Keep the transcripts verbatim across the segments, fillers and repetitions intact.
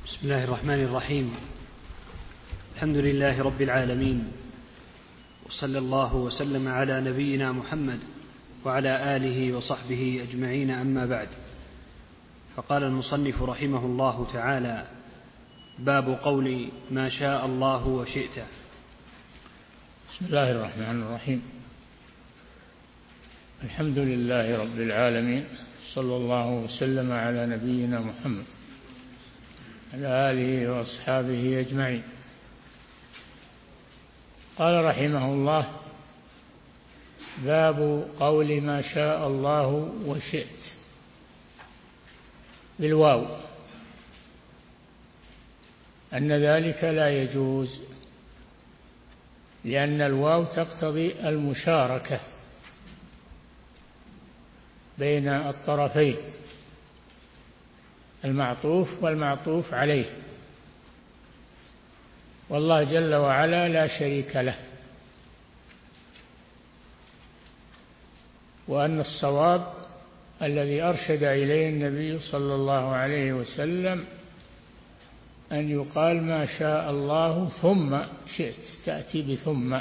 بسم الله الرحمن الرحيم. الحمد لله رب العالمين، وصلى الله وسلم على نبينا محمد وعلى آله وصحبه أجمعين، أما بعد. فقال المصنف رحمه الله تعالى: باب قول ما شاء الله وشئت. بسم الله الرحمن الرحيم. الحمد لله رب العالمين، صلى الله وسلم على نبينا محمد على آله وأصحابه أجمعين. قال رحمه الله: باب قول ما شاء الله وشئت بالواو، أن ذلك لا يجوز، لأن الواو تقتضي المشاركة بين الطرفين، المعطوف والمعطوف عليه، والله جل وعلا لا شريك له. وأن الصواب الذي أرشد إليه النبي صلى الله عليه وسلم أن يقال ما شاء الله ثم شئت، تأتي بثم،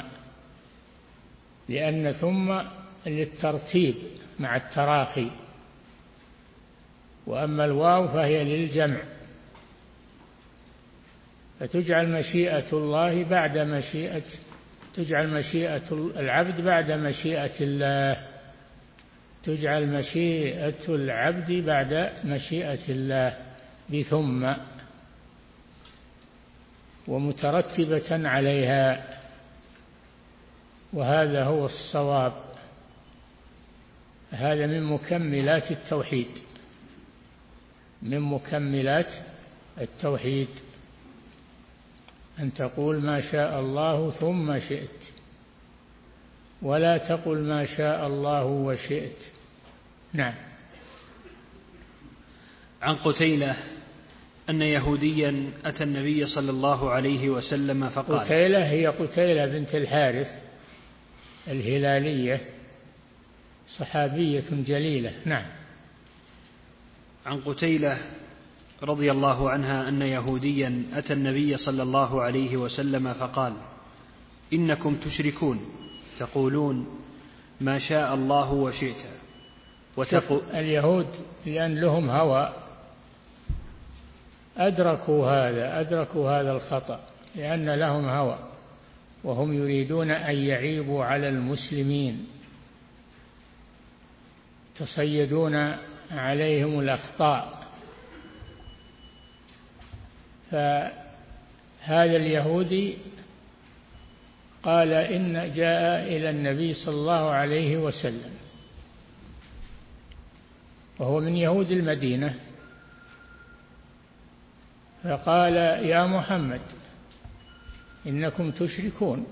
لأن ثم للترتيب مع التراخي، وأما الواو فهي للجمع، فتجعل مشيئة الله بعد مشيئة تجعل مشيئة العبد بعد مشيئة الله تجعل مشيئة العبد بعد مشيئة الله بثم، ومترتبة عليها، وهذا هو الصواب. هذا من مكملات التوحيد من مكملات التوحيد أن تقول ما شاء الله ثم شئت، ولا تقل ما شاء الله وشئت. نعم. عن قتيلة أن يهوديا أتى النبي صلى الله عليه وسلم فقال. قتيلة هي قتيلة بنت الحارث الهلالية، صحابية جليلة. نعم. عن قتيلة رضي الله عنها أن يهوديا أتى النبي صلى الله عليه وسلم فقال: إنكم تشركون تقولون ما شاء الله وشئت وتقول. اليهود لأن لهم هوى أدركوا هذا أدركوا هذا الخطأ، لأن لهم هوى وهم يريدون أن يعيبوا على المسلمين، تصيدون عليهم الأخطاء. فهذا اليهودي قال إن جاء إلى النبي صلى الله عليه وسلم، وهو من يهود المدينة، فقال: يا محمد إنكم تشركون،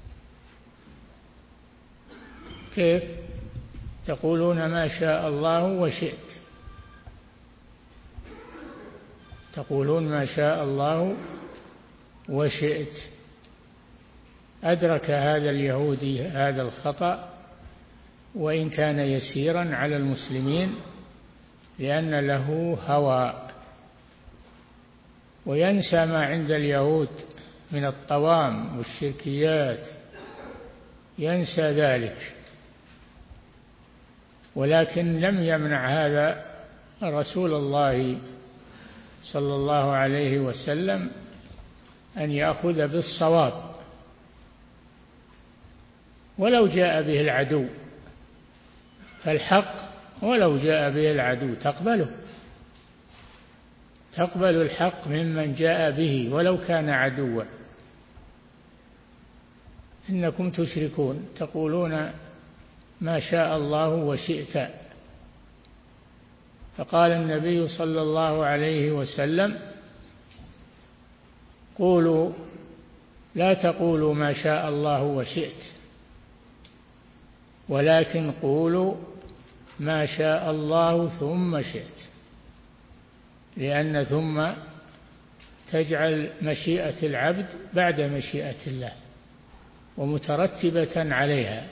كيف تقولون ما شاء الله وشئت تقولون ما شاء الله وشئت. أدرك هذا اليهودي هذا الخطأ، وإن كان يسيرا على المسلمين، لأن له هوى، وينسى ما عند اليهود من الطوام والشركيات، ينسى ذلك. ولكن لم يمنع هذا رسول الله صلى الله عليه وسلم أن يأخذ بالصواب، ولو جاء به العدو، فالحق ولو جاء به العدو تقبله تقبل الحق ممن جاء به ولو كان عدوا. إنكم تشركون تقولون ما شاء الله وشئت. فقال النبي صلى الله عليه وسلم: قولوا لا تقولوا ما شاء الله وشئت، ولكن قولوا ما شاء الله ثم شئت، لأن ثم تجعل مشيئة العبد بعد مشيئة الله ومترتبة عليها،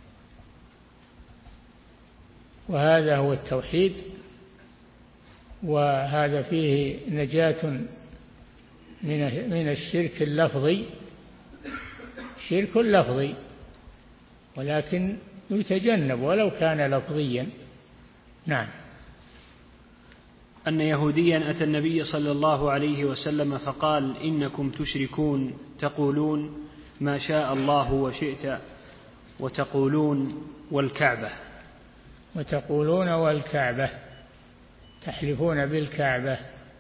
وهذا هو التوحيد، وهذا فيه نجاة من من الشرك اللفظي شرك لفظي، ولكن يتجنب ولو كان لفظيا. نعم. أن يهوديا أتى النبي صلى الله عليه وسلم فقال: إنكم تشركون تقولون ما شاء الله وشئت وتقولون والكعبة وتقولون والكعبة، تحلفون بالكعبة.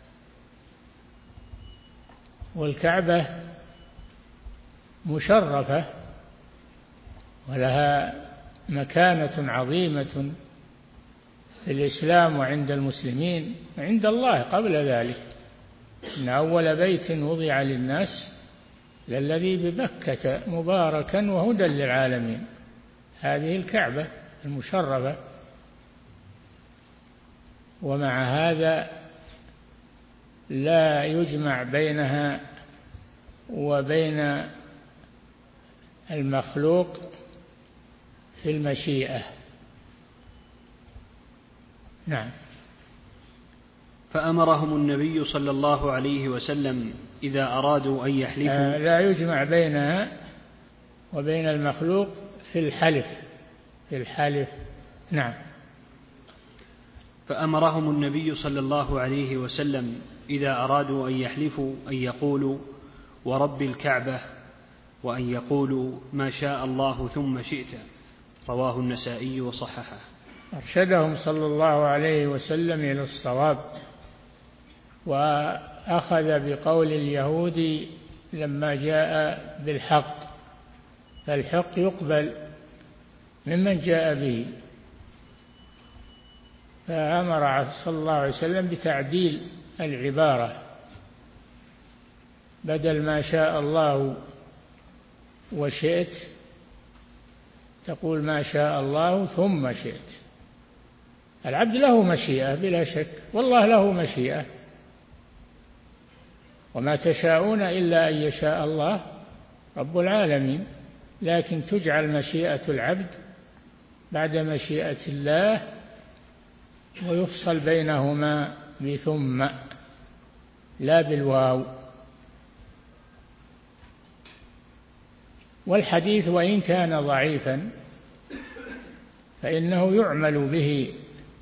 والكعبة مشرفة ولها مكانة عظيمة في الإسلام وعند المسلمين وعند الله قبل ذلك. إن أول بيت وضع للناس للذي ببكة مباركا وهدى للعالمين، هذه الكعبة المشرفة. ومع هذا لا يجمع بينها وبين المخلوق في المشيئة. نعم. فأمرهم النبي صلى الله عليه وسلم إذا أرادوا أن يحلفوا لا يجمع بينها وبين المخلوق في الحلف في الحلف نعم. فأمرهم النبي صلى الله عليه وسلم إذا أرادوا أن يحلفوا أن يقولوا ورب الكعبة وأن يقولوا ما شاء الله ثم شئت. رواه النسائي وصححه. أرشدهم صلى الله عليه وسلم إلى الصواب، وأخذ بقول اليهود لما جاء بالحق، فالحق يقبل ممن جاء به، فأمر صلى الله عليه وسلم بتعديل العبارة، بدل ما شاء الله وشئت تقول ما شاء الله ثم شئت. العبد له مشيئة بلا شك، والله له مشيئة، وما تشاءون إلا أن يشاء الله رب العالمين، لكن تجعل مشيئة العبد بعد مشيئة الله ويفصل بينهما بثم لا بالواو. والحديث وإن كان ضعيفا فإنه يعمل به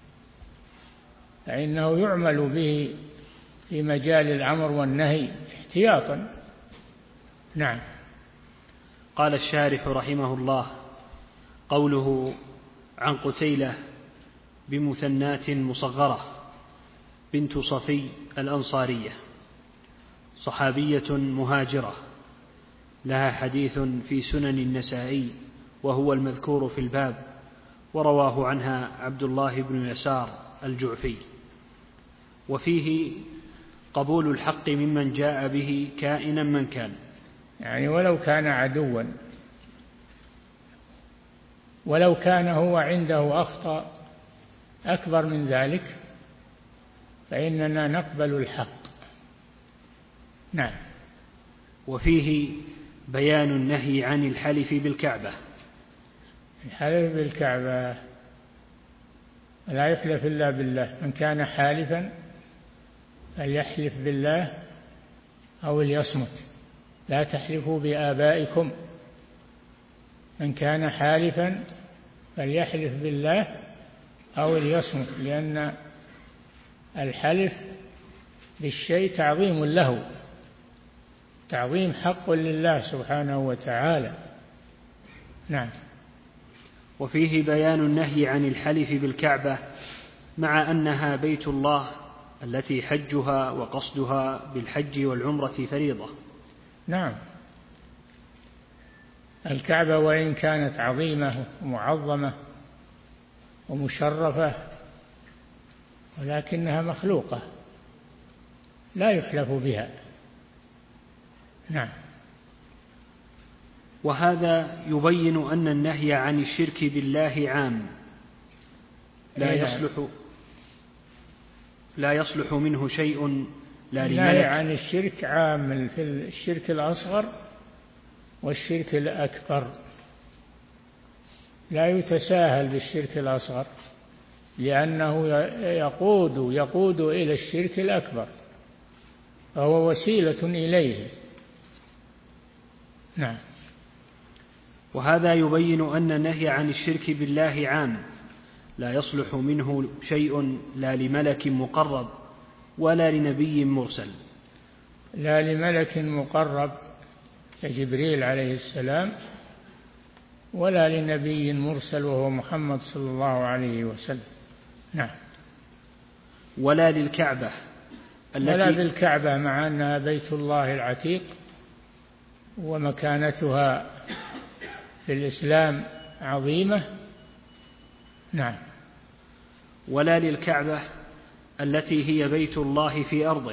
فإنه يعمل به في مجال الأمر والنهي احتياطا. نعم. قال الشارح رحمه الله: قوله عن قتيلة بمثنات مصغرة بنت صفي الأنصارية، صحابية مهاجرة، لها حديث في سنن النسائي وهو المذكور في الباب، ورواه عنها عبد الله بن يسار الجعفي. وفيه قبول الحق ممن جاء به كائنا من كان، يعني ولو كان عدوا، ولو كان هو عنده أخطأ أكبر من ذلك فإننا نقبل الحق. نعم. وفيه بيان النهي عن الحلف بالكعبة. الحلف بالكعبة لا يحلف إلا بالله، من كان حالفا فليحلف بالله أو ليصمت، لا تحلفوا بآبائكم، من كان حالفا فليحلف بالله أو ليصمت، لأن الحلف بالشيء تعظيم له، تعظيم حق لله سبحانه وتعالى. نعم. وفيه بيان النهي عن الحلف بالكعبة مع أنها بيت الله التي حجها وقصدها بالحج والعمرة فريضة. نعم. الكعبة وإن كانت عظيمة ومعظمة ومشرفة ولكنها مخلوقة لا يحلف بها. نعم. وهذا يبين أن النهي عن الشرك بالله عام، لا يصلح لا يصلح منه شيء لا لملك. النهي عن الشرك عام في الشرك الأصغر والشرك الأكبر، لا يتساهل بالشرك الأصغر لأنه يقود يقود إلى الشرك الأكبر، فهو وسيلة إليه. نعم. وهذا يبين أن النهي عن الشرك بالله عام، لا يصلح منه شيء لا لملك مقرب ولا لنبي مرسل. لا لملك مقرب كجبريل عليه السلام، ولا لنبي مرسل وهو محمد صلى الله عليه وسلم. نعم. ولا للكعبة التي ولا بالكعبة، مع أنها بيت الله العتيق ومكانتها في الإسلام عظيمة. نعم. ولا للكعبة التي هي بيت الله في أرضه.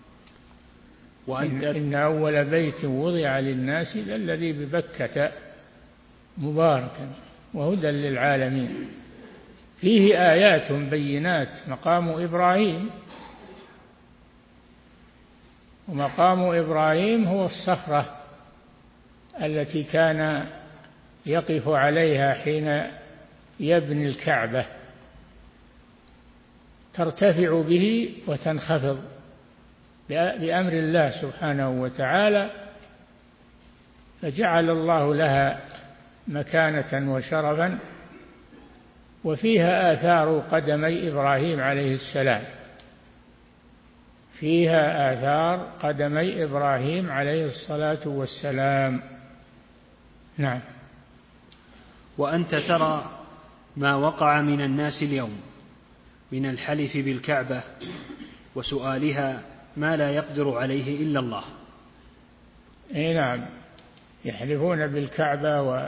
وأن إن أول بيت وضع للناس الذي ببكة مباركا وهدى للعالمين، فيه آيات بينات مقام إبراهيم، ومقام إبراهيم هو الصخرة التي كان يقف عليها حين يبني الكعبة، ترتفع به وتنخفض بأمر الله سبحانه وتعالى، فجعل الله لها مكانة وشرفا، وفيها آثار قدمي إبراهيم عليه السلام، فيها آثار قدمي إبراهيم عليه الصلاة والسلام. نعم. وأنت ترى ما وقع من الناس اليوم من الحلف بالكعبة وسؤالها ما لا يقدر عليه إلا الله. أي نعم، يحلفون بالكعبة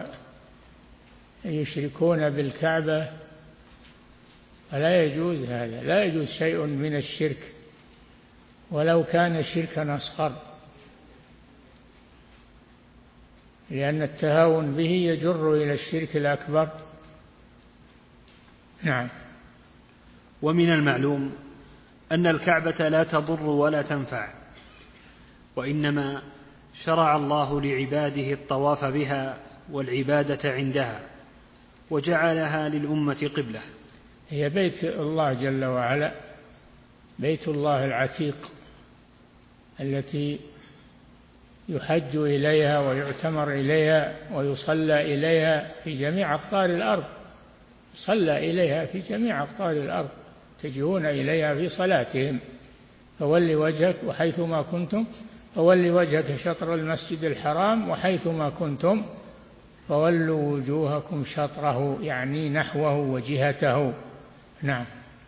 ويشركون بالكعبة، فلا يجوز هذا، لا يجوز شيء من الشرك ولو كان شركا أصغر، لأن التهاون به يجر إلى الشرك الأكبر. نعم. ومن المعلوم أن الكعبة لا تضر ولا تنفع، وإنما شرع الله لعباده الطواف بها والعبادة عندها، وجعلها للأمة قبلة. هي بيت الله جل وعلا، بيت الله العتيق التي يحج إليها ويعتمر إليها ويصلى إليها في جميع أقطار الأرض، صلى إليها في جميع أقطار الأرض، تجيئون إليها في صلاتهم. فول وجهك وحيثما كنتم فول وجهك شطر المسجد الحرام وحيثما كنتم فولوا وجوهكم شطره، يعني نحوه وجهته. نعم.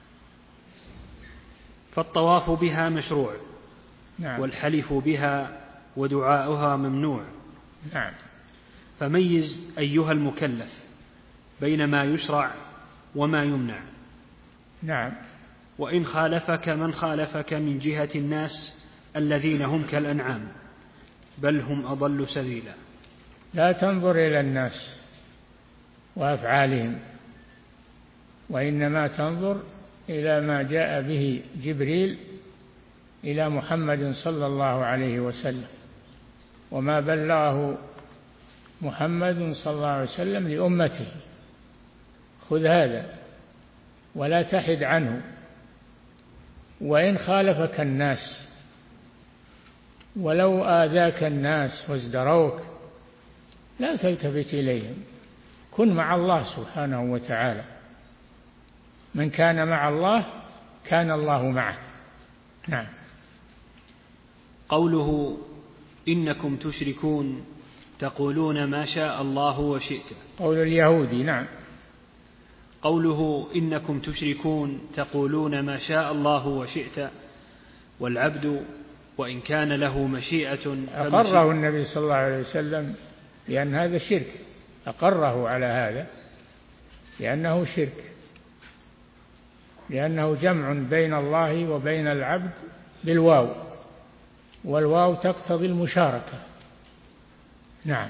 فالطواف بها مشروع. نعم. والحلف بها ودعاؤها ممنوع. نعم. فميز أيها المكلف بين ما يشرع وما يمنع. نعم. وإن خالفك من خالفك من جهة الناس الذين هم كالأنعام بل هم أضل سبيلا. لا تنظر إلى الناس وأفعالهم، وإنما تنظر إلى ما جاء به جبريل إلى محمد صلى الله عليه وسلم، وما بلغه محمد صلى الله عليه وسلم لأمته. خذ هذا ولا تحد عنه. وإن خالفك الناس ولو آذاك الناس وازدروك لا تلتفت إليهم، كن مع الله سبحانه وتعالى. من كان مع الله كان الله معه. نعم. قوله إنكم تشركون تقولون ما شاء الله وشئت. قول اليهودي. نعم. قوله إنكم تشركون تقولون ما شاء الله وشئت، والعبد وإن كان له مشيئة أقره النبي صلى الله عليه وسلم لأن هذا شرك، أقره على هذا لأنه شرك، لأنه جمع بين الله وبين العبد بالواو، والواو تقتضي المشاركة. نعم.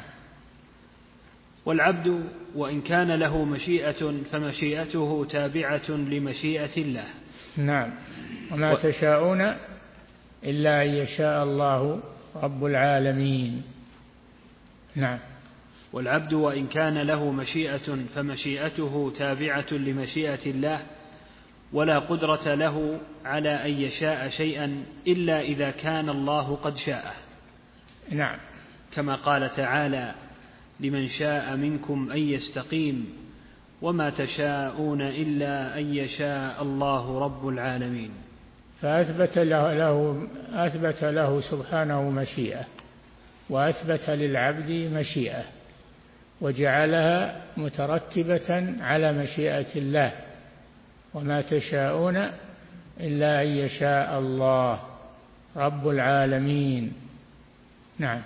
والعبد وإن كان له مشيئة فمشيئته تابعة لمشيئة الله. نعم. وما و... تشاءون إلا أن يشاء الله رب العالمين. نعم. والعبد وإن كان له مشيئة فمشيئته تابعة لمشيئة الله، ولا قدرة له على أن يشاء شيئا إلا إذا كان الله قد شاءه. نعم. كما قال تعالى: لمن شاء منكم أن يستقيم وما تشاءون إلا أن يشاء الله رب العالمين. فأثبت له, له, أثبت له سبحانه مشيئة، وأثبت للعبد مشيئة، وجعلها مترتبة على مشيئة الله، وما تشاءون إلا أن يشاء الله رب العالمين. نعم.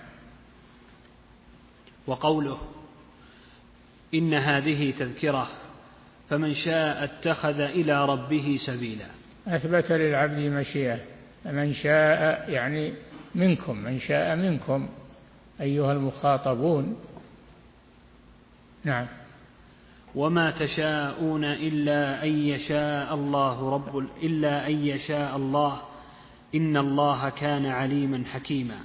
وقوله: إن هذه تذكرة فمن شاء اتخذ إلى ربه سبيلا. أثبت للعبد مشيئة، فمن شاء يعني منكم، من شاء منكم أيها المخاطبون. نعم. وما تشاءون إلا أن يشاء الله رب إلا أن يشاء الله إن الله كان عليما حكيما.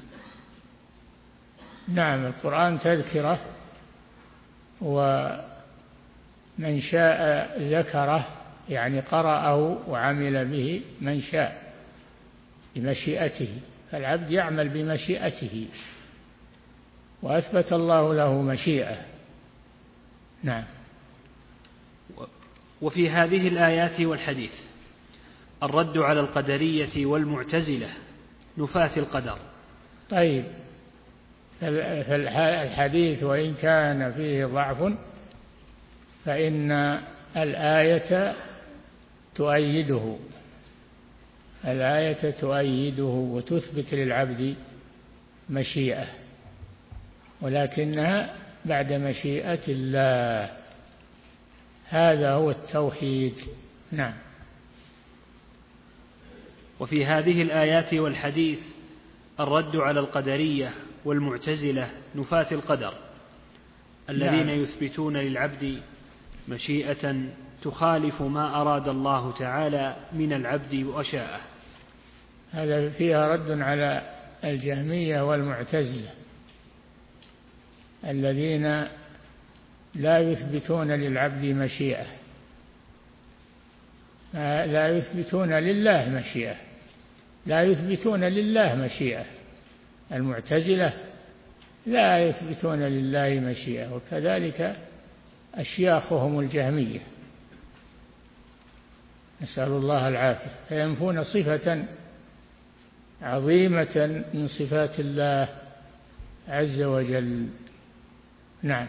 نعم. القرآن تذكرة، ومن شاء ذكره يعني قرأه وعمل به من شاء بمشيئته، فالعبد يعمل بمشيئته، وأثبت الله له مشيئة. نعم. وفي هذه الآيات والحديث الرد على القدرية والمعتزلة نفاة القدر. طيب، فالحديث وإن كان فيه ضعف فإن الآية تؤيده، الآية تؤيده وتثبت للعبد مشيئة، ولكنها بعد مشيئة الله. هذا هو التوحيد. نعم. وفي هذه الآيات والحديث الرد على القدرية والمعتزلة نفاة القدر الذين نعم. يثبتون للعبد مشيئة تخالف ما أراد الله تعالى من العبد وأشاءه. هذا فيها رد على الجهمية والمعتزلة الذين لا يثبتون للعبد مشيئة، لا يثبتون لله مشيئة، لا يثبتون لله مشيئة. المعتزلة لا يثبتون لله مشيئة، وكذلك أشياخهم الجهمية، نسأل الله العافية، فينفون صفة عظيمة من صفات الله عز وجل. نعم.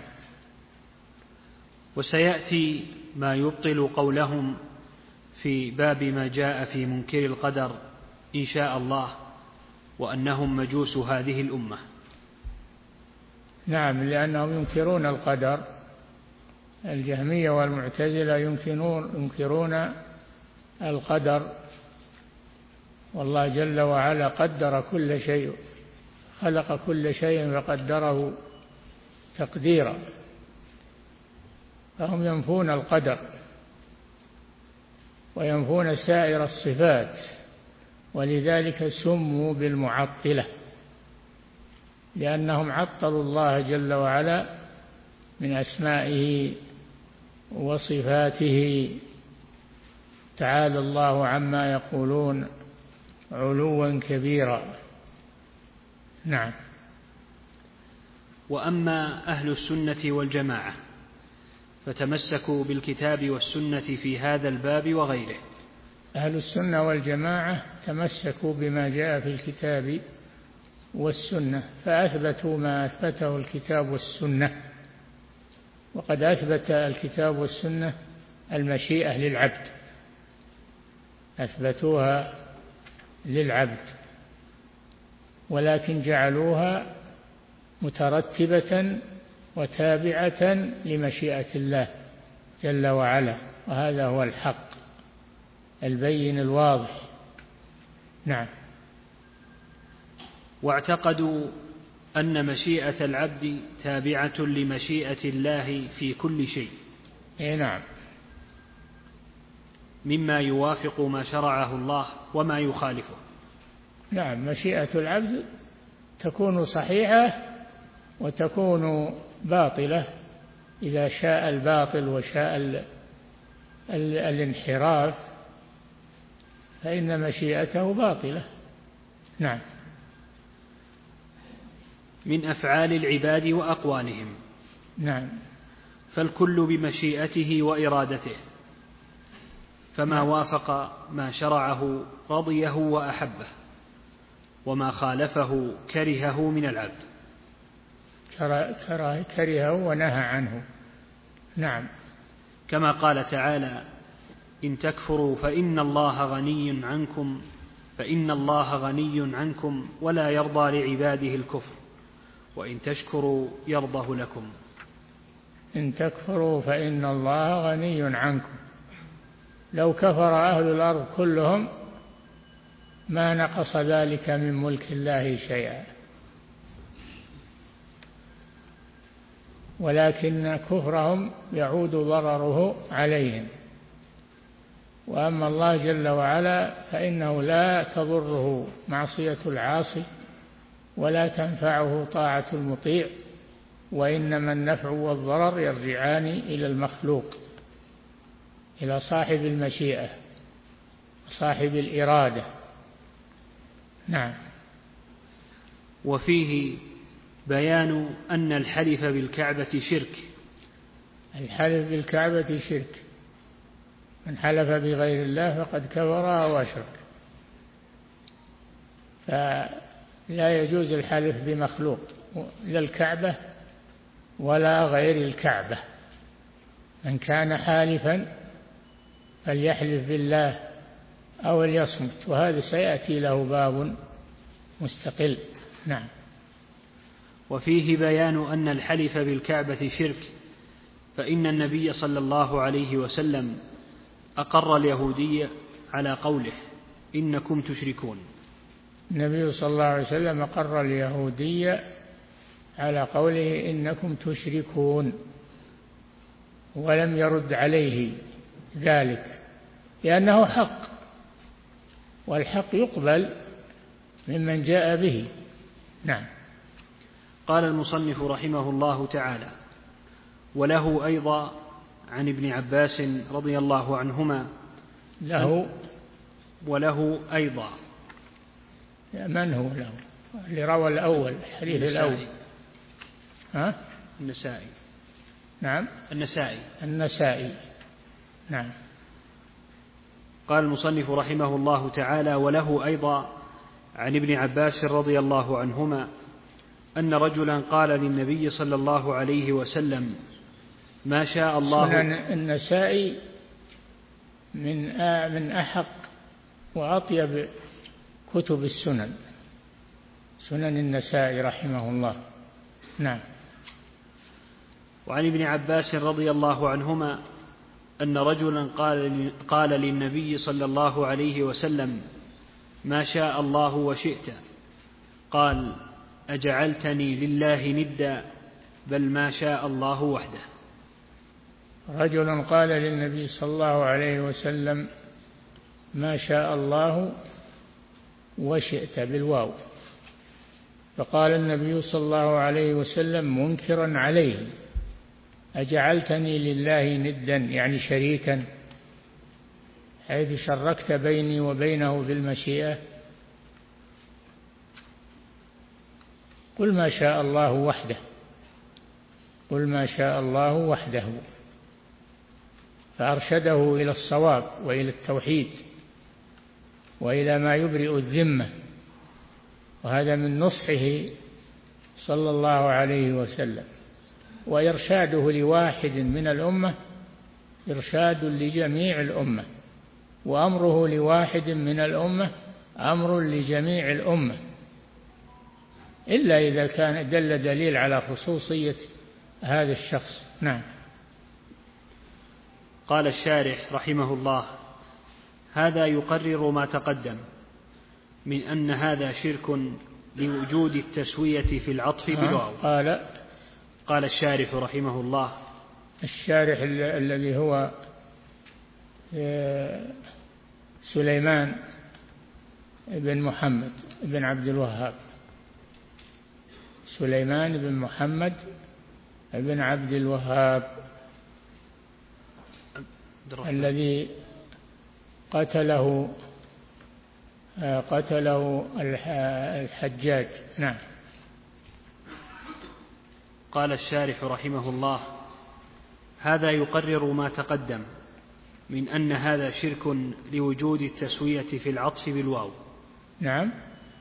وسيأتي ما يبطل قولهم في باب ما جاء في منكر القدر إن شاء الله، وأنهم مجوس هذه الأمة. نعم، لأنهم ينكرون القدر. الجهمية والمعتزلة ينكرون, ينكرون القدر، والله جل وعلا قدر كل شيء، خلق كل شيء وقدره تقديرا، فهم ينفون القدر وينفون سائر الصفات، ولذلك سموا بالمعطلة، لأنهم عطلوا الله جل وعلا من أسمائه وصفاته، تعالى الله عما يقولون علوا كبيرا. نعم. وأما أهل السنة والجماعة فتمسكوا بالكتاب والسنة في هذا الباب وغيره. أهل السنة والجماعة تمسكوا بما جاء في الكتاب والسنة، فأثبتوا ما أثبته الكتاب والسنة، وقد أثبت الكتاب والسنة المشيئة للعبد، أثبتوها للعبد، ولكن جعلوها مترتبة وتابعة لمشيئة الله جل وعلا، وهذا هو الحق البين الواضح. نعم. واعتقدوا أن مشيئة العبد تابعة لمشيئة الله في كل شيء. إيه نعم. مما يوافق ما شرعه الله وما يخالفه. نعم، مشيئة العبد تكون صحيحة وتكون باطلة إذا شاء الباطل وشاء ال ال الانحراف، فإن مشيئته باطلة. نعم. من أفعال العباد وأقوالهم. نعم. فالكل بمشيئته وإرادته، فما نعم. وافق ما شرعه رضيه وأحبه، وما خالفه كرهه من العبد. كرهه ونهى عنه. نعم. كما قال تعالى: إن تكفروا فإن الله غني عنكم فإن الله غني عنكم ولا يرضى لعباده الكفر وإن تشكروا يرضه لكم. إن تكفروا فإن الله غني عنكم. لو كفر أهل الأرض كلهم ما نقص ذلك من ملك الله شيئا، ولكن كفرهم يعود ضرره عليهم. وأما الله جل وعلا فإنه لا تضره معصية العاصي ولا تنفعه طاعة المطيع، وإنما النفع والضرر يرجعان إلى المخلوق، إلى صاحب المشيئة صاحب الإرادة. نعم. وفيه بيان أن الحلف بالكعبة شرك. الحلف بالكعبة شرك، من حلف بغير الله فقد كفر أو أشرك. فلا يجوز الحلف بمخلوق، لا الكعبة ولا غير الكعبة. من كان حالفا فليحلف بالله أو ليصمت، وهذا سيأتي له باب مستقل. نعم. وفيه بيان أن الحلف بالكعبة شرك، فإن النبي صلى الله عليه وسلم أقر اليهودية على قوله: إنكم تشركون. النبي صلى الله عليه وسلم أقر اليهودية على قوله إنكم تشركون، ولم يرد عليه ذلك، لأنه حق، والحق يقبل ممن جاء به. نعم. قال المصنف رحمه الله تعالى: وله أيضا عن ابن عباس رضي الله عنهما له وله أيضا. من هو له؟ اللي روى الأول، الحديث الأول. ها؟ النسائي. نعم. النسائي. النسائي. نعم. قال المصنف رحمه الله تعالى: وله أيضا عن ابن عباس رضي الله عنهما أن رجلا قال للنبي صلى الله عليه وسلم: ما شاء الله. سنن النسائي من من أحق وأطيب كتب السنن، سنن النسائي رحمه الله. نعم. وعن ابن عباس رضي الله عنهما أن رجلا قال قال للنبي صلى الله عليه وسلم: ما شاء الله وشئت. قال: أجعلتني لله ندا؟ بل ما شاء الله وحده. رجل قال للنبي صلى الله عليه وسلم: ما شاء الله وشئت بالواو، فقال النبي صلى الله عليه وسلم منكرا عليه: أجعلتني لله ندا، يعني شريكا، حيث شركت بيني وبينه بالمشيئة؟ قل ما شاء الله وحده، قل ما شاء الله وحده. فأرشده إلى الصواب وإلى التوحيد وإلى ما يبرئ الذمة، وهذا من نصحه صلى الله عليه وسلم. وإرشاده لواحد من الأمة إرشاد لجميع الأمة، وأمره لواحد من الأمة أمر لجميع الأمة، إلا إذا كان دل دليل على خصوصية هذا الشخص. نعم. قال الشارح رحمه الله: هذا يقرر ما تقدم من أن هذا شرك لوجود التسوية في العطف بالواو. قال قال الشارح رحمه الله، الشارح الذي هو سليمان بن محمد بن عبد الوهاب، سليمان بن محمد بن عبد الوهاب الذي قتله قتله الحجاج. نعم. قال الشارح رحمه الله: هذا يقرر ما تقدم من أن هذا شرك لوجود التسوية في العطف بالواو. نعم.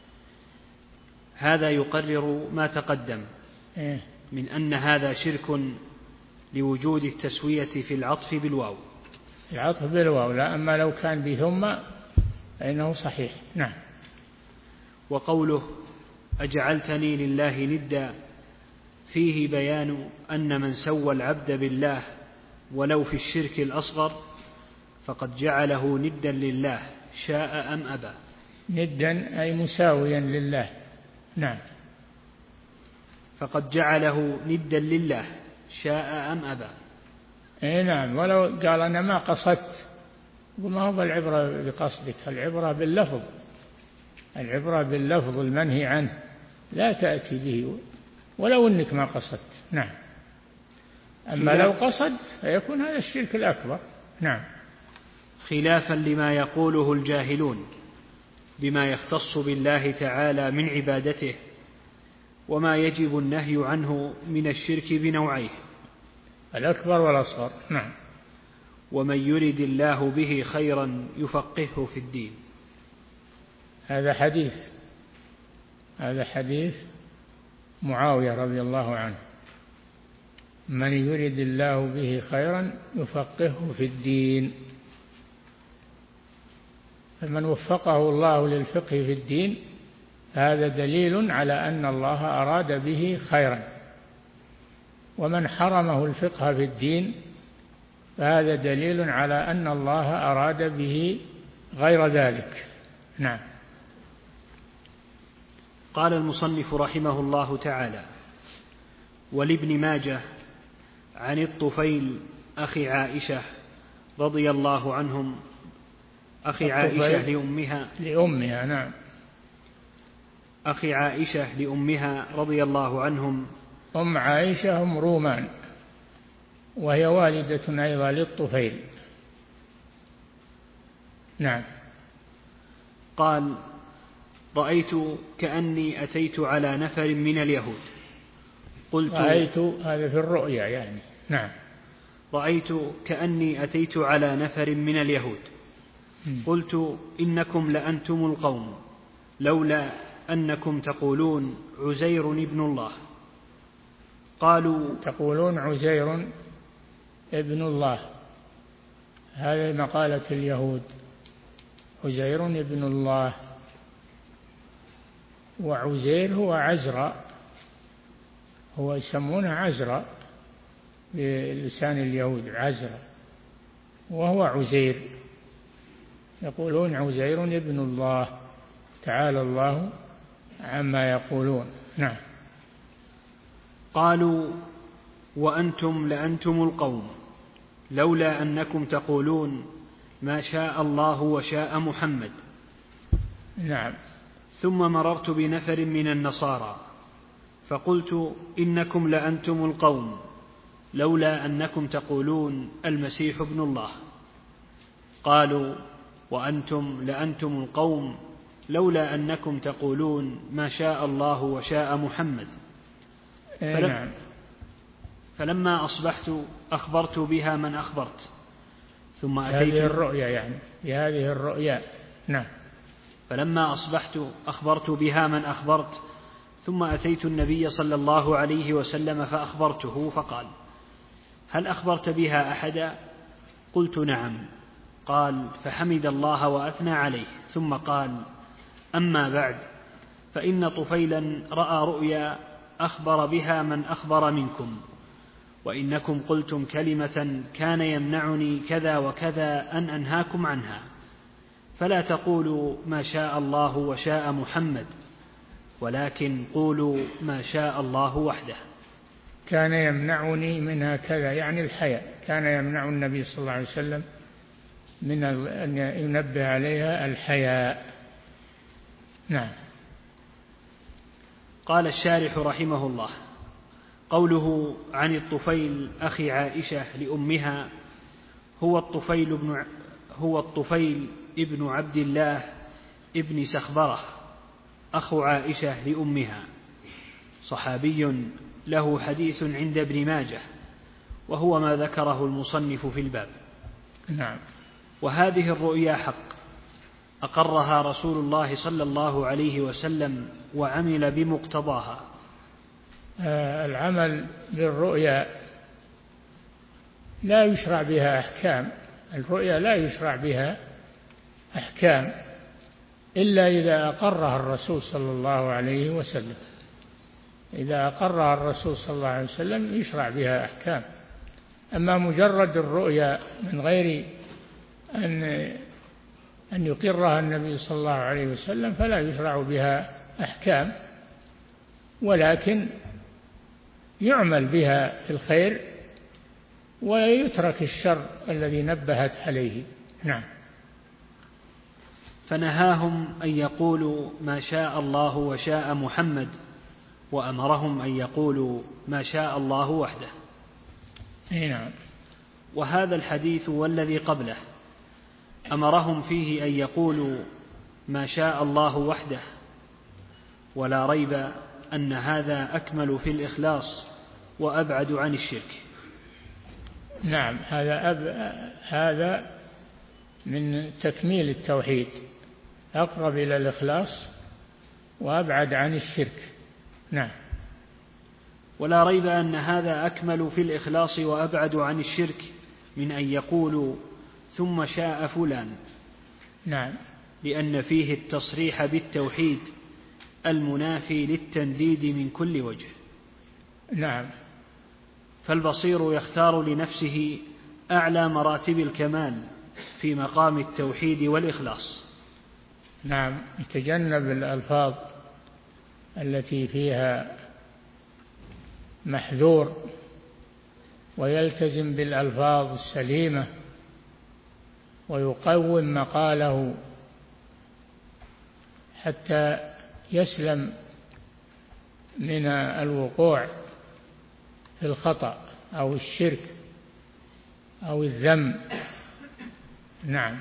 هذا يقرر ما تقدم من أن هذا شرك لوجود التسوية في العطف بالواو. العطف بالواو لا، أما لو كان بثم فإنه صحيح. نعم. وقوله: أجعلتني لله ندا، فيه بيان أن من سوى العبد بالله ولو في الشرك الأصغر فقد جعله ندا لله شاء أم أبى. ندا أي مساويا لله. نعم. فقد جعله ندا لله شاء أم أبى. اي نعم. ولو قال أنا ما قصدت، وما هو العبرة بقصدك، العبرة باللفظ، العبرة باللفظ المنهي عنه، لا تأتي به ولو أنك ما قصدت. نعم. أما لو قصد فيكون هذا الشرك الأكبر. نعم. خلافا لما يقوله الجاهلون بما يختص بالله تعالى من عبادته، وما يجب النهي عنه من الشرك بنوعيه، الأكبر والأصغر. نعم. ومن يرد الله به خيرا يفقهه في الدين. هذا حديث هذا حديث معاوية رضي الله عنه: من يرد الله به خيرا يفقهه في الدين. فمن وفقه الله للفقه في الدين هذا دليل على أن الله أراد به خيرا، ومن حرمه الفقه في الدين فهذا دليل على أن الله أراد به غير ذلك. نعم. قال المصنف رحمه الله تعالى: ولابن ماجه عن الطفيل أخي عائشة رضي الله عنهم أخي عائشة لأمها لأمها نعم أخي عائشة لأمها رضي الله عنهم. أم عائشة أم رومان، وهي والدة أيضا للطفيل. نعم. قال: رأيت كأني أتيت على نفر من اليهود. قلت رأيت هذا في الرؤيا يعني. نعم. رأيت كأني أتيت على نفر من اليهود. قلت: إنكم لأنتم القوم، لولا أنكم تقولون عزير ابن الله. قالوا: تقولون عزير ابن الله، هذه مقالة اليهود، عزير ابن الله. وعزير هو عزرا، هو يسمونه عزرا بلسان اليهود، عزرا، وهو عزير، يقولون عزير ابن الله، تعالى الله عما يقولون. نعم. قالوا: وأنتم لأنتم القوم، لولا أنكم تقولون ما شاء الله وشاء محمد. نعم. ثم مررت بنفر من النصارى فقلت: إنكم لأنتم القوم، لولا أنكم تقولون المسيح ابن الله. قالوا: وأنتم لأنتم القوم، لولا أنكم تقولون ما شاء الله وشاء محمد. نعم. فلما أصبحت أخبرت بها من أخبرت، ثم أتيت هذه الرؤيا يعني بهذه الرؤيا. نعم. فلما أصبحت أخبرت بها من أخبرت، ثم أتيت النبي صلى الله عليه وسلم فأخبرته، فقال: هل أخبرت بها أحدا؟ قلت: نعم. قال: فحمد الله وأثنى عليه، ثم قال: أما بعد، فإن طفيلا رأى رؤيا أخبر بها من أخبر منكم، وإنكم قلتم كلمة كان يمنعني كذا وكذا أن أنهاكم عنها، فلا تقولوا ما شاء الله وشاء محمد، ولكن قولوا ما شاء الله وحده. كان يمنعني منها كذا يعني الحياء، كان يمنع النبي صلى الله عليه وسلم من أن ينبه عليها الحياء. نعم. قال الشارح رحمه الله: قوله عن الطفيل أخي عائشة لأمها هو الطفيل ابن هو الطفيل ابن عبد الله ابن سخبرة أخو عائشة لأمها، صحابي له حديث عند ابن ماجه، وهو ما ذكره المصنف في الباب. نعم. وهذه الرؤيا حق أقرها رسول الله صلى الله عليه وسلم وعمل بمقتضاها. آه العمل بالرؤيا لا يشرع بها أحكام، الرؤيا لا يشرع بها أحكام إلا إذا أقرها الرسول صلى الله عليه وسلم. إذا أقرها الرسول صلى الله عليه وسلم يشرع بها أحكام. أما مجرد الرؤيا من غير أن أن يقرها النبي صلى الله عليه وسلم فلا يشرع بها أحكام، ولكن يعمل بها في الخير ويترك الشر الذي نبهت عليه. نعم. فنهاهم أن يقولوا ما شاء الله وشاء محمد، وأمرهم أن يقولوا ما شاء الله وحده. نعم. وهذا الحديث والذي قبله أمرهم فيه أن يقولوا ما شاء الله وحده، ولا ريب أن هذا أكمل في الإخلاص وأبعد عن الشرك. نعم. هذا أب... هذا من تكميل التوحيد، أقرب إلى الإخلاص وأبعد عن الشرك. نعم. ولا ريب أن هذا أكمل في الإخلاص وأبعد عن الشرك من أن يقولوا ثم شاء فلان. نعم. لأن فيه التصريح بالتوحيد المنافي للتنديد من كل وجه. نعم. فالبصير يختار لنفسه أعلى مراتب الكمال في مقام التوحيد والإخلاص. نعم. يتجنب الألفاظ التي فيها محذور ويلتزم بالألفاظ السليمة ويقوم مقاله حتى يسلم من الوقوع في الخطأ أو الشرك أو الذم. نعم.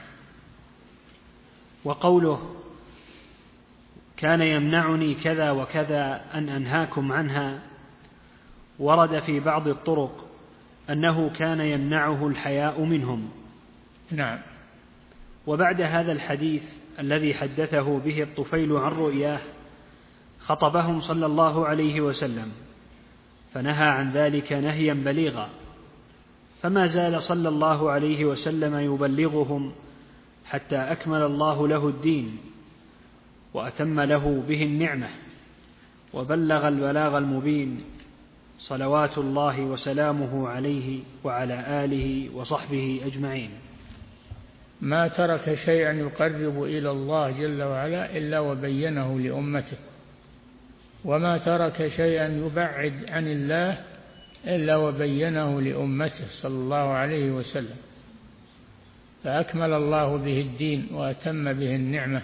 وقوله كان يمنعني كذا وكذا أن أنهاكم عنها ورد في بعض الطرق أنه كان يمنعه الحياء منهم. نعم. وبعد هذا الحديث الذي حدثه به الطفيل عن رؤياه خطبهم صلى الله عليه وسلم فنهى عن ذلك نهيا بليغا، فما زال صلى الله عليه وسلم يبلغهم حتى أكمل الله له الدين وأتم له به النعمة وبلغ البلاغ المبين، صلوات الله وسلامه عليه وعلى آله وصحبه أجمعين. ما ترك شيئا يقرب إلى الله جل وعلا إلا وبينه لأمته، وما ترك شيئا يبعد عن الله إلا وبينه لأمته صلى الله عليه وسلم، فأكمل الله به الدين وأتم به النعمة،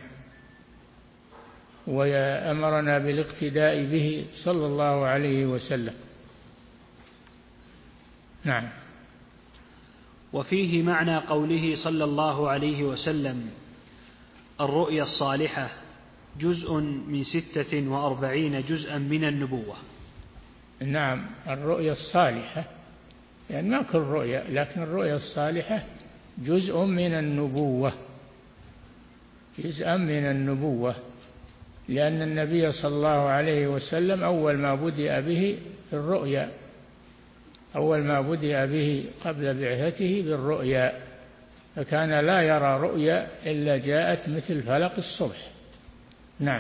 وأمرنا بالاقتداء به صلى الله عليه وسلم. نعم. وفيه معنى قوله صلى الله عليه وسلم الرؤيا الصالحة جزء من ستة وأربعين جزءا من النبوة. نعم. الرؤيا الصالحة يعني ما كل رؤيا، لكن الرؤيا الصالحة جزء من النبوة، جزءا من النبوة، لأن النبي صلى الله عليه وسلم أول ما بدأ به الرؤيا، أول ما بدأ به قبل بعثته بالرؤيا، فكان لا يرى رؤيا إلا جاءت مثل فلق الصبح. نعم.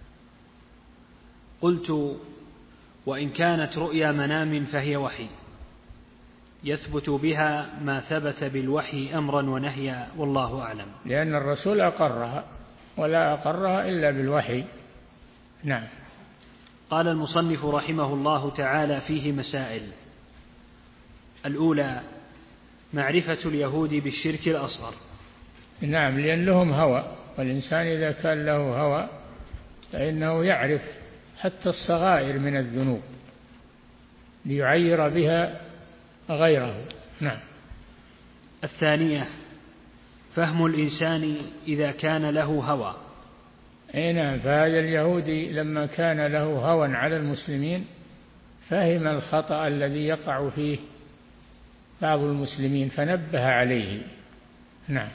قلت وإن كانت رؤيا منام فهي وحي يثبت بها ما ثبت بالوحي أمرا ونهيا، والله أعلم. لأن الرسول أقرها ولا أقرها إلا بالوحي. نعم. قال المصنف رحمه الله تعالى فيه مسائل. الأولى معرفة اليهود بالشرك الأصغر. نعم. لأن لهم هوى، والإنسان إذا كان له هوى فإنه يعرف حتى الصغائر من الذنوب ليعير بها غيره. نعم. الثانية فهم الإنسان إذا كان له هوى أي نعم. فهذا اليهودي لما كان له هوى على المسلمين فهم الخطأ الذي يقع فيه بعض المسلمين فنبه عليه. نعم.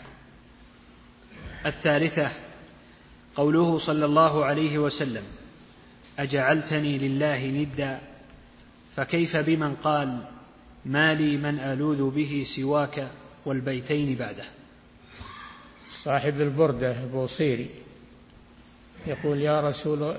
الثالثة قوله صلى الله عليه وسلم: أجعلتني لله ندا، فكيف بمن قال: ما لي من ألوذ به سواك والبيتين بعده. صاحب البردة البوصيري يقول يا رسول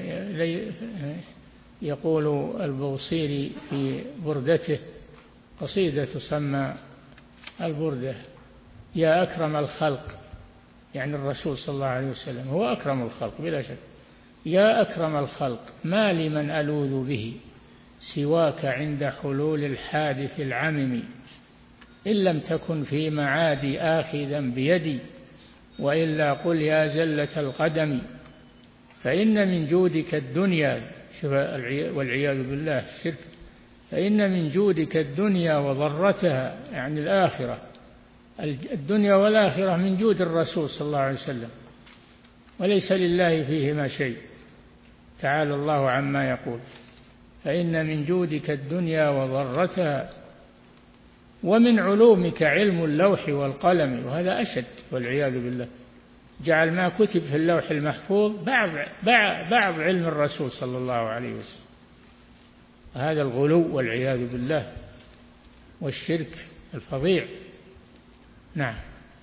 يقول البوصيري في بردته قصيدة تسمى البردة: يا أكرم الخلق، يعني الرسول صلى الله عليه وسلم هو أكرم الخلق بلا شك، يا أكرم الخلق ما لي من ألوذ به سواك عند حلول الحادث العمم، إن لم تكن في معادي آخذا بيدي وإلا قل يا زلة القدم، فإن من جودك الدنيا، والعياذ بالله الشرك، فإن من جودك الدنيا وضرتها، يعني الآخرة، الدنيا والآخرة من جود الرسول صلى الله عليه وسلم، وليس لله فيهما شيء تعالى الله عما يقول. فإن من جودك الدنيا وضرتها ومن علومك علم اللوح والقلم، وهذا أشد والعياذ بالله، جعل ما كتب في اللوح المحفوظ بعض, بعض علم الرسول صلى الله عليه وسلم. هذا الغلو والعياذ بالله والشرك الفظيع. نعم.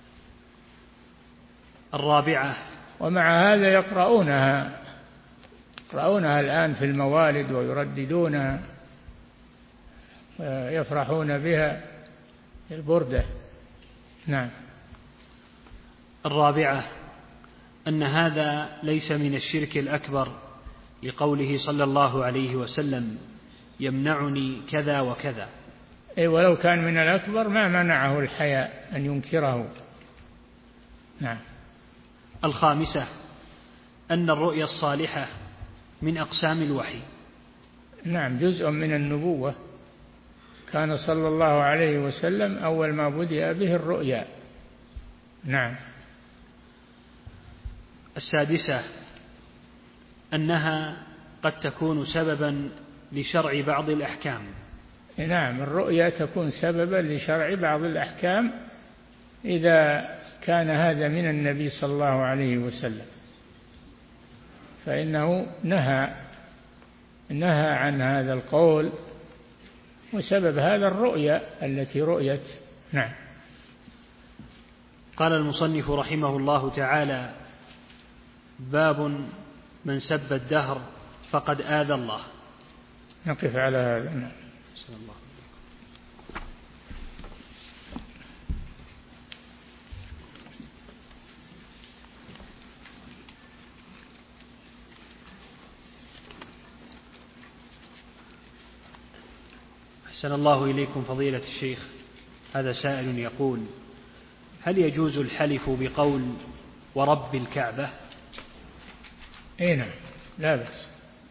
الرابعة. ومع هذا يقرؤونها يقرؤونها الآن في الموالد ويرددونها ويفرحون بها البردة. نعم. الرابعة أن هذا ليس من الشرك الأكبر، لقوله صلى الله عليه وسلم: يمنعني كذا وكذا. أي ولو كان من الأكبر ما منعه الحياء أن ينكره. نعم. الخامسة أن الرؤيا الصالحة من أقسام الوحي. نعم، جزء من النبوة. كان صلى الله عليه وسلم أول ما بدأ به الرؤيا. نعم. السادسة أنها قد تكون سببا لشرع بعض الأحكام. نعم، الرؤيا تكون سببا لشرع بعض الأحكام إذا كان هذا من النبي صلى الله عليه وسلم، فإنه نهى نهى عن هذا القول، وسبب هذا الرؤيا التي رؤيت. نعم. قال المصنف رحمه الله تعالى: باب من سب الدهر فقد آذى الله. نقف على هذا. نعم. بسم الله. أحسن الله إليكم فضيلة الشيخ. هذا سائل يقول: هل يجوز الحلف بقول ورب الكعبة؟ أي نعم، لا بأس.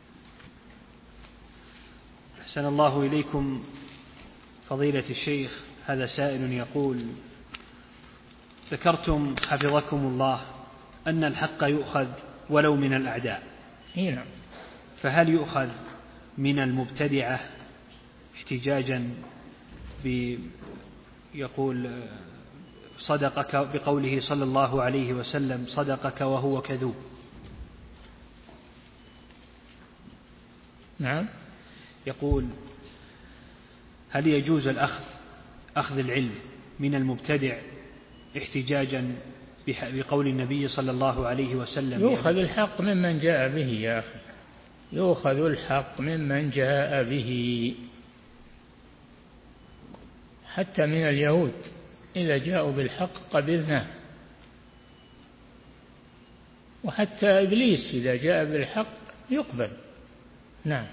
أحسن الله إليكم فضيلة الشيخ. هذا سائل يقول: ذكرتم حفظكم الله أن الحق يؤخذ ولو من الأعداء. أي نعم. فهل يؤخذ من المبتدعة احتجاجا يقول صدقك بقوله صلى الله عليه وسلم: صدقك وهو كذوب؟ نعم. يقول: هل يجوز الأخذ أخذ العلم من المبتدع احتجاجا بقول النبي صلى الله عليه وسلم؟ يؤخذ الحق ممن جاء به يا أخي، يؤخذ الحق ممن جاء به، حتى من اليهود إذا جاءوا بالحق قبلناه، وحتى إبليس إذا جاء بالحق يقبل. نعم.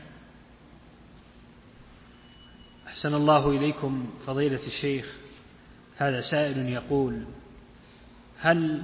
أحسن الله إليكم فضيلة الشيخ. هذا سائل يقول: هل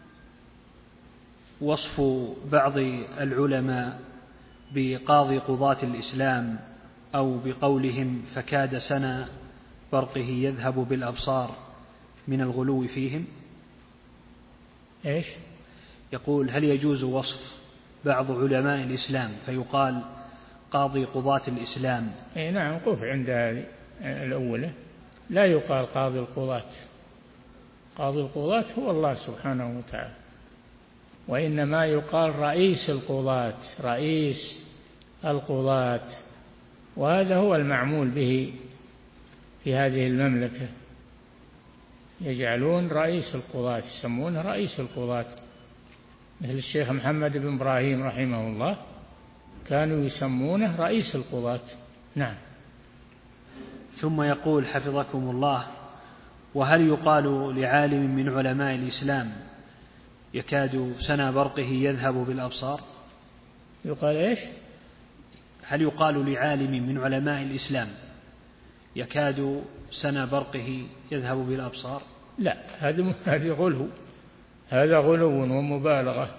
وصف بعض العلماء بقاضي قضاة الإسلام أو بقولهم فكاد سنة برقه يذهب بالأبصار من الغلو فيهم؟ إيش؟ يقول: هل يجوز وصف بعض علماء الإسلام فيقال قاضي قضاة الإسلام؟ أي نعم، قف عند هذه الأولى، لا يقال قاضي القضاة. قاضي القضاة هو الله سبحانه وتعالى، وإنما يقال رئيس القضاة، رئيس القضاة، وهذا هو المعمول به في هذه المملكة، يجعلون رئيس القضاة، يسمونه رئيس القضاة، مثل الشيخ محمد بن إبراهيم رحمه الله كانوا يسمونه رئيس القضاة. نعم. ثم يقول حفظكم الله: وهل يقال لعالم من علماء الإسلام يكاد سنا برقه يذهب بالأبصار؟ يقال إيش؟ هل يقال لعالم من علماء الإسلام يكاد سنا برقه يذهب بالأبصار؟ لا، هذا هذا غلو، هذا غلو ومبالغة،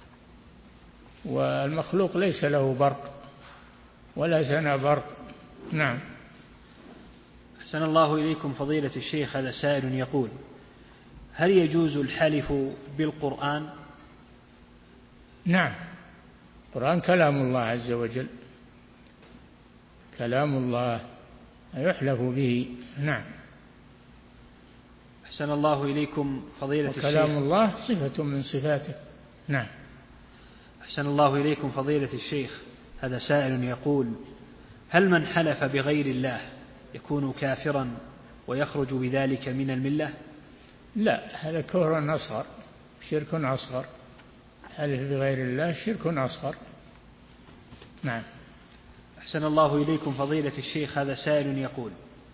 والمخلوق ليس له برق ولا سنا برق. نعم. أحسن الله إليكم فضيلة الشيخ، هذا سائل يقول: هل يجوز الحلف بالقرآن؟ نعم، القرآن كلام الله عز وجل، كلام الله يحلف به. نعم. أحسن الله إليكم فضيلة الشيخ، وكلام الله صفة من صفاته. نعم. أحسن الله إليكم فضيلة الشيخ، هذا سائل يقول: هل من حلف بغير الله يكون كافرا ويخرج بذلك من الملة؟ لا، هذا كفر أصغر، شرك أصغر، حلف بغير الله شرك أصغر. نعم. أحسن الله إليكم فضيلة الشيخ، هذا سائل يقول: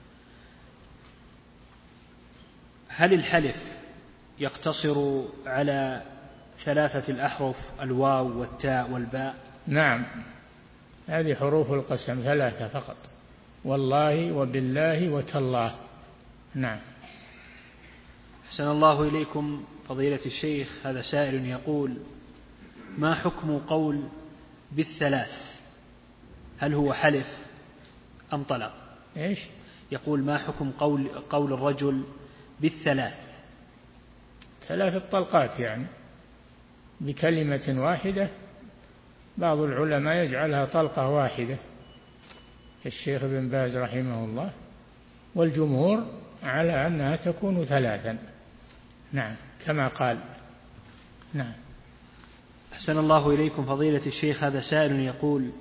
هل الحلف يقتصر على ثلاثة الأحرف الواو والتاء والباء؟ نعم، هذه حروف القسم ثلاثة فقط: والله وبالله وتالله. نعم. أحسن الله إليكم فضيلة الشيخ، هذا سائل يقول: ما حكم قول بالثلاث؟ هل هو حلف أم طلق؟ إيش؟ يقول: ما حكم قول, قول الرجل بالثلاث؟ ثلاث طلقات يعني بكلمة واحدة، بعض العلماء يجعلها طلقة واحدة كالشيخ ابن باز رحمه الله، والجمهور على أنها تكون ثلاثا. نعم، كما قال. نعم. أحسن الله إليكم فضيلة الشيخ، هذا سائل يقول: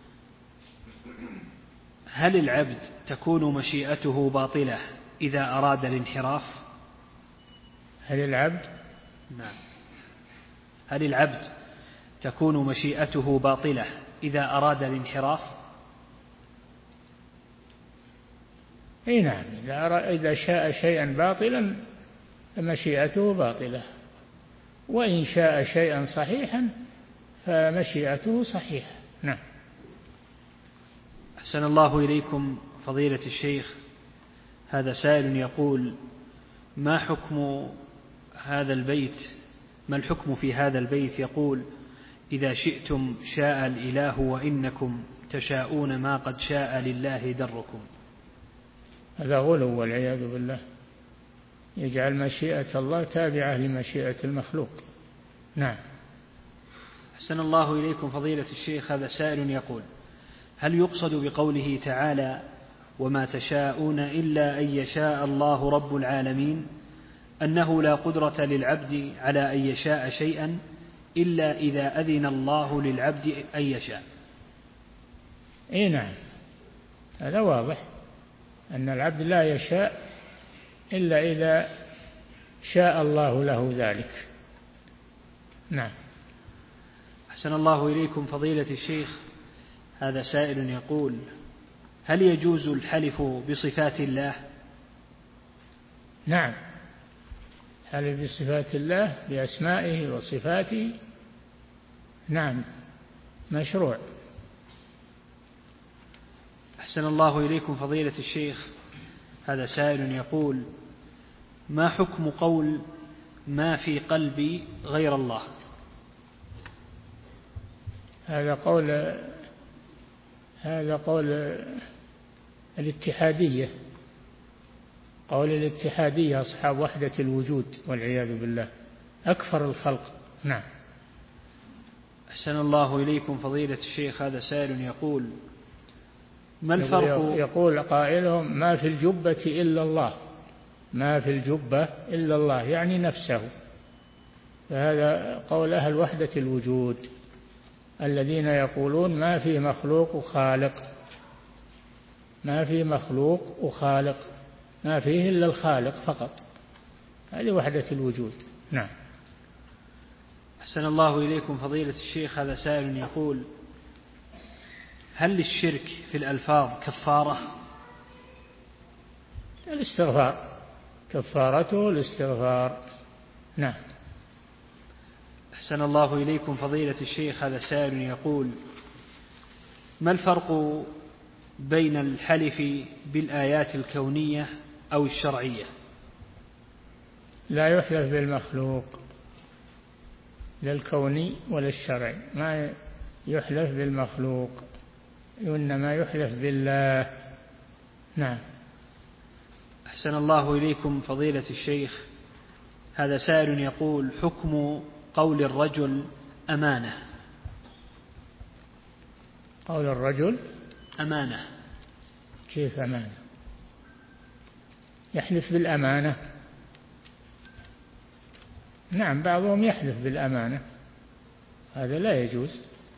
هل العبد تكون مشيئته باطلة إذا أراد الانحراف؟ هل العبد نعم هل العبد تكون مشيئته باطلة إذا أراد الانحراف؟ اي نعم، إذا شاء شيئا باطلا فمشيئته باطلة، وإن شاء شيئا صحيحا فمشيئته صحيحة. نعم. أحسن الله إليكم فضيلة الشيخ، هذا سائل يقول: ما حكم هذا البيت ما الحكم في هذا البيت؟ يقول: إذا شئتم شاء الإله وإنكم تشاءون ما قد شاء لله دركم. هذا غلو والعياذ بالله، يجعل مشيئة الله تابعة لمشيئة المخلوق. نعم. أحسن الله إليكم فضيلة الشيخ، هذا سائل يقول: هل يقصد بقوله تعالى: وما تشاءون إلا أن يشاء الله رب العالمين، أنه لا قدرة للعبد على أن يشاء شيئا إلا إذا أذن الله للعبد أن يشاء؟ إيه نعم، هذا واضح أن العبد لا يشاء إلا إذا شاء الله له ذلك. نعم. أحسن الله إليكم فضيلة الشيخ، هذا سائل يقول: هل يجوز الحلف بصفات الله؟ نعم، الحلف بصفات الله بأسمائه وصفاته نعم مشروع. أحسن الله إليكم فضيلة الشيخ، هذا سائل يقول: ما حكم قول ما في قلبي غير الله؟ هذا قول هذا قول الاتحادية، قول الاتحادية أصحاب وحدة الوجود والعياذ بالله، أكفر الخلق. نعم. أحسن الله إليكم فضيلة الشيخ. هذا سائل يقول: ما الفرق؟ يقول قائلهم: ما في الجبة إلا الله، ما في الجبة إلا الله، يعني نفسه. فهذا قول أهل وحدة الوجود الذين يقولون ما في مخلوق وخالق، ما في مخلوق وخالق، ما فيه إلا الخالق فقط. هذه وحدة الوجود. نعم. أحسن الله إليكم فضيلة الشيخ. هذا سائل يقول: هل للشرك في الألفاظ كفارة؟ الاستغفار، كفارته الاستغفار. نعم. أحسن الله إليكم فضيلة الشيخ. هذا سائل يقول: ما الفرق بين الحلف بالآيات الكونية أو الشرعية؟ لا يحلف بالمخلوق، لا الكوني ولا الشرعي، ما يحلف بالمخلوق، إنما يحلف بالله. نعم. أحسن الله إليكم فضيلة الشيخ. هذا سائل يقول: حكم قول الرجل أمانة. قول الرجل أمانة. كيف أمانة؟ يحلف بالأمانة. نعم، بعضهم يحلف بالأمانة، هذا لا يجوز،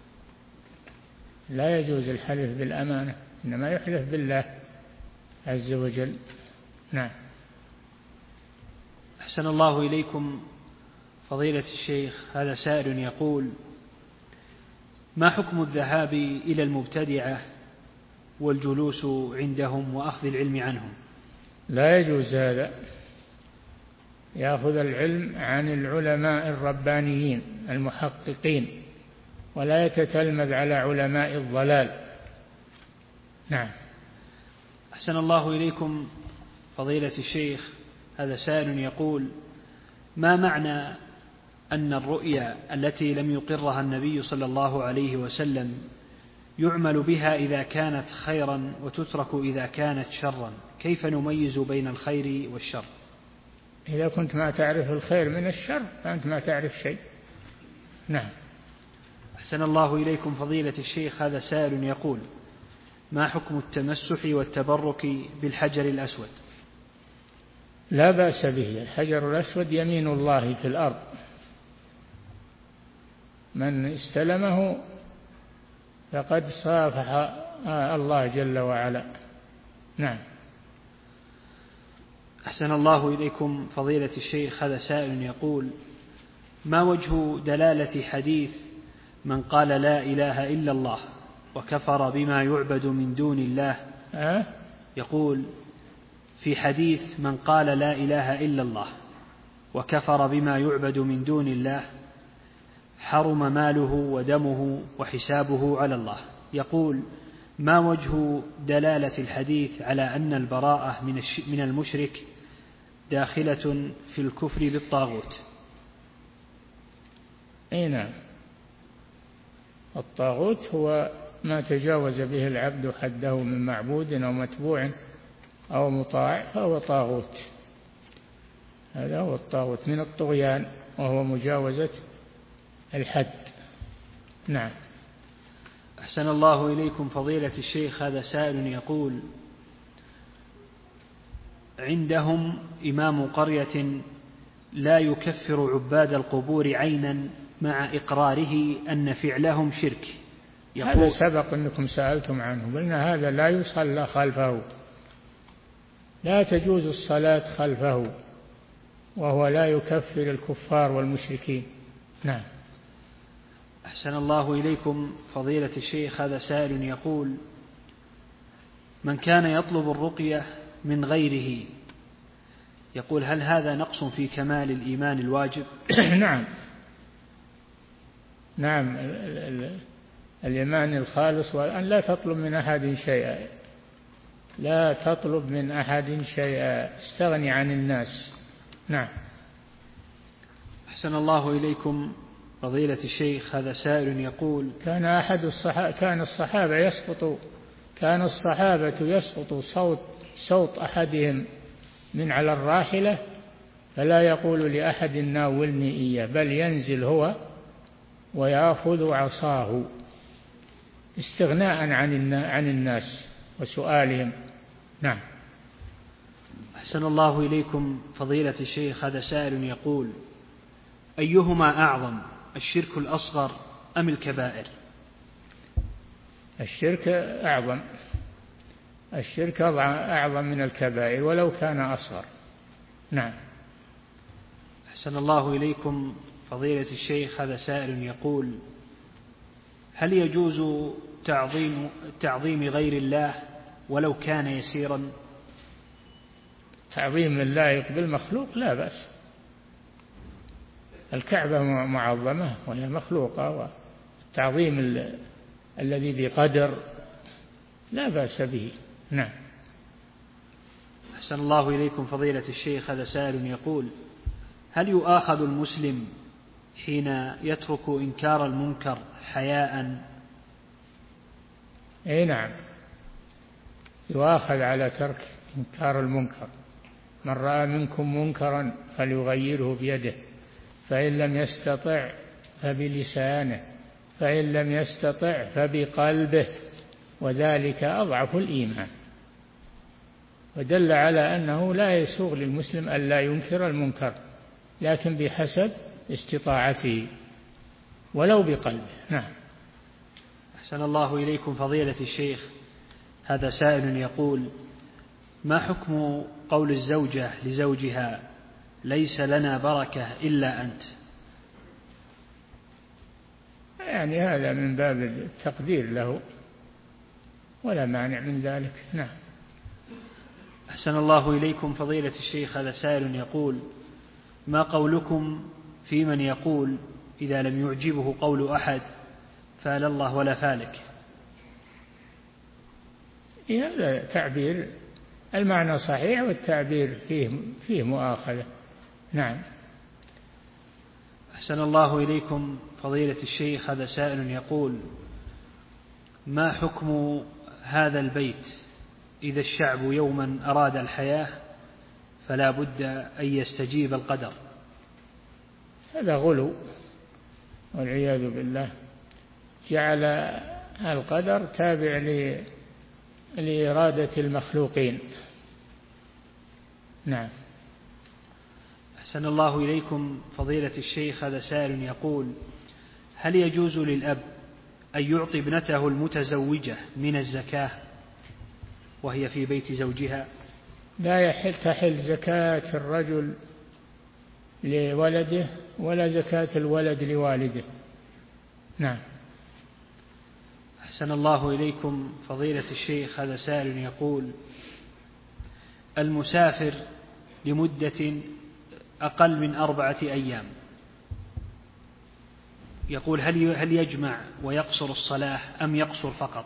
لا يجوز الحلف بالأمانة، إنما يحلف بالله عز وجل. نعم. أحسن الله إليكم فضيلة الشيخ. هذا سائل يقول: ما حكم الذهاب إلى المبتدعة والجلوس عندهم وأخذ العلم عنهم؟ لا يجوز هذا، يأخذ العلم عن العلماء الربانيين المحققين، ولا يتتلمذ على علماء الضلال. نعم. أحسن الله إليكم فضيلة الشيخ. هذا سائل يقول: ما معنى أن الرؤيا التي لم يقرها النبي صلى الله عليه وسلم يعمل بها إذا كانت خيرا وتترك إذا كانت شرا؟ كيف نميز بين الخير والشر؟ إذا كنت ما تعرف الخير من الشر فأنت ما تعرف شيء. نعم. أحسن الله إليكم فضيلة الشيخ. هذا سائل يقول: ما حكم التمسح والتبرك بالحجر الأسود؟ لا بأس به، الحجر الأسود يمين الله في الأرض، من استلمه فقد صافح الله جل وعلا. نعم. أحسن الله إليكم فضيلة الشيخ. هذا سائل يقول: ما وجه دلالة حديث من قال لا إله إلا الله وكفر بما يعبد من دون الله؟ أه؟ يقول: في حديث من قال لا إله إلا الله وكفر بما يعبد من دون الله حرم ماله ودمه وحسابه على الله. يقول: ما وجه دلالة الحديث على أن البراءة من المشرك داخلة في الكفر بالطاغوت؟ أي نعم، الطاغوت هو ما تجاوز به العبد حده من معبود أو متبوع أو مطاع، فهو طاغوت. هذا هو الطاغوت من الطغيان، وهو مجاوزة الحد. نعم. أحسن الله إليكم فضيلة الشيخ. هذا سائل يقول: عندهم إمام قرية لا يكفر عباد القبور عينا مع إقراره أن فعلهم شرك. هذا سبق أنكم سألتم عنه، قلنا هذا لا يصلى خلفه، لا تجوز الصلاة خلفه، وهو لا يكفر الكفار والمشركين. نعم. أحسن الله إليكم فضيلة الشيخ. هذا سائل يقول: من كان يطلب الرقية من غيره، يقول: هل هذا نقص في كمال الإيمان الواجب؟ نعم نعم، الإيمان الخالص، وأن لا تطلب من أحد شيئا، لا تطلب من أحد شيئا، استغني عن الناس. نعم. أحسن الله إليكم فضيلة الشيخ. هذا سائل يقول: كان أحد الصحابة كان الصحابة يسقط كان الصحابة يسقط صوت صوت أحدهم من على الراحلة، فلا يقول لأحد ناولني إياه، بل ينزل هو ويأخذ عصاه، استغناء عن الناس وسؤالهم. نعم. أحسن الله إليكم فضيلة الشيخ. هذا سائل يقول: أيهما أعظم، الشرك الأصغر أم الكبائر؟ الشرك أعظم، الشرك أعظم من الكبائر ولو كان أصغر. نعم. أحسن الله إليكم فضيلة الشيخ. هذا سائل يقول: هل يجوز تعظيم, تعظيم غير الله ولو كان يسيرا؟ تعظيم اللائق بالمخلوق لا بأس. الكعبة معظمة وهي مخلوقة، والتعظيم ال... الذي بقدر لا بأس به. نعم. أحسن الله إليكم فضيلة الشيخ. هذا سائل يقول: هل يؤاخذ المسلم حين يترك إنكار المنكر حياء؟ أي نعم، يؤاخذ على ترك إنكار المنكر. من رأى منكم منكرا فليغيره بيده، فإن لم يستطع فبلسانه، فإن لم يستطع فبقلبه، وذلك أضعف الإيمان. ودل على أنه لا يسوغ للمسلم ألا ينكر المنكر، لكن بحسب استطاعته ولو بقلبه. نعم. أحسن الله إليكم فضيلة الشيخ. هذا سائل يقول: ما حكم قول الزوجة لزوجها: ليس لنا بركة إلا أنت؟ يعني هذا من باب التقدير له، ولا مانع من ذلك. نعم. أحسن الله إليكم فضيلة الشيخ. هذا سائل يقول: ما قولكم في من يقول إذا لم يعجبه قول أحد فال الله ولا فالك؟ هذا تعبير، المعنى صحيح والتعبير فيه, فيه مؤاخذة. نعم. أحسن الله إليكم فضيلة الشيخ. هذا سائل يقول: ما حكم هذا البيت إذا الشعب يوما أراد الحياة فلا بد أن يستجيب القدر؟ هذا غلو والعياذ بالله، جعل القدر تابع لإرادة المخلوقين. نعم. أحسن الله إليكم فضيلة الشيخ. هذا سائل يقول: هل يجوز للأب أن يعطي ابنته المتزوجة من الزكاة وهي في بيت زوجها؟ لا يحل تحل زكاة الرجل لولده ولا زكاة الولد لوالده. نعم. أحسن الله إليكم فضيلة الشيخ. هذا سائل يقول: المسافر لمدة أقل من أربعة أيام، يقول: هل هل يجمع ويقصر الصلاة أم يقصر فقط؟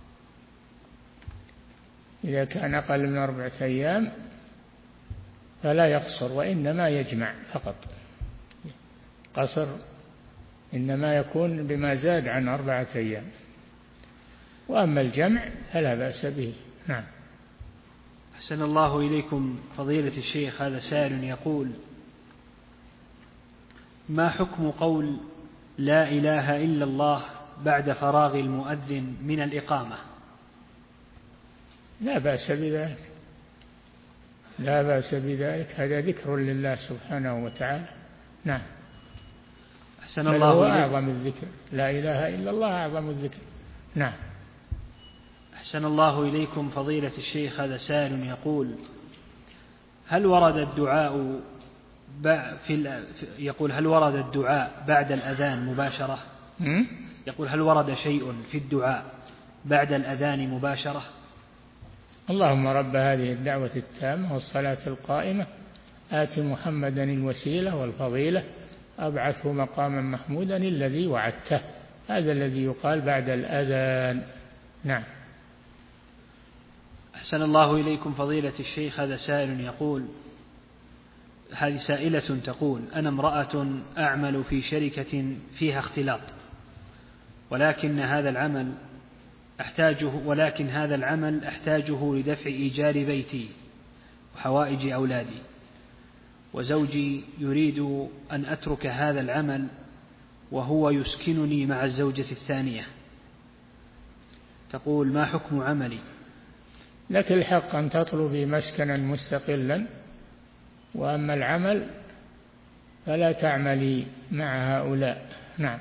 إذا كان أقل من أربعة أيام فلا يقصر، وإنما يجمع فقط. قصر إنما يكون بما زاد عن أربعة أيام، وأما الجمع فلا بأس به. نعم. أحسن الله إليكم فضيلة الشيخ. هذا سائل يقول: ما حكم قول لا إله إلا الله بعد فراغ المؤذن من الإقامة؟ لا بأس بذلك، لا بأس بذلك، هذا ذكر لله سبحانه وتعالى. نعم. أحسن الله هو إليكم. أعظم الذكر، لا إله إلا الله أعظم الذكر. نعم. أحسن الله إليكم فضيلة الشيخ. هذا سائل يقول: هل ورد الدعاء في يقول هل ورد الدعاء بعد الأذان مباشرة؟ يقول: هل ورد شيء في الدعاء بعد الأذان مباشرة؟ اللهم رب هذه الدعوة التامة والصلاة القائمة آت محمدا الوسيلة والفضيلة أبعثه مقاما محمودا الذي وعدته. هذا الذي يقال بعد الأذان. نعم. أحسن الله إليكم فضيلة الشيخ. هذا سائل يقول: هذه سائلة تقول: أنا امرأة أعمل في شركة فيها اختلاط، ولكن هذا العمل أحتاجه ولكن هذا العمل أحتاجه لدفع إيجار بيتي وحوائج أولادي، وزوجي يريد أن أترك هذا العمل وهو يسكنني مع الزوجة الثانية. تقول: ما حكم عملي؟ لك الحق أن تطلبي مسكنا مستقلا، وأما العمل فلا تعملي مع هؤلاء. نعم.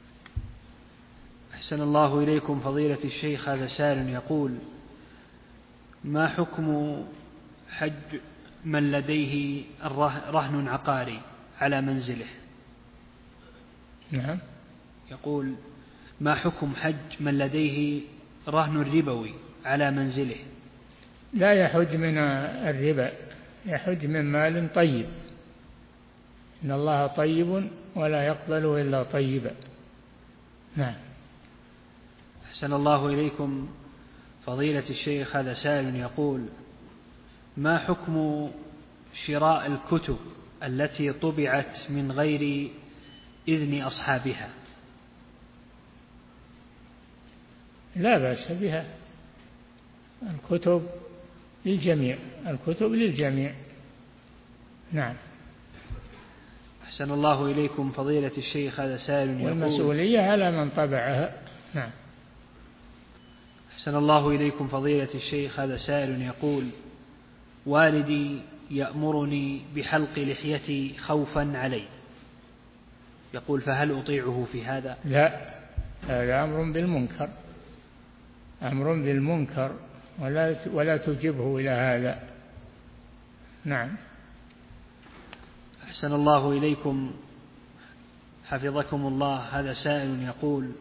أحسن الله إليكم فضيلة الشيخ، هذا سائل يقول: ما حكم حج من لديه رهن عقاري على منزله؟ نعم. يقول: ما حكم حج من لديه رهن ربوي على منزله؟ لا يحج من الربا، يحج من مال طيب، إن الله طيب ولا يقبل إلا طيبا. نعم. أحسن الله إليكم فضيلة الشيخ، هذا سائل يقول: ما حكم شراء الكتب التي طبعت من غير إذن أصحابها؟ لا بأس بها، الكتب للجميع، الكتب للجميع. نعم. أحسن الله إليكم فضيلة الشيخ، هذا سائل يقول: والمسؤولية على من طبعها. نعم. أحسن الله إليكم فضيلة الشيخ، هذا سائل يقول: والدي يأمرني بحلق لحيتي خوفا علي، يقول: فهل أطيعه في هذا؟ لا، هذا أمر بالمنكر، أمر بالمنكر، ولا ولا تجبه إلى هذا. نعم. أحسن الله إليكم حفظكم الله، هذا سائل يقول: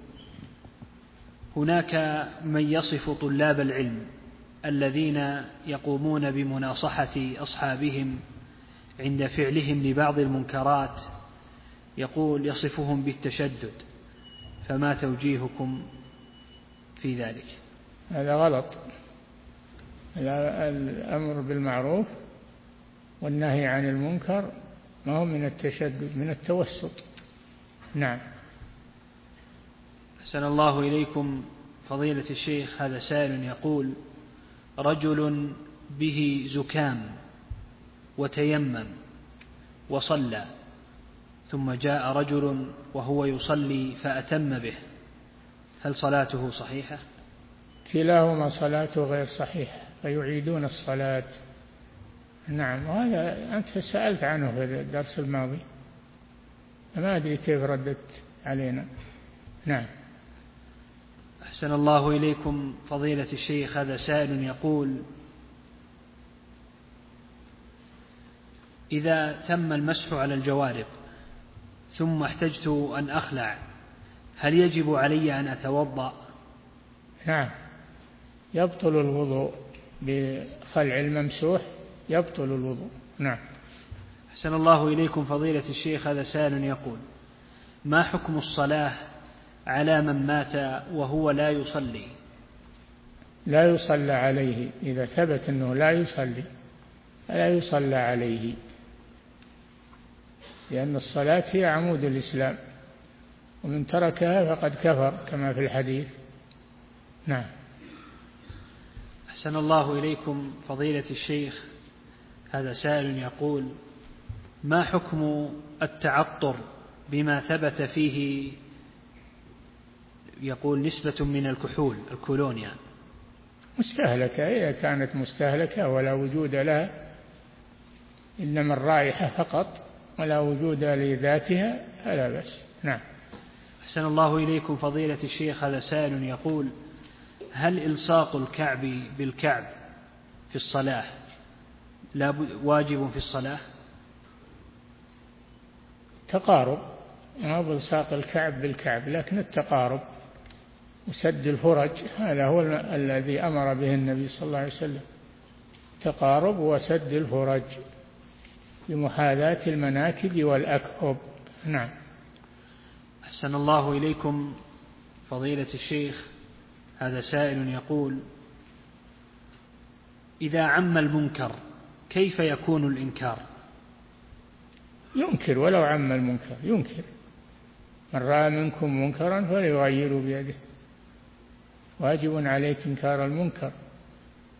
هناك من يصف طلاب العلم الذين يقومون بمناصحة أصحابهم عند فعلهم لبعض المنكرات، يقول: يصفهم بالتشدد، فما توجيهكم في ذلك؟ هذا غلط. الأمر بالمعروف والنهي عن المنكر ما هو من التشدد، من التوسط. نعم. أحسن الله إليكم فضيلة الشيخ، هذا سائل يقول: رجل به زكام وتيمم وصلى، ثم جاء رجل وهو يصلي فأتم به، هل صلاته صحيحة؟ كلاهما صلاته غير صحيحة، فيعيدون الصلاة. نعم. وهذا أنت سألت عنه في الدرس الماضي، ما أدري كيف ردت علينا. نعم. أحسن الله إليكم فضيلة الشيخ، هذا سائل يقول: إذا تم المسح على الجوارب ثم احتجت أن أخلع، هل يجب علي أن أتوضأ؟ نعم، يبطل الوضوء بخلع الممسوح، يبطل الوضوء. نعم. أحسن الله إليكم فضيلة الشيخ، هذا سائل يقول: ما حكم الصلاة على من مات وهو لا يصلي؟ لا يصلى عليه، إذا ثبت أنه لا يصلي فلا يصلى عليه، لأن الصلاة هي عمود الإسلام، ومن تركها فقد كفر كما في الحديث. نعم. أحسن الله إليكم فضيلة الشيخ، هذا سائل يقول: ما حكم التعطر بما ثبت فيه، يقول، نسبة من الكحول الكولونيا؟ مستهلكة، إذا كانت مستهلكة ولا وجود لها، إنما الرائحة فقط ولا وجود لذاتها فلا بأس. نعم. أحسن الله إليكم فضيلة الشيخ، هذا سائل يقول: هل إلصاق الكعب بالكعب في الصلاة لا واجب في الصلاة؟ تقارب، ما بلصاق الكعب بالكعب، لكن التقارب وسد الفرج، هذا هو الذي أمر به النبي صلى الله عليه وسلم، تقارب وسد الفرج بمحاذاة المناكب والأكعب. نعم. أحسن الله إليكم فضيلة الشيخ، هذا سائل يقول: إذا عم المنكر كيف يكون الإنكار؟ ينكر ولو عم المنكر، ينكر. من رأى منكم منكرا فليغيره بيده، واجب عليك إنكار المنكر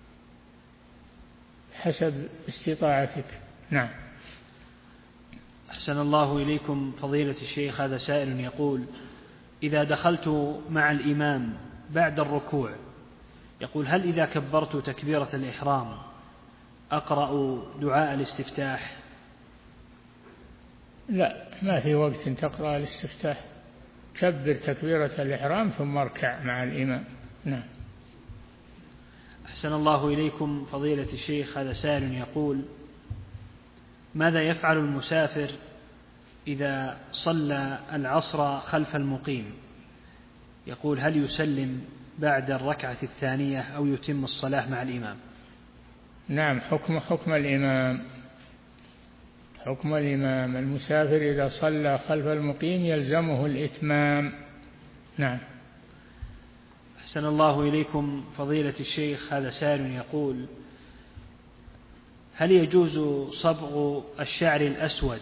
حسب استطاعتك. نعم. أحسن الله إليكم فضيلة الشيخ. هذا سائل يقول: إذا دخلت مع الإمام بعد الركوع، يقول: هل إذا كبرت تكبيرة الإحرام أقرأ دعاء الاستفتاح؟ لا، ما في وقت تقرأ الاستفتاح، كبر تكبيرة الإحرام ثم اركع مع الإمام. نعم. أحسن الله إليكم فضيلة الشيخ. هذا سائل يقول: ماذا يفعل المسافر إذا صلى العصر خلف المقيم؟ يقول: هل يسلم بعد الركعة الثانية أو يتم الصلاة مع الإمام؟ نعم، حكم حكم الإمام حكم الإمام المسافر إذا صلى خلف المقيم يلزمه الإتمام. نعم. أحسن الله إليكم فضيلة الشيخ. هذا سائل يقول: هل يجوز صبغ الشعر الأسود؟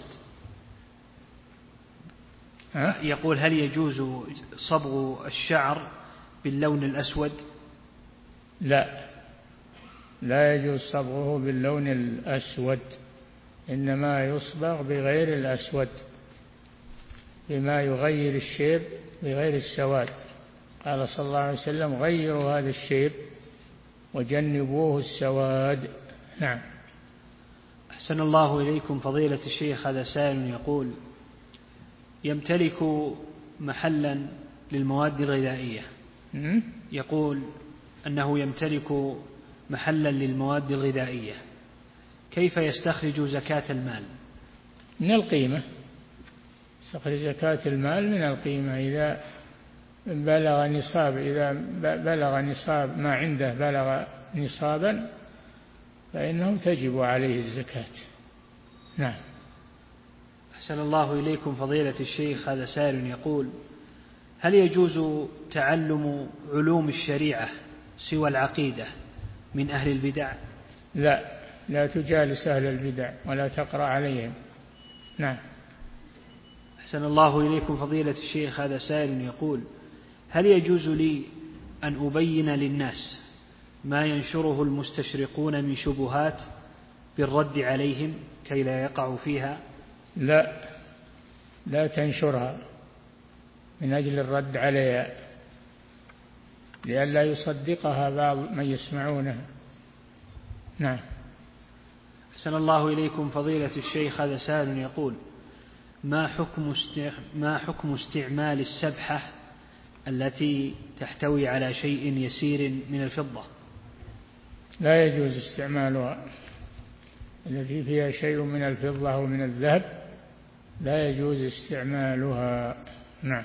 ها؟ يقول: هل يجوز صبغ الشعر باللون الأسود؟ لا، لا يجوز صبغه باللون الأسود، إنما يصبغ بغير الأسود، بما يغير الشيب بغير السواد. قال صلى الله عليه وسلم: غيروا هذا الشيب وجنبوه السواد. نعم. أحسن الله إليكم فضيلة الشيخ. هذا سائل يقول: يمتلك محلا للمواد الغذائية. يقول أنه يمتلك محلا للمواد الغذائية، كيف يستخرج زكاة المال؟ من القيمة، يستخرج زكاة المال من القيمة. إذا بلغ نصاب إذا بلغ نصاب ما عنده بلغ نصابا فإنه تجب عليه الزكاة. نعم. أحسن الله إليكم فضيلة الشيخ. هذا سائل يقول: هل يجوز تعلم علوم الشريعة سوى العقيدة من أهل البدع؟ لا، لا تجالس أهل البدع ولا تقرأ عليهم. نعم. أحسن الله إليكم فضيلة الشيخ. هذا سائل يقول: هل يجوز لي أن أبين للناس ما ينشره المستشرقون من شبهات بالرد عليهم كي لا يقعوا فيها؟ لا، لا تنشرها من أجل الرد عليها، لئلا يصدقها بعض من يسمعونها. نعم. أحسن الله إليكم فضيلة الشيخ. هذا سائل يقول: ما حكم ما حكم استعمال السبحة التي تحتوي على شيء يسير من الفضة؟ لا يجوز استعمالها، التي فيها شيء من الفضة أو من الذهب لا يجوز استعمالها. نعم.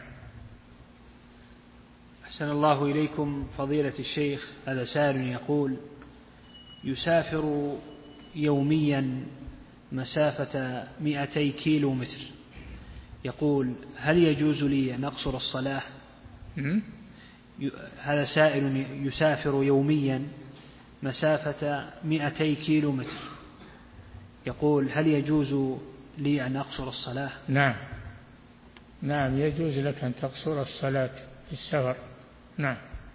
أحسن الله إليكم فضيلة الشيخ. هذا سائل يقول: يسافر يوميا مسافة مئتي كيلو متر، يقول: هل يجوز لي أن أقصر الصلاة؟ هذا سائل يسافر يوميا مسافة مئتي كيلو متر، يقول: هل يجوز لي أن أقصر الصلاة؟ نعم، نعم يجوز لك أن تقصر الصلاة في السفر. نعم.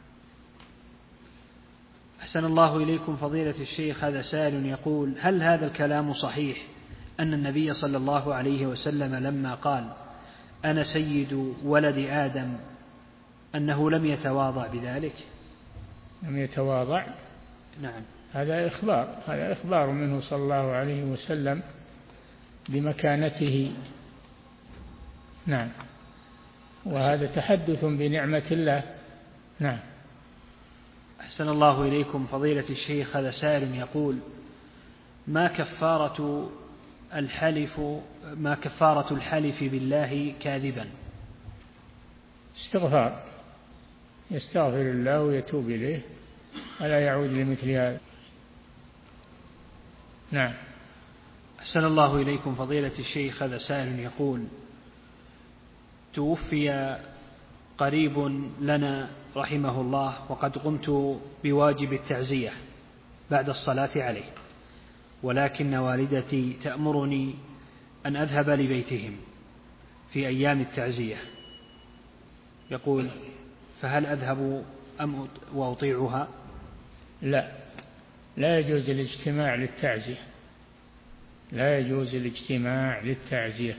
أحسن الله إليكم فضيلة الشيخ. هذا سائل يقول: هل هذا الكلام صحيح أن النبي صلى الله عليه وسلم لما قال: أنا سيد ولد آدم، أنه لم يتواضع بذلك؟ لم يتواضع؟ نعم. هذا إخبار هذا إخبار منه صلى الله عليه وسلم بمكانته. نعم. وهذا تحدث بنعمة الله. نعم. أحسن الله إليكم فضيلة الشيخ. هذا سائل يقول: ما كفارة الحلف ما كفارة الحلف بالله كاذبا؟ استغفار، يستغفر الله ويتوب إليه ولا يعود لمثل هذا. نعم. أحسن الله إليكم فضيلة الشيخ. هذا سائل يقول: توفي قريب لنا رحمه الله وقد قمت بواجب التعزية بعد الصلاة عليه، ولكن والدتي تأمرني أن أذهب لبيتهم في أيام التعزية، يقول: فهل أذهب أم وأطيعها؟ لا، لا يجوز الاجتماع للتعزية، لا يجوز الاجتماع للتعزية،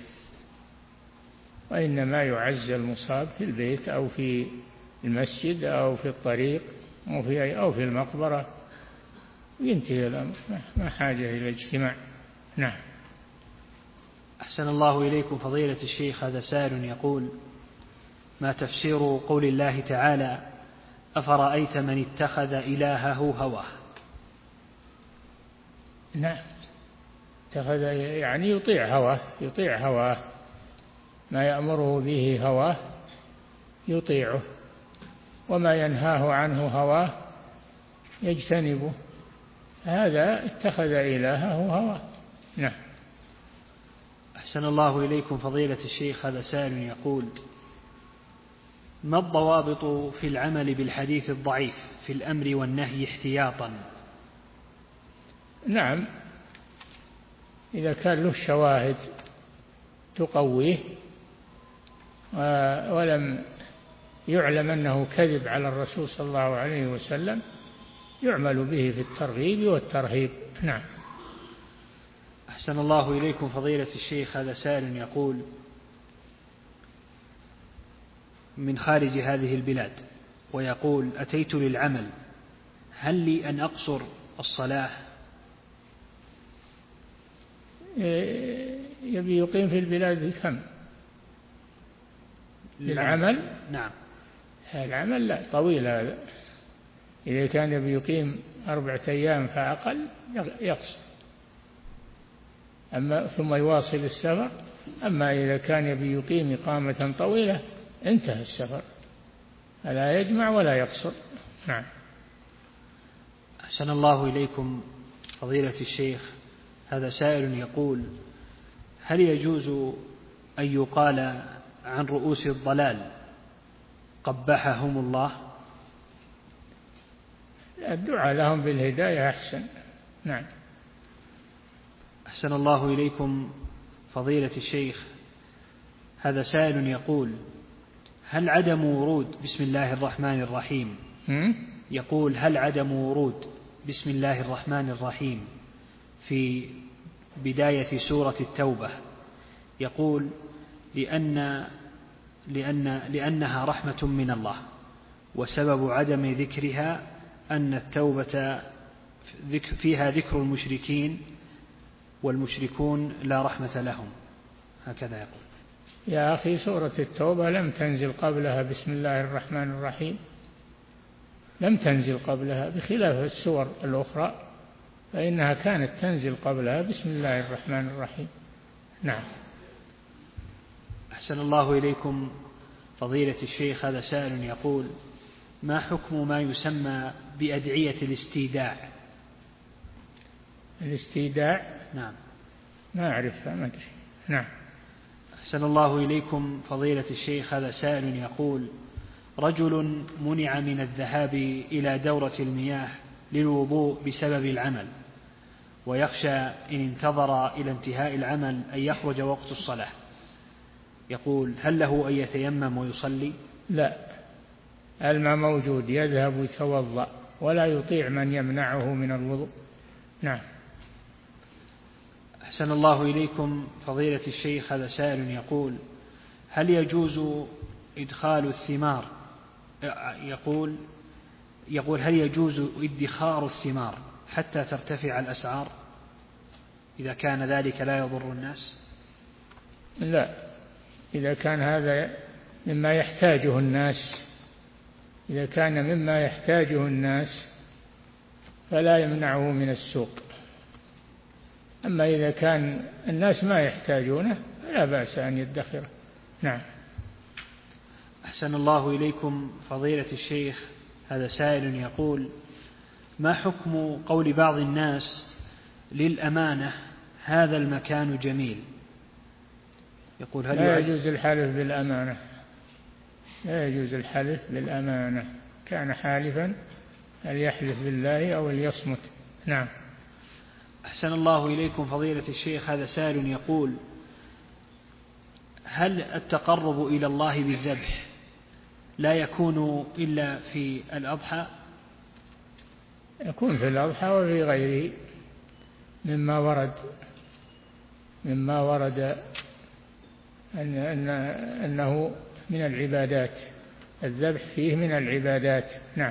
وإنما يعزى المصاب في البيت أو في المسجد أو في الطريق أو في, أو في المقبرة، ينتهي الأمر، ما حاجة إلى الاجتماع. نعم. أحسن الله إليكم فضيلة الشيخ، هذا سائل يقول: ما تفسير قول الله تعالى: أفرأيت من اتخذ إلهه هواه؟ نعم، اتخذ يعني يطيع هواه، يطيع هواه، ما يأمره به هواه يطيعه، وما ينهاه عنه هواه يجتنبه، هذا اتخذ إلهه هواه. نعم. أحسن الله إليكم فضيلة الشيخ، هذا سائل يقول: ما الضوابط في العمل بالحديث الضعيف في الأمر والنهي احتياطا؟ نعم، إذا كان له شواهد تقويه ولم يعلم أنه كذب على الرسول صلى الله عليه وسلم يعمل به في الترغيب والترهيب. نعم. أحسن الله إليكم فضيلة الشيخ، هذا سائل يقول: من خارج هذه البلاد، ويقول: أتيت للعمل، هل لي أن أقصر الصلاة؟ يبي يقيم في البلاد كم؟ للعمل؟ نعم. العمل لا، طويل هذا، إذا كان يبي يقيم أربعة أيام فأقل يقصر، أما ثم يواصل السفر. أما إذا كان يبي يقيم إقامة طويلة انتهى السفر، فلا يجمع ولا يقصر. نعم. أحسن الله إليكم فضيلة الشيخ، هذا سائل يقول: هل يجوز أن يقال عن رؤوس الضلال قبحهم الله؟ الدعاء لهم بالهداية أحسن. نعم. أحسن الله إليكم فضيلة الشيخ، هذا سائل يقول: هل عدم ورود بسم الله الرحمن الرحيم يقول هل عدم ورود بسم الله الرحمن الرحيم في بداية سورة التوبة يقول لأن لأن لأنها رحمة من الله، وسبب عدم ذكرها أن التوبة فيها ذكر المشركين والمشركون لا رحمة لهم، هكذا يقول. يا أخي، سورة التوبة لم تنزل قبلها بسم الله الرحمن الرحيم، لم تنزل قبلها، بخلاف السور الأخرى فإنها كانت تنزل قبلها بسم الله الرحمن الرحيم. نعم. أحسن الله إليكم فضيلة الشيخ، هذا سائل يقول: ما حكم ما يسمى بأدعية الاستيداع؟ الاستيداع؟ نعم. ما أعرفها، ما أدري. نعم. أحسن الله إليكم فضيلة الشيخ، هذا سائل يقول: رجل منع من الذهاب إلى دورة المياه للوضوء بسبب العمل، ويخشى إن انتظر إلى انتهاء العمل أن يخرج وقت الصلاة، يقول: هل له أن يتيمم ويصلي؟ لا، الماء موجود، يذهب يتوضأ ولا يطيع من يمنعه من الوضوء. نعم. أحسن الله إليكم فضيلة الشيخ، هذا سائل يقول: هل يجوز إدخال الثمار يقول يقول هل يجوز ادخار الثمار حتى ترتفع الأسعار إذا كان ذلك لا يضر الناس؟ لا، إذا كان هذا مما يحتاجه الناس، إذا كان مما يحتاجه الناس فلا يمنعه من السوق، أما إذا كان الناس ما يحتاجونه فلا بأس أن يدخره. نعم. أحسن الله إليكم فضيلة الشيخ، هذا سائل يقول: ما حكم قول بعض الناس للأمانة هذا المكان جميل؟ يقول: هل لا يجوز الحلف بالأمانة، لا يجوز الحلف بالأمانة، كان حالفا فليحلف بالله أو ليصمت. نعم. أحسن الله إليكم فضيلة الشيخ، هذا سائل يقول: هل التقرب إلى الله بالذبح لا يكون إلا في الأضحى؟ يكون في الأضحى وفي غيره مما ورد مما ورد أن أن أنه من العبادات، الذبح فيه من العبادات. نعم.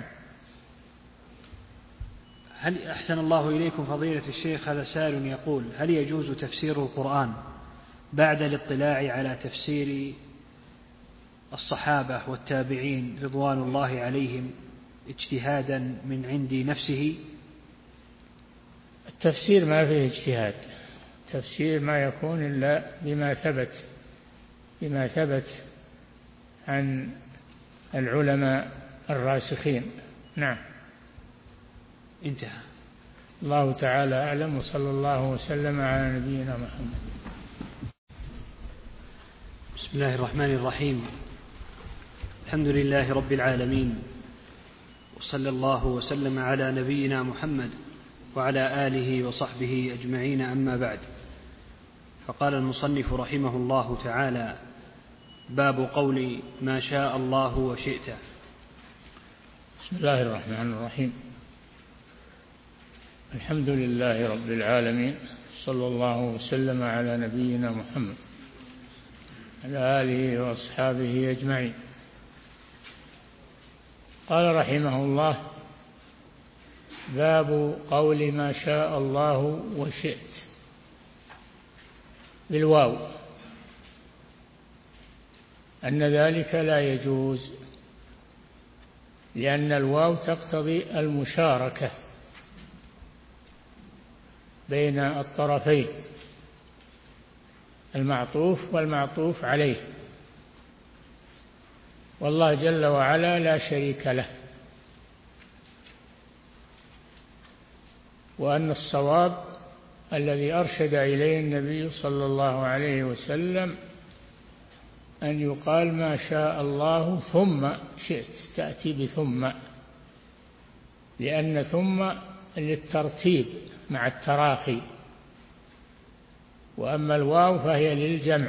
هل أحسن الله إليكم فضيلة الشيخ، هذا سائل يقول: هل يجوز تفسير القرآن بعد الاطلاع على تفسير الصحابة والتابعين رضوان الله عليهم اجتهادا من عند نفسه؟ التفسير ما فيه اجتهاد، التفسير ما يكون إلا بما ثبت بما ثبت عن العلماء الراسخين. نعم. انتهى. الله تعالى أعلم، وصلى الله وسلم على نبينا محمد. بسم الله الرحمن الرحيم. الحمد لله رب العالمين، وصلى الله وسلم على نبينا محمد وعلى آله وصحبه أجمعين، أما بعد. فقال المصنف رحمه الله تعالى: باب قول ما شاء الله وشئت. بسم الله الرحمن الرحيم. الحمد لله رب العالمين، صلى الله وسلم على نبينا محمد على آله وأصحابه أجمعين. قال رحمه الله: باب قول ما شاء الله وشئت بالواو، أن ذلك لا يجوز، لأن الواو تقتضي المشاركة بين الطرفين، المعطوف والمعطوف عليه، والله جل وعلا لا شريك له. وأن الصواب الذي أرشد إليه النبي صلى الله عليه وسلم أن يقال ما شاء الله ثم شئت، تأتي بثم، لأن ثم للترتيب مع التراخي، وأما الواو فهي للجمع،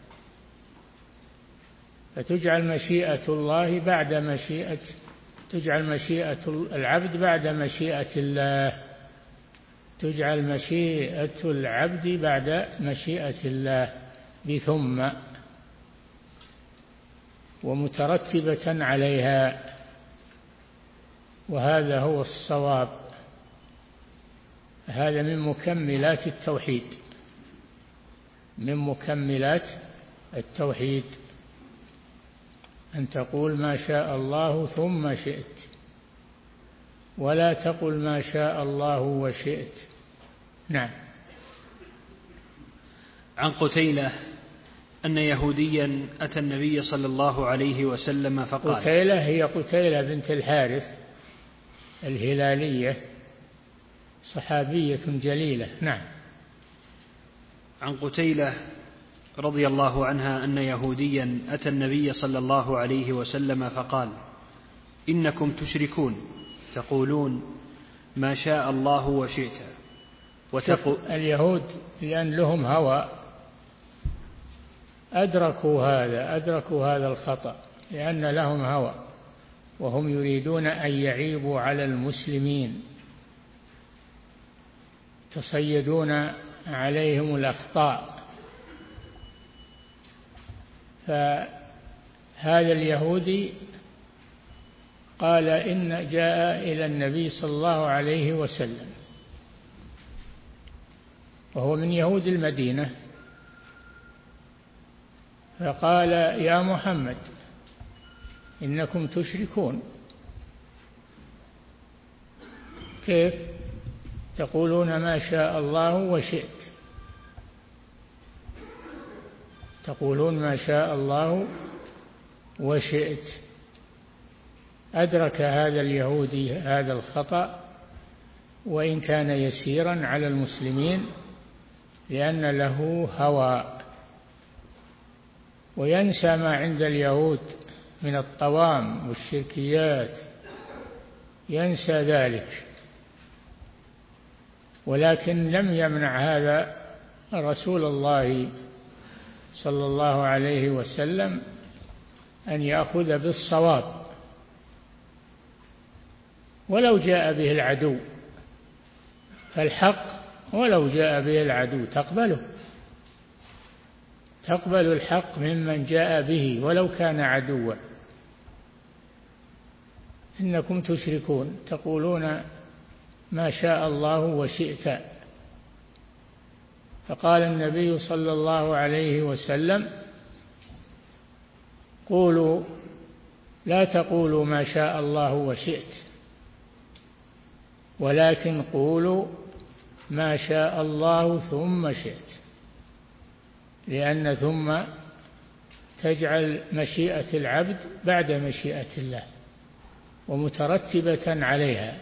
فتجعل مشيئة الله بعد مشيئة تجعل مشيئة العبد بعد مشيئة الله تجعل مشيئة العبد بعد مشيئة الله بثم، ومترتبة عليها، وهذا هو الصواب. هذا من مكملات التوحيد، من مكملات التوحيد أن تقول ما شاء الله ثم شئت، ولا تقل ما شاء الله وشئت. نعم. عن قتيلة أن يهوديا أتى النبي صلى الله عليه وسلم فقال. قتيلة هي قتيلة بنت الحارث الهلالية، صحابية جليلة. نعم. عن قتيلة رضي الله عنها أن يهوديا أتى النبي صلى الله عليه وسلم فقال: إنكم تشركون تقولون ما شاء الله وشئت وتقول. اليهود لأن لهم هوى أدركوا هذا أدركوا هذا الخطأ، لأن لهم هوى وهم يريدون أن يعيبوا على المسلمين، تصيدون عليهم الأخطاء. فهذا اليهودي قال إن جاء إلى النبي صلى الله عليه وسلم، وهو من يهود المدينة، فقال: يا محمد إنكم تشركون، كيف تقولون ما شاء الله وشئت، تقولون ما شاء الله وشئت. أدرك هذا اليهودي هذا الخطأ، وإن كان يسيرا على المسلمين، لأن له هوى، وينسى ما عند اليهود من الطوام والشركيات، ينسى ذلك. ولكن لم يمنع هذا رسول الله صلى الله عليه وسلم أن يأخذ بالصواب ولو جاء به العدو، فالحق ولو جاء به العدو تقبله، تقبل الحق ممن جاء به ولو كان عدوا. إنكم تشركون تقولون ما شاء الله وشئت. فقال النبي صلى الله عليه وسلم: قولوا لا تقولوا ما شاء الله وشئت، ولكن قولوا ما شاء الله ثم شئت، لأن ثم تجعل مشيئة العبد بعد مشيئة الله ومترتبة عليها،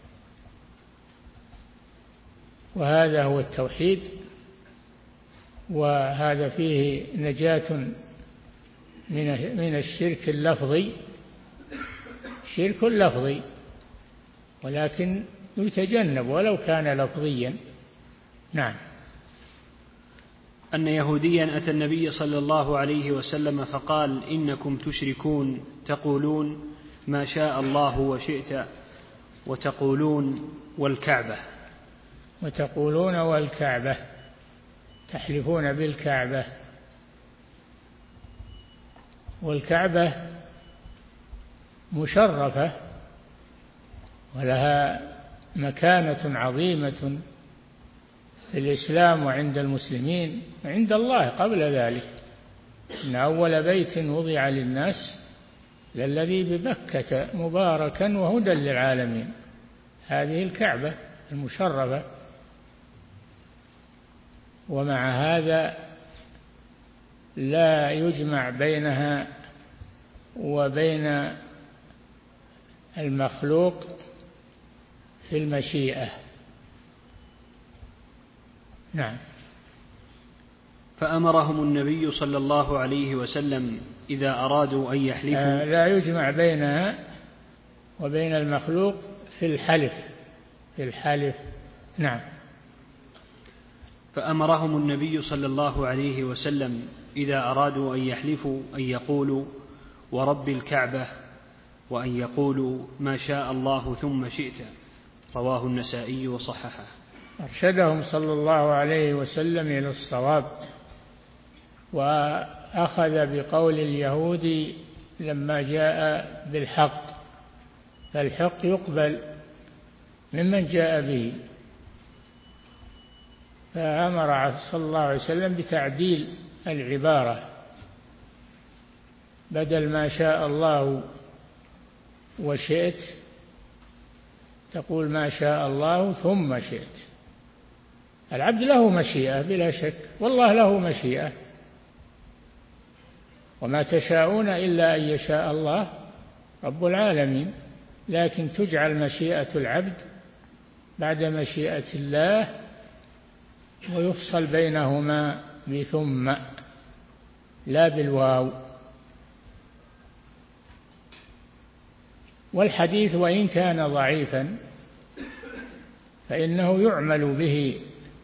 وهذا هو التوحيد، وهذا فيه نجاة من الشرك اللفظي، شرك لفظي ولكن يتجنب ولو كان لفظيا. نعم. أن يهوديا أتى النبي صلى الله عليه وسلم فقال: إنكم تشركون تقولون ما شاء الله وشئت وتقولون والكعبة. وتقولون والكعبة، تحلفون بالكعبة. والكعبة مشرفة ولها مكانة عظيمة في الإسلام وعند المسلمين وعند الله قبل ذلك. إن أول بيت وضع للناس للذي بمكة مباركا وهدى للعالمين، هذه الكعبة المشرفة. ومع هذا لا يجمع بينها وبين المخلوق في المشيئة. نعم. فأمرهم النبي صلى الله عليه وسلم إذا أرادوا أن يحلفوا آه لا يجمع بينها وبين المخلوق في الحلف في الحلف نعم. فأمرهم النبي صلى الله عليه وسلم إذا أرادوا أن يحلفوا أن يقولوا ورب الكعبة، وأن يقولوا ما شاء الله ثم شئت. رواه النسائي وصححه. أرشدهم صلى الله عليه وسلم إلى الصواب، وأخذ بقول اليهود لما جاء بالحق، فالحق يقبل ممن جاء به، فأمر صلى الله عليه وسلم بتعديل العبارة، بدل ما شاء الله وشئت تقول ما شاء الله ثم شئت. العبد له مشيئة بلا شك، والله له مشيئة، وما تشاءون إلا أن يشاء الله رب العالمين، لكن تجعل مشيئة العبد بعد مشيئة الله ويفصل بينهما بثم لا بالواو. والحديث وإن كان ضعيفا فإنه يعمل به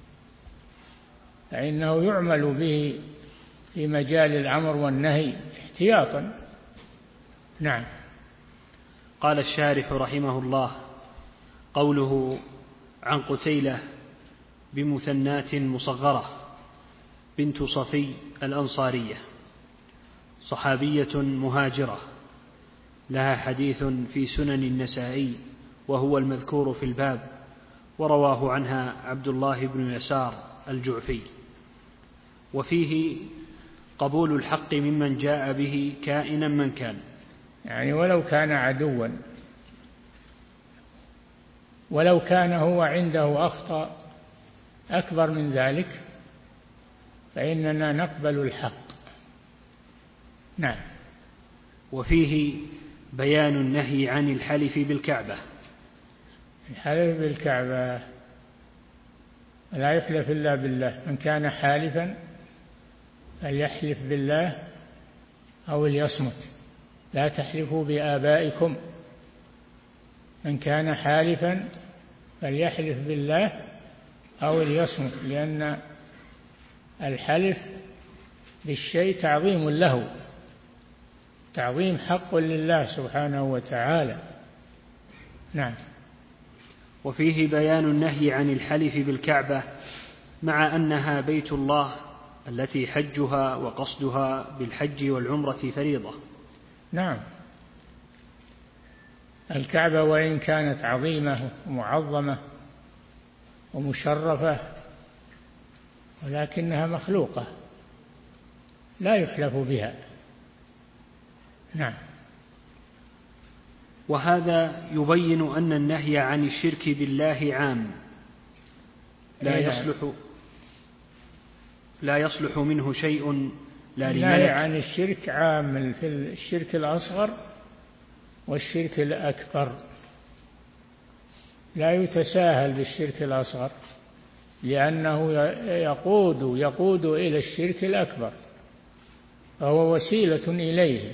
فإنه يعمل به في مجال الأمر والنهي احتياطا. نعم. قال الشارح رحمه الله: قوله عن قتيلة بمثنات مصغرة بنت صفي الأنصارية، صحابية مهاجرة، لها حديث في سنن النسائي وهو المذكور في الباب، ورواه عنها عبد الله بن يسار الجعفي. وفيه قبول الحق ممن جاء به كائنا من كان، يعني ولو كان عدوا، ولو كان هو عنده أخطاء أكبر من ذلك فإننا نقبل الحق. نعم. وفيه بيان النهي عن الحلف بالكعبة. الحلف بالكعبة لا يحلف إلا بالله، من كان حالفا فليحلف بالله أو ليصمت، لا تحلفوا بآبائكم، من كان حالفا فليحلف بالله أو ليصمت، لأن الحلف بالشيء تعظيم له، تعظيم حق لله سبحانه وتعالى. نعم. وفيه بيان النهي عن الحلف بالكعبة مع أنها بيت الله التي حجها وقصدها بالحج والعمرة فريضة. نعم، الكعبة وإن كانت عظيمة ومعظمة ومشرفة ولكنها مخلوقة لا يحلف بها. نعم. وهذا يبين أن النهي عن الشرك بالله عام لا يصلح لا يصلح منه شيء لا لملك. النهي عن الشرك عام في الشرك الأصغر والشرك الأكبر، لا يتساهل بالشرك الأصغر لأنه يقود يقود إلى الشرك الأكبر، فهو وسيلة إليه.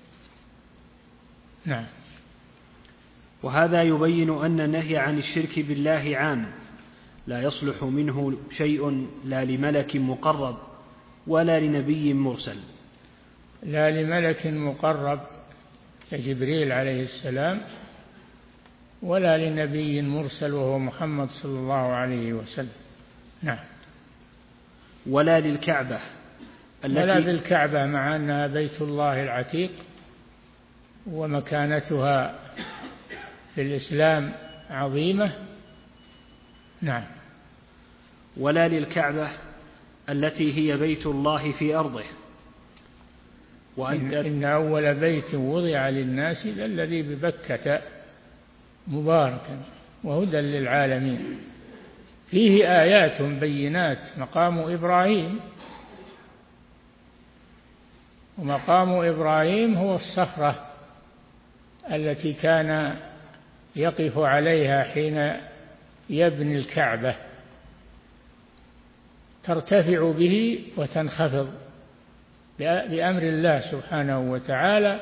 نعم. وهذا يبين أن النهي عن الشرك بالله عام لا يصلح منه شيء لا لملك مقرب ولا لنبي مرسل. لا لملك مقرب كجبريل عليه السلام ولا لنبي مرسل وهو محمد صلى الله عليه وسلم. نعم. ولا للكعبة التي ولا بالكعبة مع أنها بيت الله العتيق ومكانتها في الإسلام عظيمة. نعم. ولا للكعبة التي هي بيت الله في أرضه. وأن إن أول بيت وضع للناس الذي ببكة مباركا وهدى للعالمين فيه آيات بينات مقام إبراهيم، ومقام إبراهيم هو الصخرة التي كان يقف عليها حين يبني الكعبة، ترتفع به وتنخفض بأمر الله سبحانه وتعالى،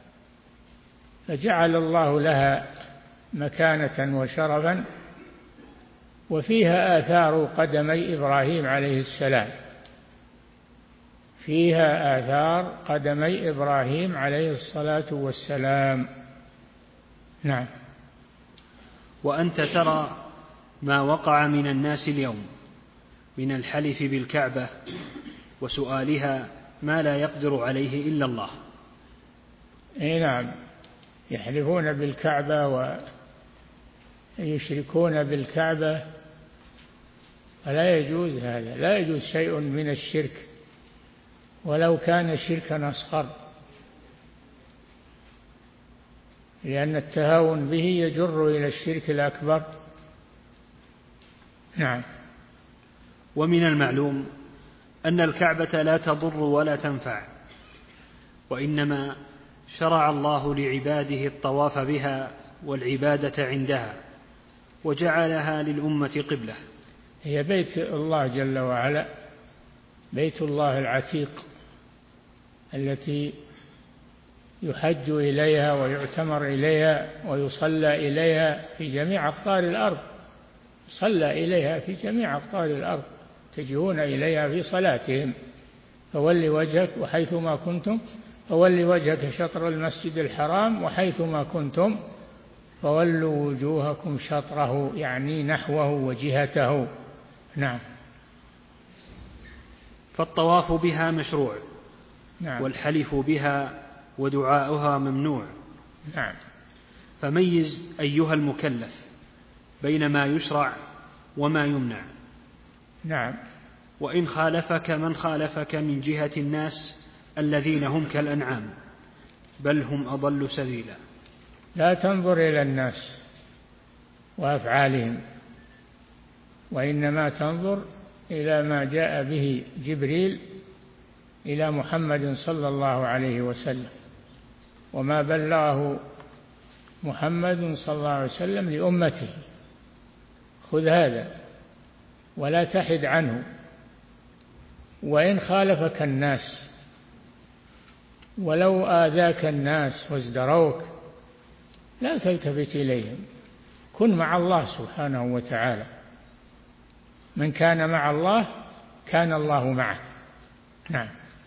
فجعل الله لها مكانة وشرفا، وفيها آثار قدمي إبراهيم عليه السلام، فيها آثار قدمي إبراهيم عليه الصلاة والسلام. نعم. وأنت ترى ما وقع من الناس اليوم من الحلف بالكعبة وسؤالها ما لا يقدر عليه إلا الله. أي نعم، يحلفون بالكعبة ويشركون بالكعبة، فلا يجوز هذا، لا يجوز شيء من الشرك ولو كان شركا أصغر، لأن التهاون به يجر إلى الشرك الأكبر. نعم. ومن المعلوم أن الكعبة لا تضر ولا تنفع، وإنما شرع الله لعباده الطواف بها والعبادة عندها، وجعلها للأمة قبلة. هي بيت الله جل وعلا، بيت الله العتيق التي يحج إليها ويعتمر إليها ويصلى إليها في جميع أقطار الأرض، صلى إليها في جميع أقطار الأرض، تجيئون إليها في صلاتهم. فول وجهك وحيثما كنتم فول وجهك شطر المسجد الحرام وحيثما كنتم فولوا وجوهكم شطره، يعني نحوه وجهته. نعم. فالطواف بها مشروع. نعم. والحلف بها ودعاؤها ممنوع. نعم. فميز أيها المكلف بين ما يشرع وما يمنع. نعم. وإن خالفك من خالفك من جهة الناس الذين هم كالأنعام بل هم أضل سبيلا. لا تنظر إلى الناس وأفعالهم، وإنما تنظر إلى ما جاء به جبريل إلى محمد صلى الله عليه وسلم، وما بلغه محمد صلى الله عليه وسلم لأمته. خذ هذا ولا تحد عنه. وإن خالفك الناس ولو آذاك الناس وازدروك لا تلتفت إليهم، كن مع الله سبحانه وتعالى. من كان مع الله كان الله معه. نعم.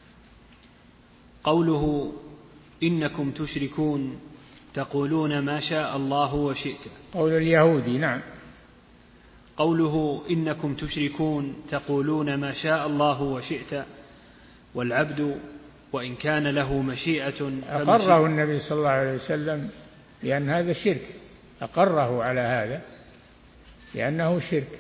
قوله إنكم تشركون تقولون ما شاء الله وشئت. قول اليهودي. نعم. قوله إنكم تشركون تقولون ما شاء الله وشئت، والعبد وإن كان له مشيئة أقره النبي صلى الله عليه وسلم لأن هذا شرك، أقره على هذا لأنه شرك،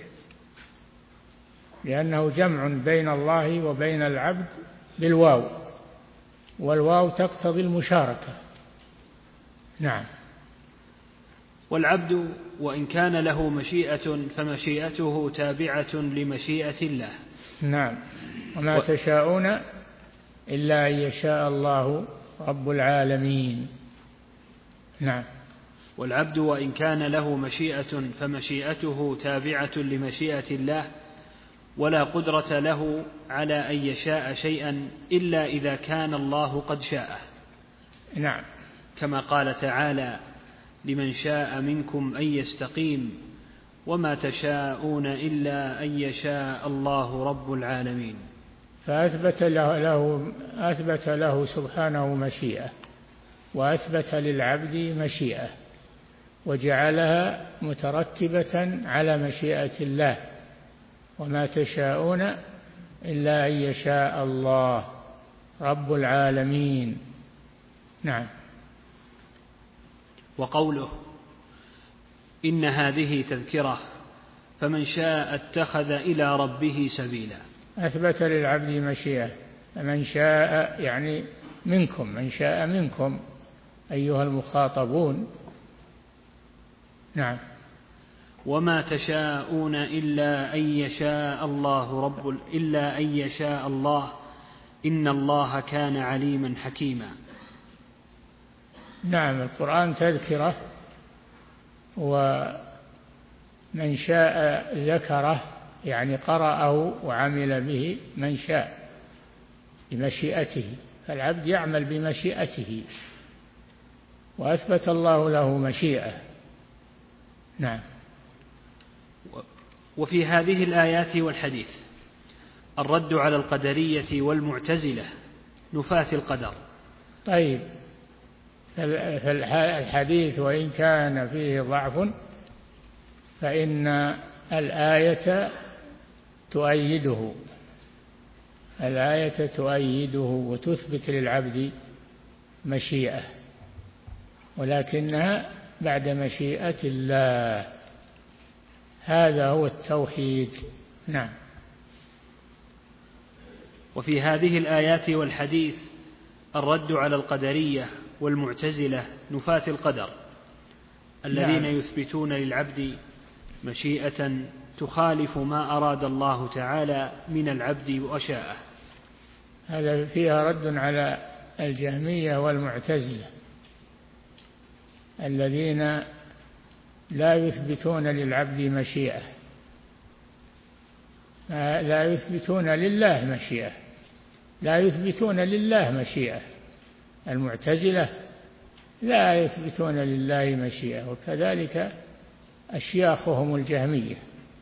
لأنه جمع بين الله وبين العبد بالواو، والواو تقتضي المشاركة. نعم. والعبد وإن كان له مشيئة فمشيئته تابعة لمشيئة الله. نعم. وما و... تشاءون إلا أن يشاء الله رب العالمين. نعم. والعبد وإن كان له مشيئة فمشيئته تابعة لمشيئة الله، ولا قدرة له على أن يشاء شيئا إلا إذا كان الله قد شاءه. نعم. كما قال تعالى: لمن شاء منكم أن يستقيم وما تشاءون إلا أن يشاء الله رب العالمين. فأثبت له, له, أثبت له سبحانه مشيئة، وأثبت للعبد مشيئة، وجعلها مترتبة على مشيئة الله، وما تشاءون إلا أن يشاء الله رب العالمين. نعم. وقوله إن هذه تذكرة فمن شاء اتخذ إلى ربه سبيلا، أثبت للعبد مشيئة، فمن شاء يعني منكم، من شاء منكم أيها المخاطبون. نعم. وما تشاءون إلا أن يشاء الله رب إلا أن يشاء الله إن الله كان عليما حكيما. نعم. القرآن تذكرة، ومن شاء ذكره يعني قرأه وعمل به من شاء بمشيئته، فالعبد يعمل بمشيئته، وأثبت الله له مشيئة. نعم. وفي هذه الآيات والحديث الرد على القدرية والمعتزلة نفاة القدر. طيب، فالحديث وإن كان فيه ضعف فإن الآية تؤيده، الآية تؤيده وتثبت للعبد مشيئة، ولكنها بعد مشيئة الله. هذا هو التوحيد. نعم. وفي هذه الآيات والحديث الرد على القدرية والمعتزلة نفاة القدر الذين نعم. يثبتون للعبد مشيئة تخالف ما أراد الله تعالى من العبد وأشاءه. هذا فيها رد على الجهمية والمعتزلة الذين لا يثبتون للعبد مشيئة، لا يثبتون لله مشيئة، لا يثبتون لله مشيئة. المعتزلة لا يثبتون لله مشيئة، وكذلك أشياخهم الجهمية،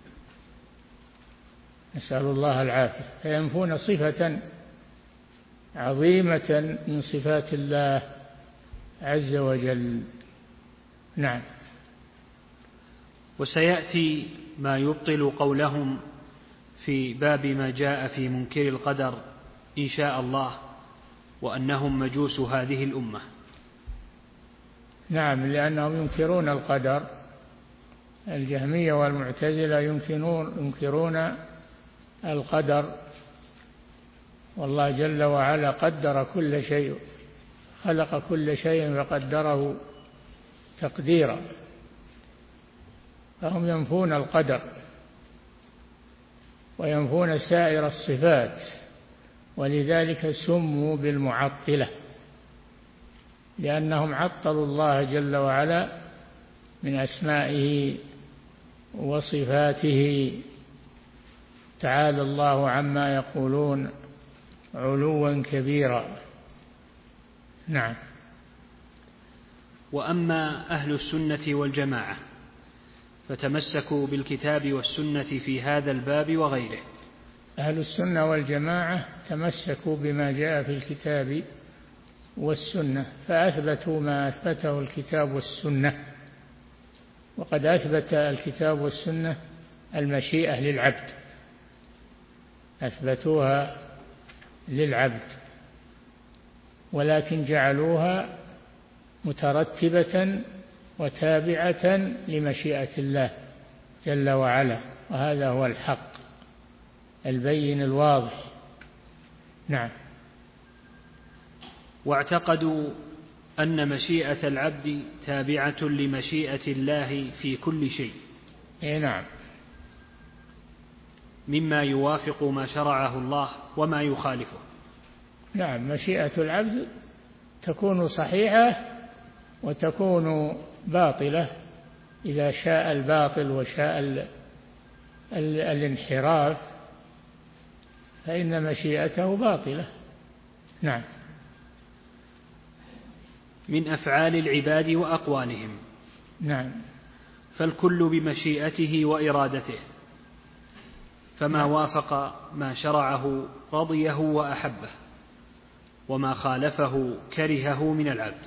نسأل الله العافية، فينفون صفة عظيمة من صفات الله عز وجل. نعم. وسيأتي ما يبطل قولهم في باب ما جاء في منكر القدر إن شاء الله، وأنهم مجوس هذه الأمة. نعم، لأنهم ينكرون القدر، الجهمية والمعتزلة ينكرون, ينكرون القدر، والله جل وعلا قدر كل شيء، خلق كل شيء وقدره تقديرا، فهم ينفون القدر وينفون سائر الصفات، ولذلك سموا بالمعطلة، لأنهم عطلوا الله جل وعلا من أسمائه وصفاته، تعالى الله عما يقولون علوا كبيرا. نعم. وأما أهل السنة والجماعة فتمسكوا بالكتاب والسنة في هذا الباب وغيره. أهل السنة والجماعة تمسكوا بما جاء في الكتاب والسنة، فأثبتوا ما أثبته الكتاب والسنة، وقد أثبت الكتاب والسنة المشيئة للعبد، أثبتوها للعبد، ولكن جعلوها مترتبة وتابعة لمشيئة الله جل وعلا، وهذا هو الحق البين الواضح. نعم. واعتقدوا أن مشيئة العبد تابعة لمشيئة الله في كل شيء. إيه نعم. مما يوافق ما شرعه الله وما يخالفه. نعم، مشيئة العبد تكون صحيحة وتكون باطلة إذا شاء الباطل وشاء ال ال الانحراف فإن مشيئته باطلة. نعم. من أفعال العباد وأقوالهم. نعم. فالكل بمشيئته وإرادته، فما نعم. وافق ما شرعه رضيه وأحبه، وما خالفه كرهه من العبد.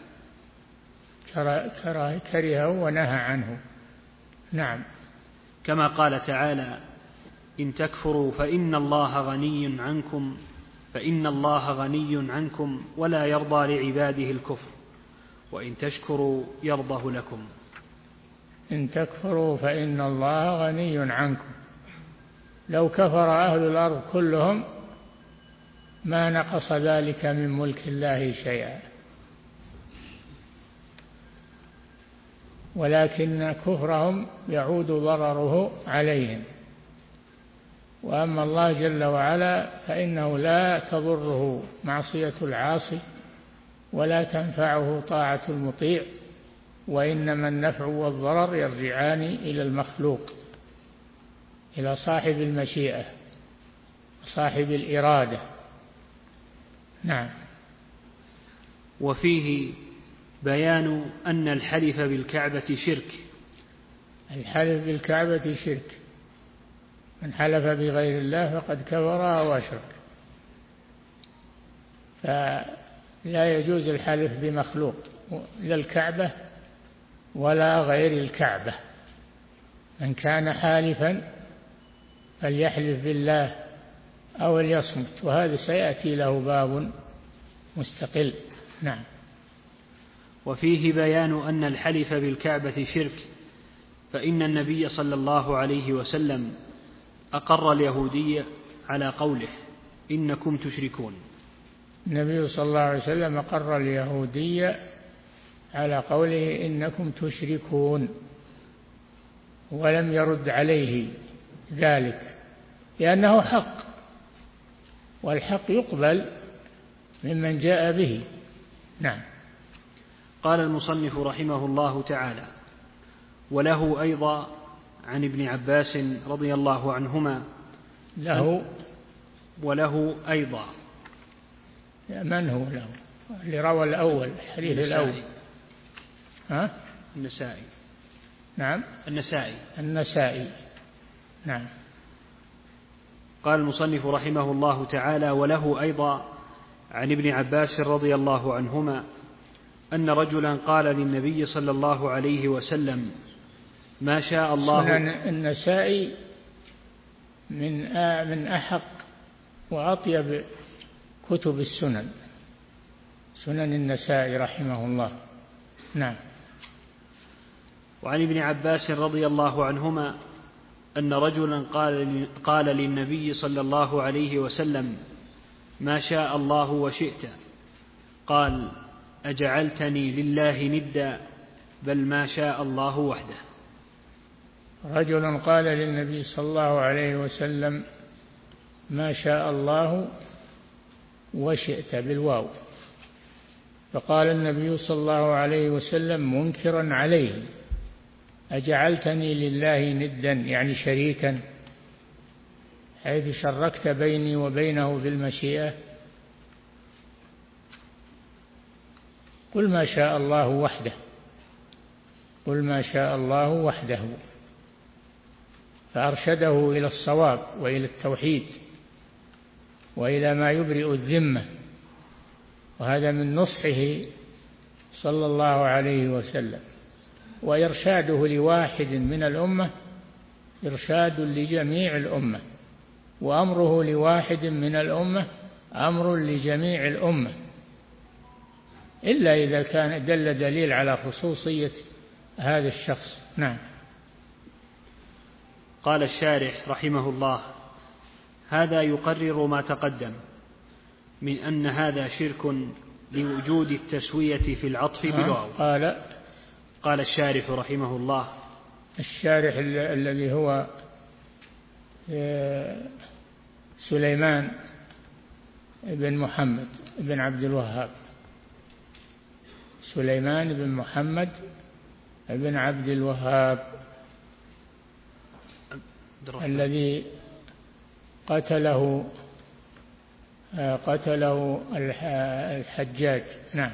كرهه ونهى عنه. نعم. كما قال تعالى: إن تكفروا فإن الله غني عنكم فإن الله غني عنكم ولا يرضى لعباده الكفر وإن تشكروا يرضه لكم. إن تكفروا فإن الله غني عنكم. لو كفر أهل الأرض كلهم ما نقص ذلك من ملك الله شيئا، ولكن كفرهم يعود ضرره عليهم. وأما الله جل وعلا فإنه لا تضره معصية العاصي ولا تنفعه طاعة المطيع، وإنما النفع والضرر يرجعان إلى المخلوق، إلى صاحب المشيئة صاحب الإرادة. نعم. وفيه بيان أن الحلف بالكعبة شرك. الحلف بالكعبة شرك، من حلف بغير الله فقد كفر أو أشرك، فلا يجوز الحلف بمخلوق، لا الكعبة ولا غير الكعبة. من كان حالفا فليحلف بالله أو ليصمت، وهذا سيأتي له باب مستقل. نعم. وفيه بيان أن الحلف بالكعبة شرك، فإن النبي صلى الله عليه وسلم أقر اليهودي على قوله: إنكم تشركون. النبي صلى الله عليه وسلم أقر اليهودي على قوله إنكم تشركون، ولم يرد عليه ذلك، لأنه حق، والحق يقبل ممن جاء به. نعم. قال المصنف رحمه الله تعالى: وله أيضا عن ابن عباس رضي الله عنهما له وله أيضا. من هو له؟ اللي روى الأول الحديث الأول. ها؟ النسائي. نعم. النسائي. النسائي. نعم. قال المصنف رحمه الله تعالى: وله أيضا عن ابن عباس رضي الله عنهما أن رجلا قال للنبي صلى الله عليه وسلم: ما شاء الله. سنن النسائي من من أحق وأطيب كتب السنن، سنن النسائي رحمه الله. نعم. وعن ابن عباس رضي الله عنهما أن رجلا قال قال للنبي صلى الله عليه وسلم: ما شاء الله وشئت. قال: أجعلتني لله ندا؟ بل ما شاء الله وحده. رجل قال للنبي صلى الله عليه وسلم: ما شاء الله وشئت بالواو، فقال النبي صلى الله عليه وسلم منكرا عليه: أجعلتني لله ندا، يعني شريكا، حيث شركت بيني وبينه بالمشيئة؟ قل ما شاء الله وحده، قل ما شاء الله وحده. فأرشده إلى الصواب وإلى التوحيد وإلى ما يبرئ الذمة، وهذا من نصحه صلى الله عليه وسلم، وإرشاده لواحد من الأمة إرشاد لجميع الأمة، وأمره لواحد من الأمة أمر لجميع الأمة، إلا إذا كان دل دليل على خصوصية هذا الشخص. نعم. قال الشارح رحمه الله: هذا يقرر ما تقدم من أن هذا شرك لوجود التسوية في العطف بالواو. قال قال الشارح رحمه الله، الشارح الذي هو سليمان بن محمد بن عبد الوهاب، سليمان بن محمد بن عبد الوهاب الذي قتله قتله الحجاج. نعم.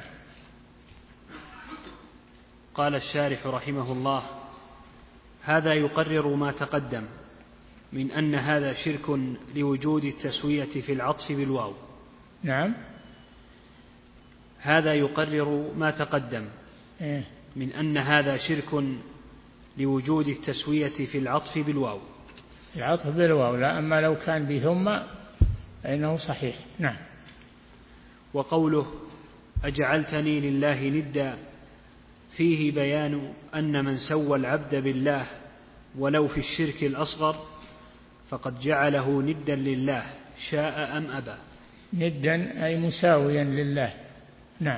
قال الشارح رحمه الله: هذا يقرر ما تقدم من أن هذا شرك لوجود التسوية في العطف بالواو. نعم. هذا يقرر ما تقدم من أن هذا شرك لوجود التسوية في العطف بالواو. العطف بالواو لا، أما لو كان بثم فإنه صحيح. نعم. وقوله: أجعلتني لله ندا، فيه بيان أن من سوى العبد بالله ولو في الشرك الأصغر فقد جعله ندا لله شاء أم أبى. ندا أي مساويا لله. نعم.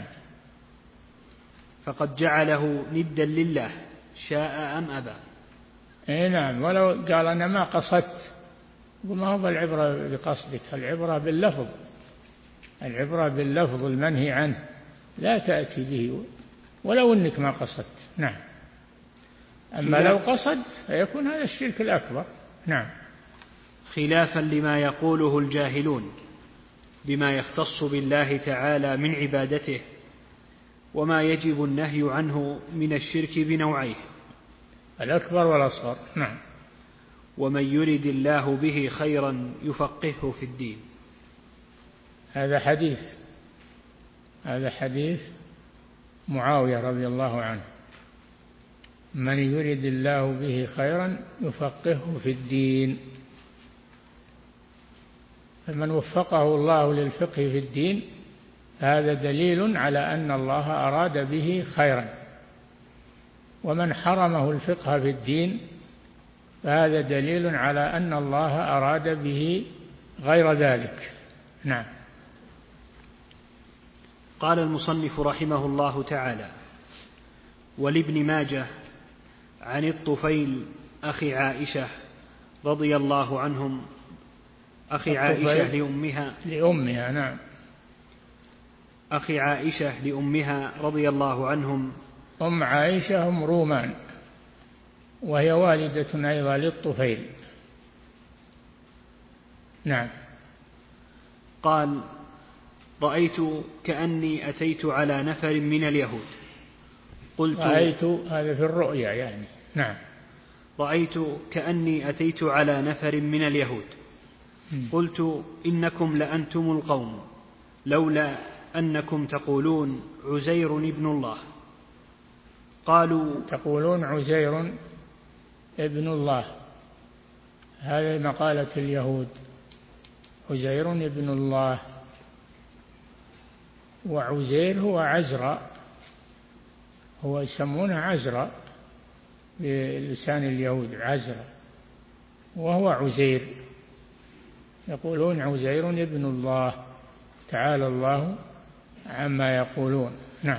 فقد جعله ندا لله شاء أم أبى. اي نعم. ولو قال أنا ما قصدت، وما هو العبرة بقصدك، العبرة باللفظ، العبرة باللفظ المنهي عنه، لا تأتي به ولو أنك ما قصدت. نعم. أما لو قصد فيكون هذا الشرك الأكبر. نعم. خلافا لما يقوله الجاهلون بما يختص بالله تعالى من عبادته، وما يجب النهي عنه من الشرك بنوعيه، الأكبر والأصغر. نعم. ومن يرد الله به خيرا يفقهه في الدين. هذا حديث هذا حديث معاوية رضي الله عنه: من يرد الله به خيرا يفقهه في الدين. فمن وفقه الله للفقه في الدين هذا دليل على أن الله أراد به خيرا، ومن حرمه الفقه في الدين فهذا دليل على أن الله أراد به غير ذلك. نعم. قال المصنف رحمه الله تعالى: ولابن ماجه عن الطفيل أخي عائشة رضي الله عنهم أخي عائشة لأمها لأمها نعم أخي عائشة لأمها رضي الله عنهم. أم عائشة هم رومان، وهي والدة أيضا للطفيل. نعم. قال: رأيت كأني أتيت على نفر من اليهود قلت رأيت هذا في الرؤيا يعني. نعم. رأيت كأني أتيت على نفر من اليهود قلت إنكم لأنتم القوم لولا أنكم تقولون عزير ابن الله. قالوا: تقولون عزير ابن الله، هذه مقالة اليهود، عزير ابن الله. وعزير هو عزرا، هو يسمونه عزرا بلسان اليهود، عزرا، وهو عزير. يقولون عزير ابن الله، تعالى الله عما يقولون. نعم.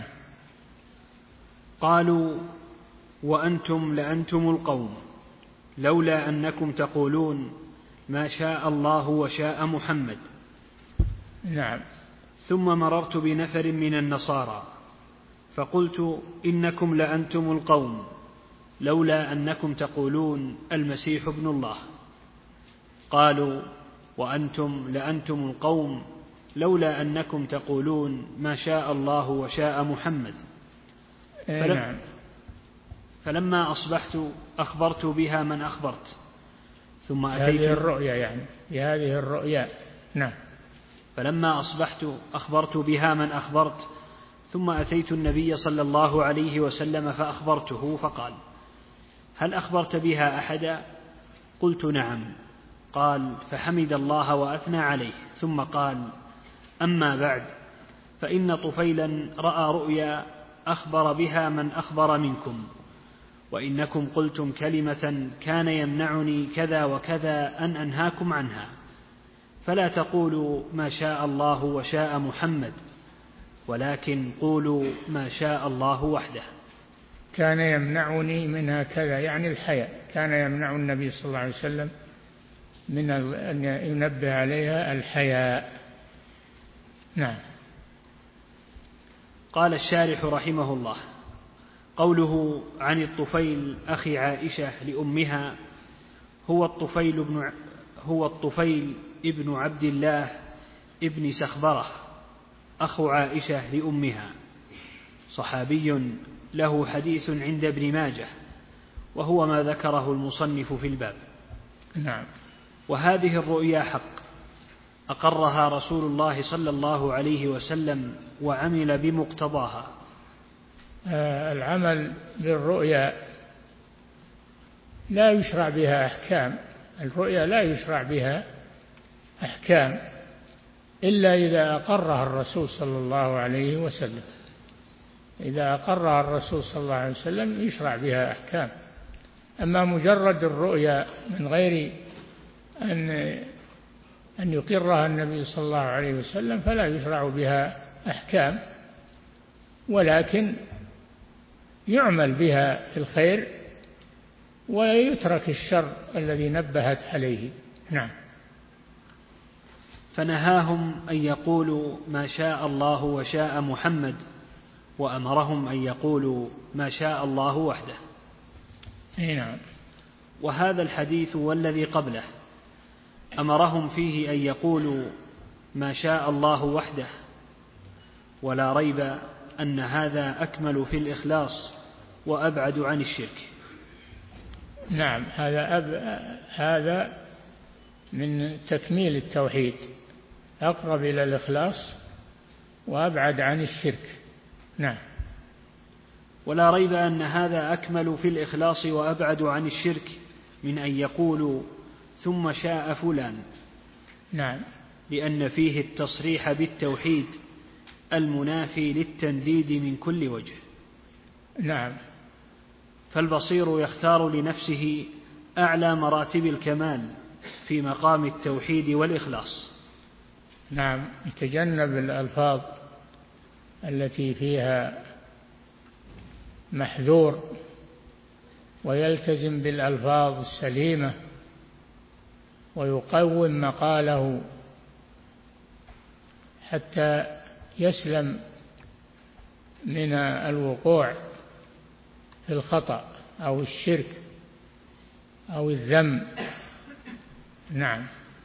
قالوا: وأنتم لأنتم القوم لولا أنكم تقولون ما شاء الله وشاء محمد. نعم. ثم مررت بنفر من النصارى فقلت إنكم لأنتم القوم لولا أنكم تقولون المسيح ابن الله. قالوا: وأنتم لأنتم القوم لولا أنكم تقولون ما شاء الله وشاء محمد. فلم نعم. فلما أصبحت أخبرت بها من أخبرت ثم أتيت هذه الرؤيا يعني بهذه الرؤيا. نعم. فلما أصبحت أخبرت بها من أخبرت ثم أتيت النبي صلى الله عليه وسلم فأخبرته فقال: هل أخبرت بها أحدا؟ قلت نعم. قال: فحمد الله وأثنى عليه، ثم قال: أما بعد، فإن طفيلا رأى رؤيا أخبر بها من أخبر منكم، وإنكم قلتم كلمة كان يمنعني كذا وكذا أن أنهاكم عنها، فلا تقولوا ما شاء الله وشاء محمد، ولكن قولوا ما شاء الله وحده. كان يمنعني منها كذا، يعني الحياء، كان يمنع النبي صلى الله عليه وسلم من أن ينبه عليها الحياء. نعم. قال الشارح رحمه الله: قوله عن الطفيل أخي عائشة لأمها هو الطفيل بن هو الطفيل ابن عبد الله ابن سخبرة أخو عائشة لأمها، صحابي له حديث عند ابن ماجه، وهو ما ذكره المصنف في الباب. نعم. وهذه الرؤيا حق أقرها رسول الله صلى الله عليه وسلم وعمل بمقتضاها. آه العمل بالرؤيا لا يشرع بها أحكام، الرؤيا لا يشرع بها أحكام إلا إذا أقرها الرسول صلى الله عليه وسلم. إذا أقرها الرسول صلى الله عليه وسلم يشرع بها أحكام. أما مجرد الرؤيا من غير أن أن يقرها النبي صلى الله عليه وسلم فلا يشرع بها أحكام، ولكن يعمل بها في الخير ويترك الشر الذي نبهت عليه. نعم. فنهاهم أن يقولوا ما شاء الله وشاء محمد، وأمرهم أن يقولوا ما شاء الله وحده. نعم. وهذا الحديث والذي قبله أمرهم فيه أن يقولوا ما شاء الله وحده، ولا ريب أن هذا أكمل في الإخلاص وأبعد عن الشرك. نعم. هذا أب... هذا من تكميل التوحيد، أقرب إلى الإخلاص وأبعد عن الشرك. نعم. ولا ريب أن هذا أكمل في الإخلاص وأبعد عن الشرك من أن يقولوا ثم شاء فلان. نعم. لأن فيه التصريح بالتوحيد المنافي للتنديد من كل وجه. نعم. فالبصير يختار لنفسه أعلى مراتب الكمال في مقام التوحيد والإخلاص. نعم. يتجنب الألفاظ التي فيها محذور ويلتزم بالألفاظ السليمة ويقوم مقاله حتى يسلم من الوقوع في الخطأ أو الشرك أو الذم. نعم.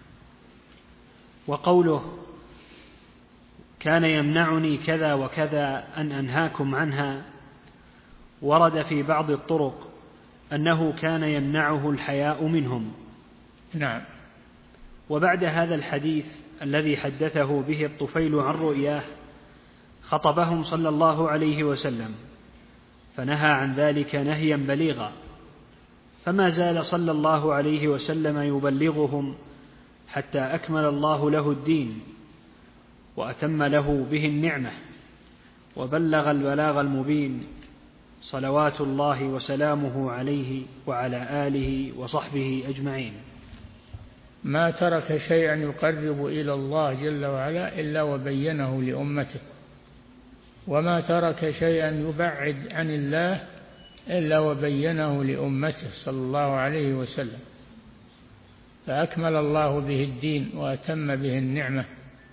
وقوله كان يمنعني كذا وكذا أن أنهاكم عنها ورد في بعض الطرق أنه كان يمنعه الحياء منهم. نعم. وبعد هذا الحديث الذي حدثه به الطفيل عن رؤياه خطبهم صلى الله عليه وسلم فنهى عن ذلك نهيا بليغا، فما زال صلى الله عليه وسلم يبلغهم حتى أكمل الله له الدين وأتم له به النعمة وبلغ البلاغ المبين، صلوات الله وسلامه عليه وعلى آله وصحبه أجمعين. ما ترك شيئا يقرب إلى الله جل وعلا إلا وبينه لأمته، وما ترك شيئا يبعد عن الله إلا وبينه لأمته صلى الله عليه وسلم، فأكمل الله به الدين وأتم به النعمة،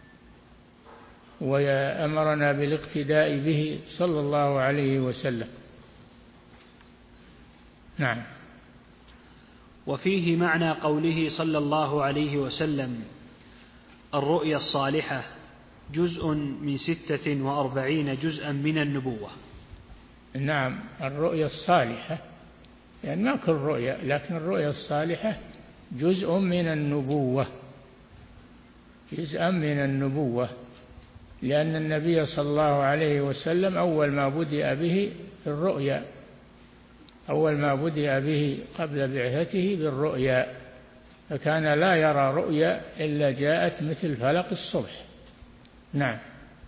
وأمرنا بالاقتداء به صلى الله عليه وسلم. نعم. وفيه معنى قوله صلى الله عليه وسلم الرؤيا الصالحة جزء من ستة وأربعين جزءا من النبوة. نعم. الرؤيا الصالحة يعني ما كل رؤيا، لكن الرؤيا الصالحة جزء من النبوة، جزءا من النبوة، لأن النبي صلى الله عليه وسلم أول ما بدأ به الرؤيا، أول ما بدأ به قبل بعثته بالرؤيا فكان لا يرى رؤيا إلا جاءت مثل فلق الصبح. نعم.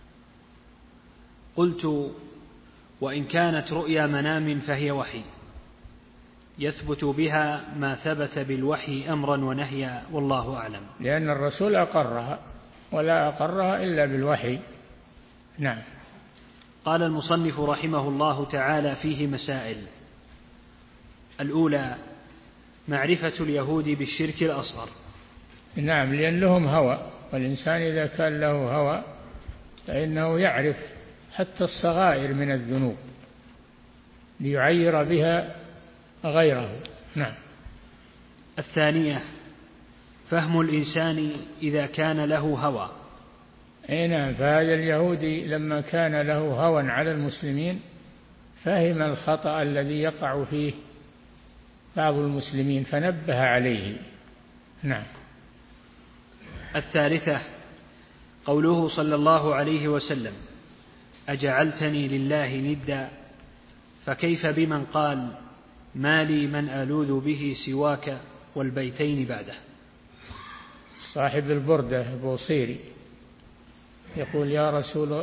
قلت: وإن كانت رؤيا منام فهي وحي، يثبت بها ما ثبت بالوحي أمرا ونهيا، والله أعلم. لأن الرسول أقرها، ولا أقرها إلا بالوحي. نعم. قال المصنف رحمه الله تعالى: فيه مسائل. الأولى: معرفة اليهود بالشرك الأصغر. نعم، لأن لهم هوى، والإنسان إذا كان له هوى فإنه يعرف حتى الصغائر من الذنوب ليعير بها غيره. نعم. الثانية: فهم الإنسان إذا كان له هوى. أي نعم، فهذا اليهودي لما كان له هوى على المسلمين فهم الخطأ الذي يقع فيه بعض المسلمين فنبه عليه. نعم. الثالثة: قوله صلى الله عليه وسلم: أجعلتني لله ندا، فكيف بمن قال: ما لي من ألوذ به سواك، والبيتين بعده. صاحب البردة بوصيري يقول يا رسول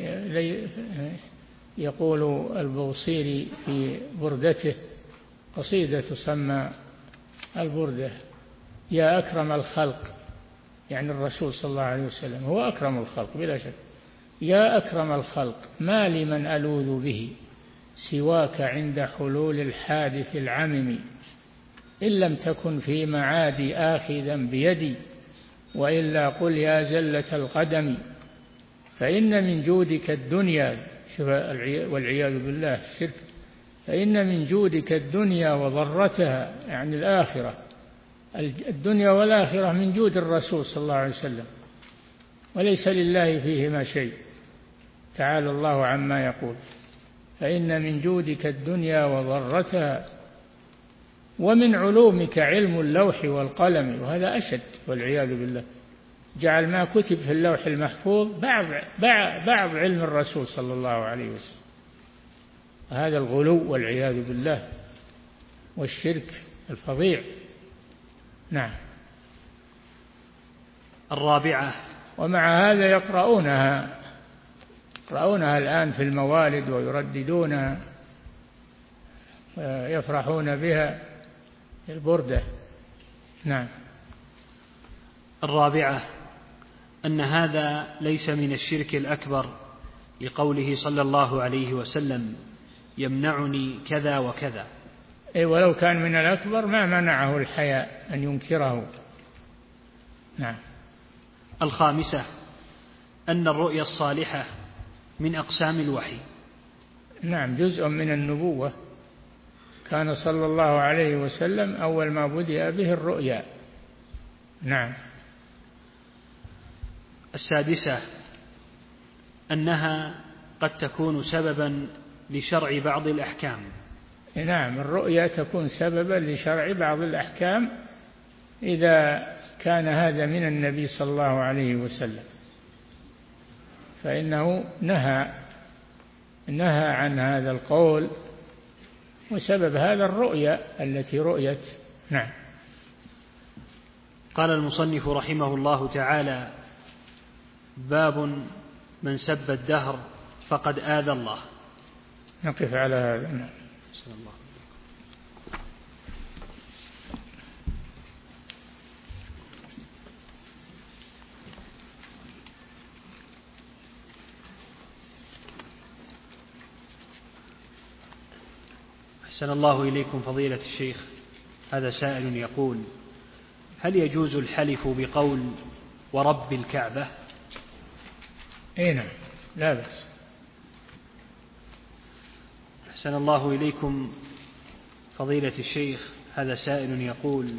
يقول البوصيري في بردته قصيدة تسمى البردة: يا أكرم الخلق، يعني الرسول صلى الله عليه وسلم هو أكرم الخلق بلا شك، يا أكرم الخلق ما لي من ألوذ به سواك عند حلول الحادث العمم، إن لم تكن في معادي آخذا بيدي، وإلا قل يا زلة القدم، فإن من جودك الدنيا، والعياذ بالله الشرك، فإن من جودك الدنيا وضرتها، يعني الآخرة، الدنيا والآخرة من جود الرسول صلى الله عليه وسلم، وليس لله فيهما شيء، تعالى الله عما يقول. فإن من جودك الدنيا وضرتها، ومن علومك علم اللوح والقلم، وهذا أشد والعياذ بالله، جعل ما كتب في اللوح المحفوظ بعض, بعض علم الرسول صلى الله عليه وسلم. هذا الغلو والعياذ بالله والشرك الفظيع. نعم. الرابعة: ومع هذا يقرؤونها يقرؤونها الآن في الموالد ويرددونها ويفرحون بها، البردة. نعم. الرابعة: أن هذا ليس من الشرك الأكبر، لقوله صلى الله عليه وسلم: يمنعني كذا وكذا. أي ولو كان من الأكبر ما منعه الحياء أن ينكره. نعم. الخامسة: أن الرؤيا الصالحة من أقسام الوحي. نعم، جزء من النبوة. كان صلى الله عليه وسلم أول ما بدأ به الرؤيا. نعم. السادسة: أنها قد تكون سببا لشرع بعض الأحكام. نعم، الرؤيا تكون سببا لشرع بعض الأحكام إذا كان هذا من النبي صلى الله عليه وسلم، فإنه نهى نهى عن هذا القول، وسبب هذا الرؤيا التي رؤيت. نعم. قال المصنف رحمه الله تعالى: باب من سب الدهر فقد آذى الله. نقف على هذا. نعم. بسم الله. أحسن الله إليكم فضيلة الشيخ. هذا سائل يقول: هل يجوز الحلف بقول ورب الكعبة؟ أي نعم، لا بأس. أحسن الله إليكم فضيلة الشيخ. هذا سائل يقول: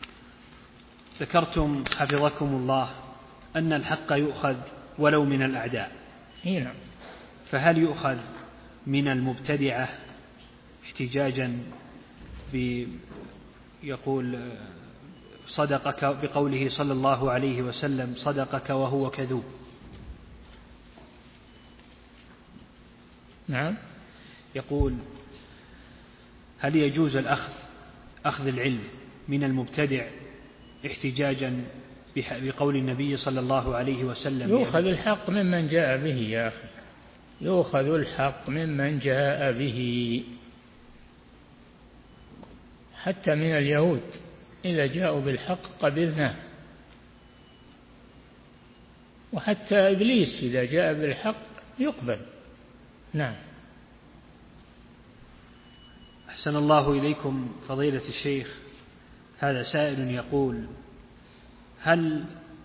ذكرتم حفظكم الله أن الحق يؤخذ ولو من الأعداء، أي نعم، فهل يؤخذ من المبتدعة احتجاجا يقول صدقك بقوله صلى الله عليه وسلم: صدقك وهو كذوب؟ نعم. يقول: هل يجوز الأخذ أخذ العلم من المبتدع احتجاجا بقول النبي صلى الله عليه وسلم؟ يؤخذ الحق ممن جاء به يا أخي، يؤخذ الحق ممن جاء به، حتى من اليهود إذا جاءوا بالحق قبلناه، وحتى إبليس إذا جاء بالحق يقبل. نعم. أحسن الله إليكم فضيلة الشيخ، هذا سائل يقول: هل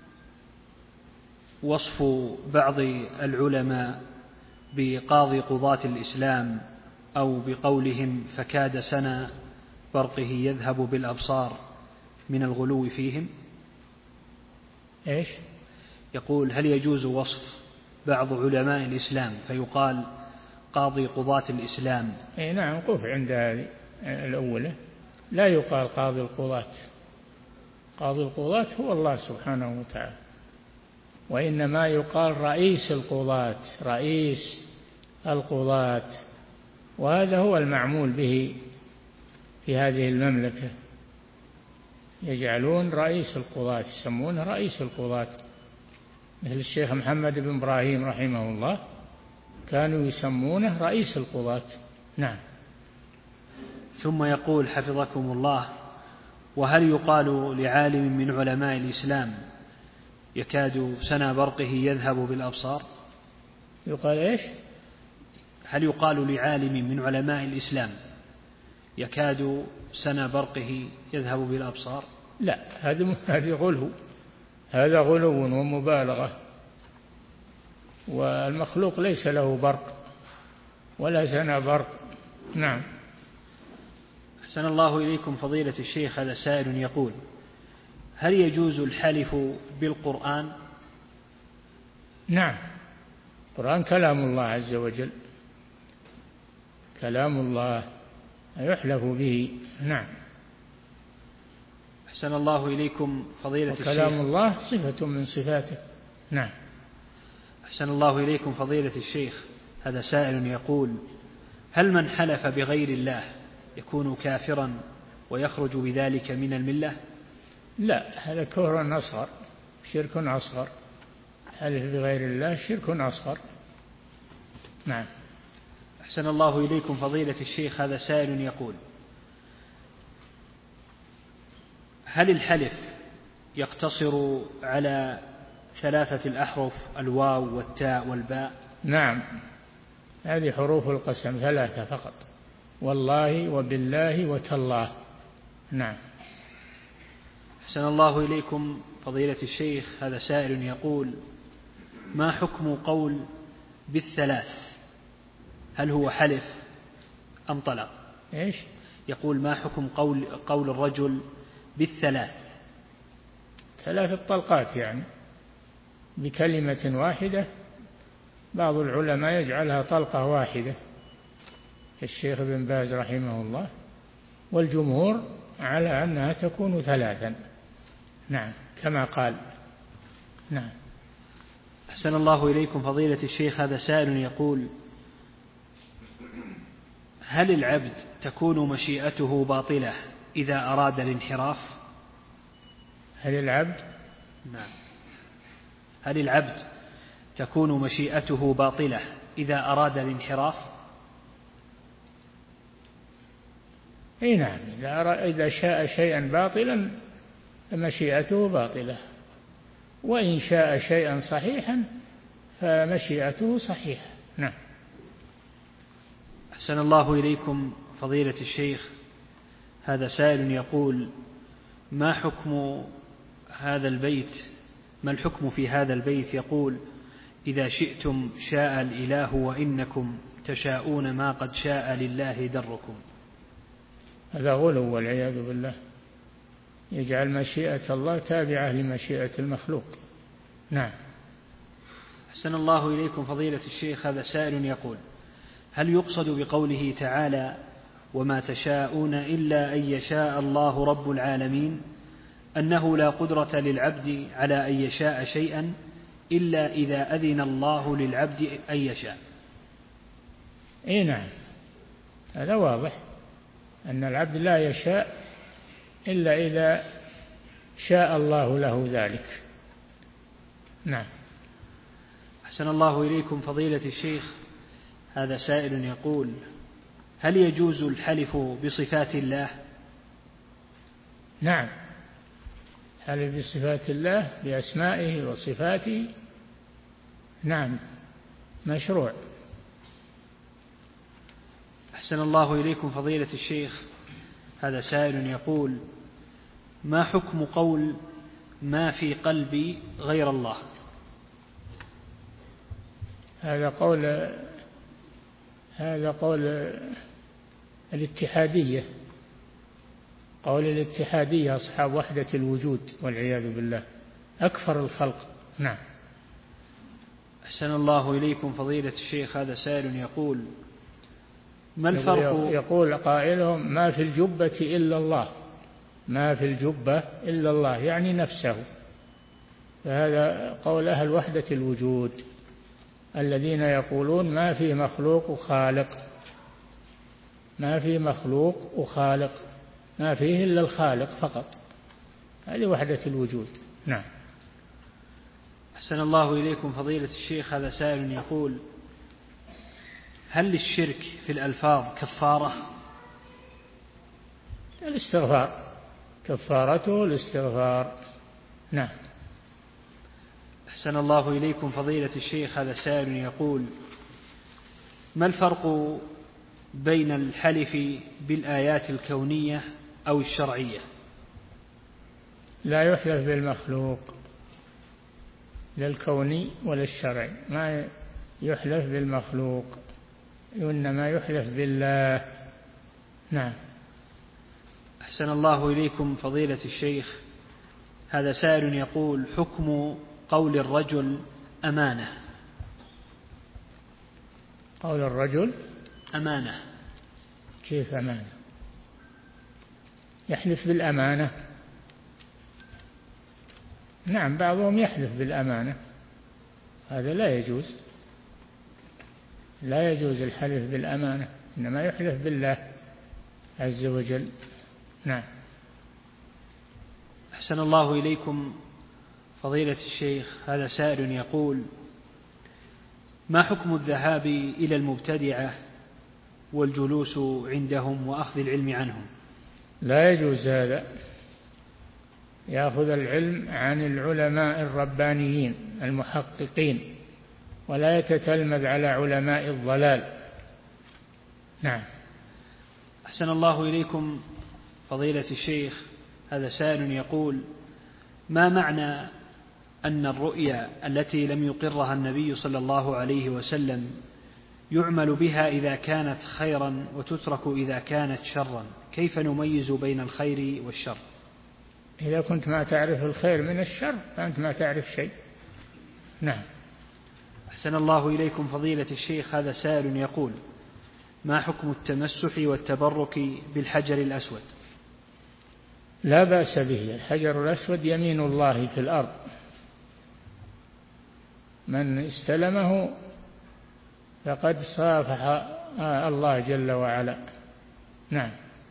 وصف بعض العلماء بقاضي قضاة الإسلام أو بقولهم فكاد سنا برقه يذهب بالأبصار من الغلو فيهم؟ إيش؟ يقول: هل يجوز وصف بعض علماء الإسلام فيقال قاضي قضاة الإسلام؟ إيه نعم، قف عند هذه الأولى، لا يقال قاضي القضاة، قاضي القضاة هو الله سبحانه وتعالى، وإنما يقال رئيس القضاة، رئيس القضاة، وهذا هو المعمول به في هذه المملكة، يجعلون رئيس القضاة يسمونه رئيس القضاة، مثل الشيخ محمد بن إبراهيم رحمه الله كانوا يسمونه رئيس القضاة. نعم. ثم يقول حفظكم الله: وهل يقال لعالم من علماء الإسلام يكاد سنا برقه يذهب بالأبصار؟ يقال إيش؟ هل يقال لعالم من علماء الإسلام يكاد سنا برقه يذهب بالأبصار؟ لا، هذا هذا غلو، هذا غلو ومبالغة، والمخلوق ليس له برق ولا سنا برق. نعم. أحسن الله إليكم فضيلة الشيخ، هذا سائل يقول: هل يجوز الحلف بالقرآن؟ نعم، القرآن كلام الله عز وجل، كلام الله يحلف به. نعم. أحسن الله إليكم فضيلة الشيخ، وكلام الله صفة من صفاته. نعم. أحسن الله إليكم فضيلة الشيخ، هذا سائل يقول: هل من حلف بغير الله يكون كافرا ويخرج بذلك من الملة؟ لا، هذا كفر أصغر، شرك أصغر، حلف بغير الله شرك أصغر. نعم. أحسن الله إليكم فضيلة الشيخ، هذا سائل يقول: هل الحلف يقتصر على ثلاثة الأحرف الواو والتاء والباء؟ نعم، هذه حروف القسم ثلاثة فقط، والله وبالله وتالله. نعم. أحسن الله إليكم فضيلة الشيخ، هذا سائل يقول: ما حكم قول بالثلاث؟ هل هو حلف أم طلق؟ إيش؟ يقول: ما حكم قول, قول الرجل بالثلاث؟ ثلاث طلقات يعني بكلمة واحدة، بعض العلماء يجعلها طلقة واحدة كالشيخ ابن باز رحمه الله، والجمهور على أنها تكون ثلاثا. نعم، كما قال. نعم. أحسن الله إليكم فضيلة الشيخ، هذا سائل يقول: هل العبد تكون مشيئته باطلة إذا أراد الانحراف؟ هل العبد نعم هل العبد تكون مشيئته باطلة إذا أراد الانحراف؟ اي نعم، إذا شاء شيئا باطلا فمشيئته باطلة، وإن شاء شيئا صحيحا فمشيئته صحيحة. نعم. أحسن الله إليكم فضيلة الشيخ، هذا سائل يقول: ما حكم هذا البيت ما الحكم في هذا البيت؟ يقول: إذا شئتم شاء الإله وإنكم تشاءون ما قد شاء لله دركم. هذا غلو والعياذ بالله، يجعل مشيئة الله تابعة لمشيئة المخلوق. نعم. أحسن الله إليكم فضيلة الشيخ، هذا سائل يقول: هل يقصد بقوله تعالى وما تشاءون إلا أن يشاء الله رب العالمين أنه لا قدرة للعبد على أن يشاء شيئا إلا إذا أذن الله للعبد أن يشاء؟ إيه نعم، هذا واضح أن العبد لا يشاء إلا إذا شاء الله له ذلك. نعم. أحسن الله إليكم فضيلة الشيخ، هذا سائل يقول: هل يجوز الحلف بصفات الله؟ نعم، الحلف بصفات الله بأسمائه وصفاته نعم مشروع. أحسن الله إليكم فضيلة الشيخ، هذا سائل يقول: ما حكم قول ما في قلبي غير الله؟ هذا قول هذا قول الاتحادية، قول الاتحادية أصحاب وحدة الوجود والعياذ بالله، أكفر الخلق. نعم. أحسن الله إليكم فضيلة الشيخ، هذا سائل يقول: ما الفرق؟ يقول قائلهم: ما في الجبة إلا الله، ما في الجبة إلا الله، يعني نفسه. فهذا قول أهل وحدة الوجود الذين يقولون ما في مخلوق وخالق، ما في مخلوق وخالق، ما فيه إلا الخالق فقط. هذه وحدة الوجود. نعم. أحسن الله إليكم فضيلة الشيخ، هذا سائل يقول: هل للشرك في الألفاظ كفارة؟ الاستغفار، كفارته الاستغفار. نعم. أحسن الله إليكم فضيلة الشيخ، هذا سائل يقول: ما الفرق بين الحلف بالآيات الكونية أو الشرعية؟ لا يحلف بالمخلوق، لا الكوني ولا الشرعي، ما يحلف بالمخلوق، إنما يحلف بالله. نعم. أحسن الله إليكم فضيلة الشيخ، هذا سائل يقول: حكم قول الرجل أمانة؟ قول الرجل أمانة. كيف أمانة؟ يحلف بالأمانة. نعم، بعضهم يحلف بالأمانة، هذا لا يجوز، لا يجوز الحلف بالأمانة، إنما يحلف بالله عز وجل. نعم. أحسن الله إليكم فضيلة الشيخ، هذا سائل يقول: ما حكم الذهاب إلى المبتدعة والجلوس عندهم وأخذ العلم عنهم؟ لا يجوز هذا، يأخذ العلم عن العلماء الربانيين المحققين، ولا يتتلمذ على علماء الضلال. نعم. أحسن الله إليكم فضيلة الشيخ، هذا سائل يقول: ما معنى أن الرؤيا التي لم يقرها النبي صلى الله عليه وسلم يعمل بها إذا كانت خيرا وتترك إذا كانت شرا؟ كيف نميز بين الخير والشر؟ إذا كنت ما تعرف الخير من الشر فأنت ما تعرف شيء. نعم. أحسن الله إليكم فضيلة الشيخ، هذا سائل يقول: ما حكم التمسح والتبرك بالحجر الأسود؟ لا بأس به، الحجر الأسود يمين الله في الأرض، من استلمه فقد صافح الله جل وعلا. نعم.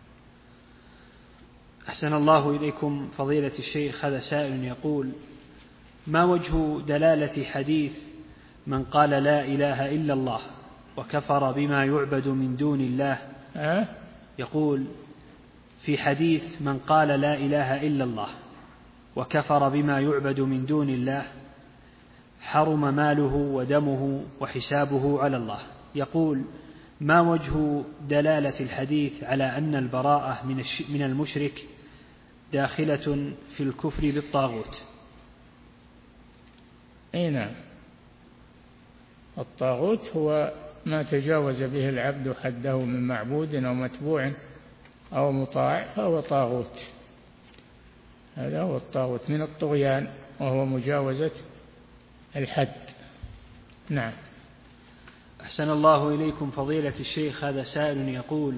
أحسن الله إليكم فضيلة الشيخ، هذا سائل يقول: ما وجه دلالة حديث من قال لا إله إلا الله وكفر بما يعبد من دون الله؟ أه؟ يقول: في حديث من قال لا إله إلا الله وكفر بما يعبد من دون الله حرم ماله ودمه وحسابه على الله. يقول: ما وجه دلالة الحديث على أن البراءة من المشرك داخلة في الكفر بالطاغوت؟ أي نعم، الطاغوت هو ما تجاوز به العبد حده من معبود أو متبوع أو مطاع، فهو طاغوت، هذا هو الطاغوت من الطغيان، وهو مجاوزة الحد. نعم. أحسن الله إليكم فضيلة الشيخ، هذا سائل يقول: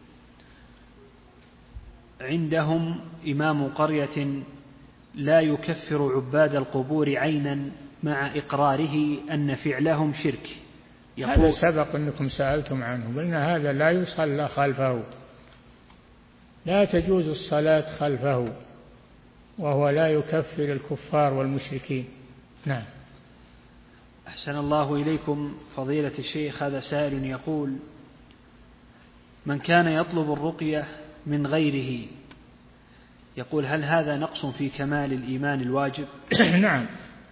عندهم إمام قرية لا يكفر عباد القبور عينا مع إقراره أن فعلهم شرك. هذا سبق أنكم سألتم عنه، قلنا هذا لا يصلى خلفه، لا تجوز الصلاة خلفه، وهو لا يكفر الكفار والمشركين. نعم. أحسن الله إليكم فضيلة الشيخ، هذا سائل يقول: من كان يطلب الرقية من غيره، يقول هل هذا نقص في كمال الإيمان الواجب؟ نعم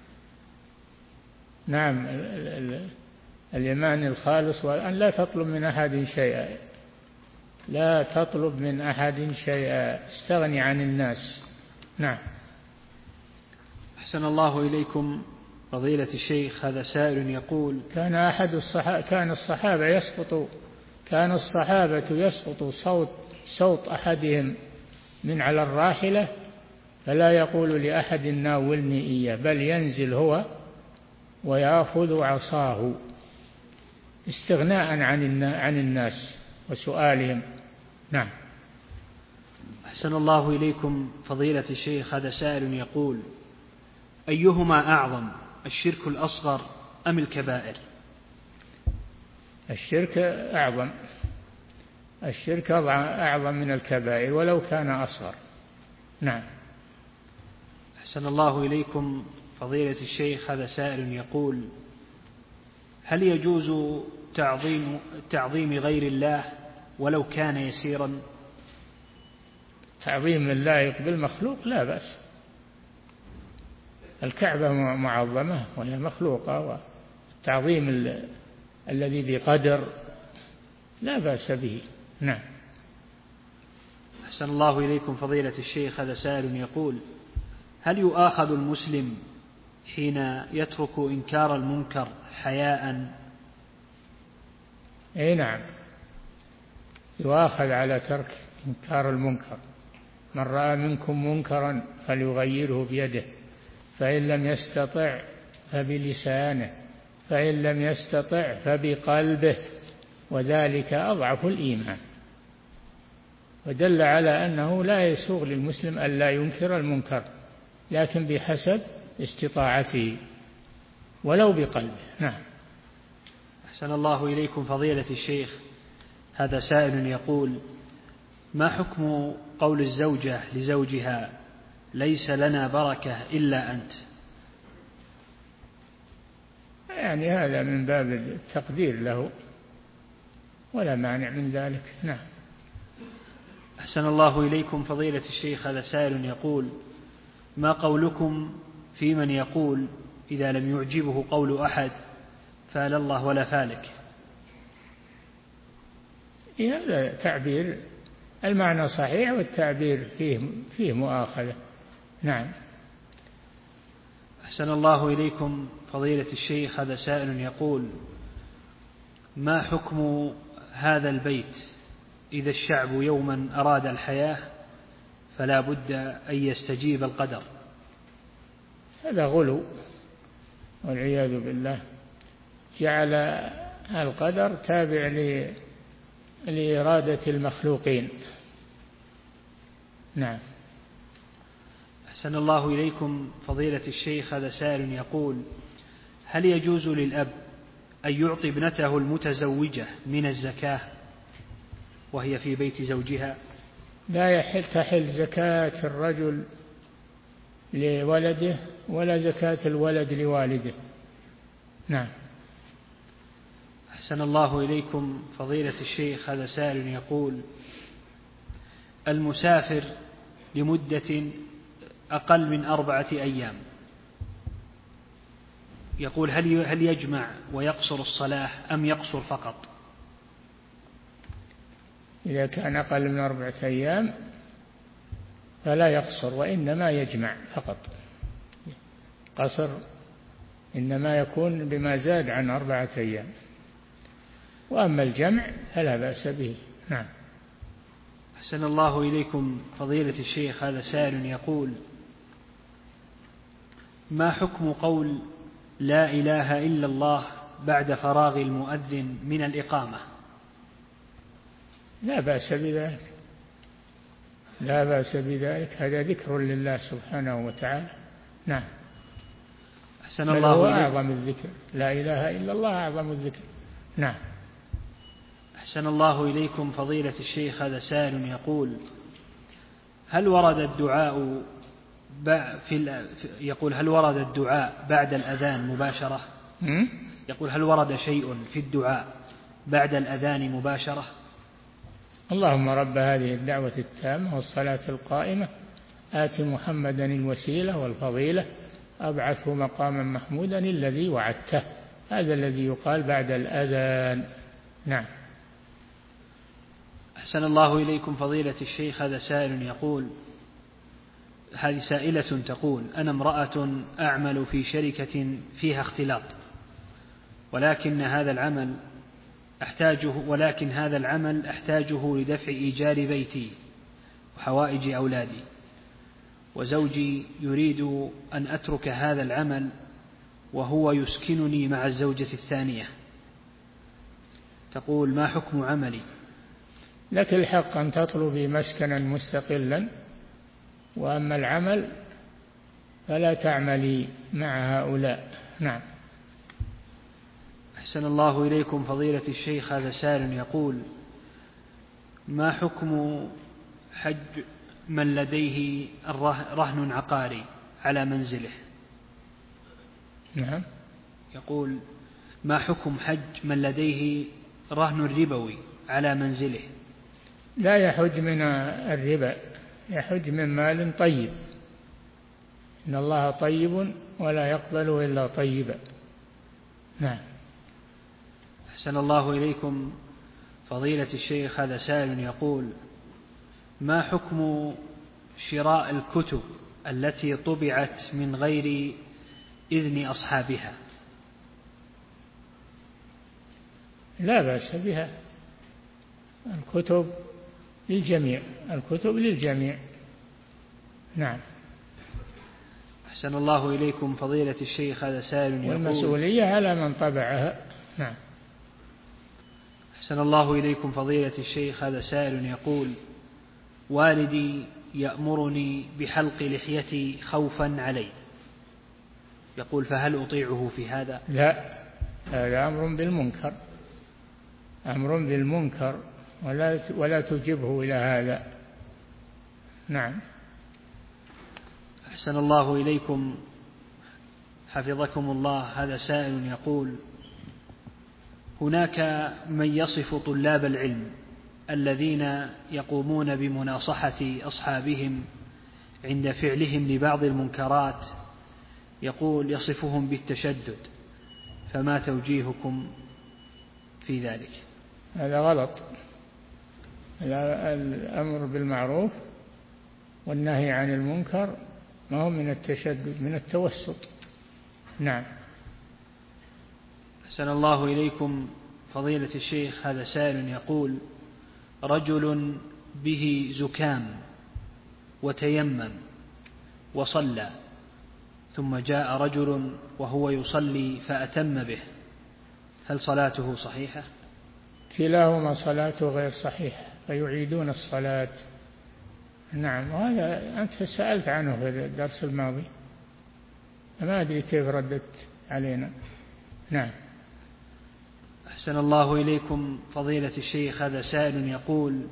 نعم الإيمان الخالص، وأن لا تطلب من أحد شيئا، لا تطلب من أحد شيئا، استغني عن الناس. نعم. أحسن الله إليكم فضيلة الشيخ، هذا سائل يقول: كان أحد الصحابة كان الصحابة يسقط كان الصحابة يسقط صوت صوت أحدهم من على الراحلة فلا يقول لأحد ناولني إياه، بل ينزل هو ويأخذ عصاه استغناء عن عن الناس وسؤالهم. نعم. أحسن الله إليكم فضيلة الشيخ، هذا سائل يقول: أيهما أعظم، الشرك الأصغر أم الكبائر؟ الشرك أعظم الشرك أعظم من الكبائر ولو كان أصغر. نعم. أحسن الله إليكم فضيلة الشيخ، هذا سائل يقول: هل يجوز تعظيم تعظيم غير الله ولو كان يسيرا؟ تعظيم اللائق بالمخلوق لا بأس. الكعبة معظمة وهي مخلوقة، والتعظيم ال... الذي بقدر لا بأس به. نعم. أحسن الله إليكم فضيلة الشيخ، هذا سائل يقول: هل يؤاخذ المسلم حين يترك إنكار المنكر حياء؟ أي نعم، يؤاخذ على ترك إنكار المنكر. من رأى منكم منكرا فليغيره بيده، فإن لم يستطع فبلسانه، فإن لم يستطع فبقلبه، وذلك أضعف الإيمان. ودل على أنه لا يسوغ للمسلم أن لا ينكر المنكر، لكن بحسب استطاعته ولو بقلبه. نعم. أحسن الله إليكم فضيلة الشيخ، هذا سائل يقول: ما حكم قول الزوجة لزوجها ليس لنا بركة إلا أنت؟ يعني هذا من باب التقدير له، ولا مانع من ذلك. نعم. أحسن الله إليكم فضيلة الشيخ، هذا سائل يقول: ما قولكم في من يقول إذا لم يعجبه قول أحد فال الله ولا فالك؟ هذا تعبير، المعنى صحيح والتعبير فيه فيه مؤاخذة. نعم. أحسن الله إليكم فضيلة الشيخ، هذا سائل يقول: ما حكم هذا البيت إذا الشعب يوما أراد الحياة فلا بد أن يستجيب القدر؟ هذا غلو والعياذ بالله، جعل القدر تابع لإرادة المخلوقين. نعم. أحسن الله إليكم فضيلة الشيخ، هذا سائل يقول: هل يجوز للأب أن يعطي ابنته المتزوجة من الزكاة وهي في بيت زوجها؟ لا يحل تحل زكاة الرجل لولده ولا زكاة الولد لوالده. نعم. أحسن الله إليكم فضيلة الشيخ، هذا سائل يقول: المسافر لمدة أقل من أربعة أيام، يقول هل هل يجمع ويقصر الصلاة أم يقصر فقط؟ إذا كان أقل من أربعة أيام فلا يقصر، وإنما يجمع فقط. قصر إنما يكون بما زاد عن أربعة أيام، وأما الجمع فلا بأس به. نعم. أحسن الله إليكم فضيلة الشيخ، هذا سائل يقول: ما حكم قول لا إله إلا الله بعد فراغ المؤذن من الإقامة؟ لا بأس بذلك لا بأس بذلك هذا ذكر لله سبحانه وتعالى. نعم. أحسن الله هو إليكم. أعظم الذكر، لا إله إلا الله أعظم الذكر. نعم. أحسن الله إليكم فضيلة الشيخ، هذا سائل يقول: هل ورد الدعاء في يقول هل ورد الدعاء بعد الأذان مباشرة؟ يقول هل ورد شيء في الدعاء بعد الأذان مباشرة؟ اللهم رب هذه الدعوة التامة والصلاة القائمة آت محمدا الوسيلة والفضيلة أبعثه مقاما محمودا الذي وعدته، هذا الذي يقال بعد الأذان. نعم. أحسن الله إليكم فضيلة الشيخ، هذا سائل يقول، هذه سائلة تقول: أنا امرأة أعمل في شركة فيها اختلاط، ولكن هذا العمل أحتاجه ولكن هذا العمل أحتاجه لدفع إيجار بيتي وحوائج أولادي، وزوجي يريد أن أترك هذا العمل وهو يسكنني مع الزوجة الثانية. تقول: ما حكم عملي؟ لك الحق أن تطلبي مسكنا مستقلا، وأما العمل فلا تعملي مع هؤلاء. نعم. أحسن الله إليكم فضيلة الشيخ، هذا سائل يقول: ما حكم حج من لديه رهن عقاري على منزله؟ نعم. يقول: ما حكم حج من لديه رهن ربوي على منزله؟ لا يحج من الربا، يحج من مال طيب، إن الله طيب ولا يقبل إلا طيبا. نعم. أحسن الله إليكم فضيلة الشيخ، هذا سائل يقول: ما حكم شراء الكتب التي طبعت من غير إذن أصحابها؟ لا بأس بها، الكتب للجميع، الكتب للجميع. نعم. أحسن الله إليكم فضيلة الشيخ، هذا سائل يقول: والمسؤولية على من طبعها. نعم. أحسن الله إليكم فضيلة الشيخ، هذا سائل يقول: والدي يأمرني بحلق لحيتي خوفا علي، يقول فهل أطيعه في هذا؟ لا، هذا أمر بالمنكر، أمر بالمنكر، ولا ولا تجبه إلى هذا. نعم. أحسن الله إليكم حفظكم الله، هذا سائل يقول: هناك من يصف طلاب العلم الذين يقومون بمناصحة أصحابهم عند فعلهم لبعض المنكرات، يقول يصفهم بالتشدد، فما توجيهكم في ذلك؟ هذا غلط. الأمر بالمعروف والنهي عن المنكر ما هو من التشدد، من التوسط. نعم. أحسن الله إليكم فضيلة الشيخ، هذا سائل يقول: رجل به زكام وتيمم وصلى، ثم جاء رجل وهو يصلي فأتم به، هل صلاته صحيحة؟ كلاهما صلاته غير صحيحة، فيعيدون الصلاة. نعم. وهذا أنت سألت عنه في الدرس الماضي، ما أدري كيف ردت علينا. نعم. أحسن الله إليكم فضيلة الشيخ، هذا سائل يقول: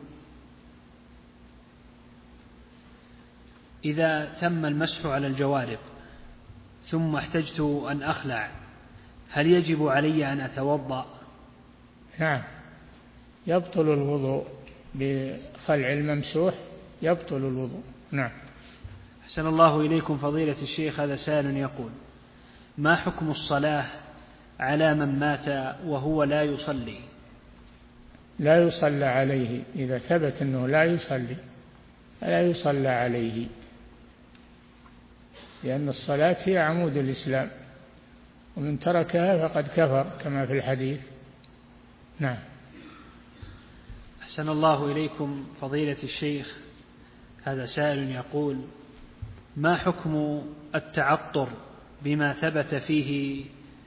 إذا تم المسح على الجوارب ثم احتجت أن أخلع، هل يجب علي أن أتوضأ؟ نعم، يبطل الوضوء بخلع الممسوح، يبطل الوضوء. نعم. أحسن الله إليكم فضيلة الشيخ، هذا سائل يقول: ما حكم الصلاة على من مات وهو لا يصلي؟ لا يصلى عليه، إذا ثبت أنه لا يصلي فلا يصلى عليه، لأن الصلاة هي عمود الإسلام، ومن تركها فقد كفر كما في الحديث. نعم. أحسن الله إليكم فضيلة الشيخ، هذا سائل يقول: ما حكم التعطر بما ثبت فيه،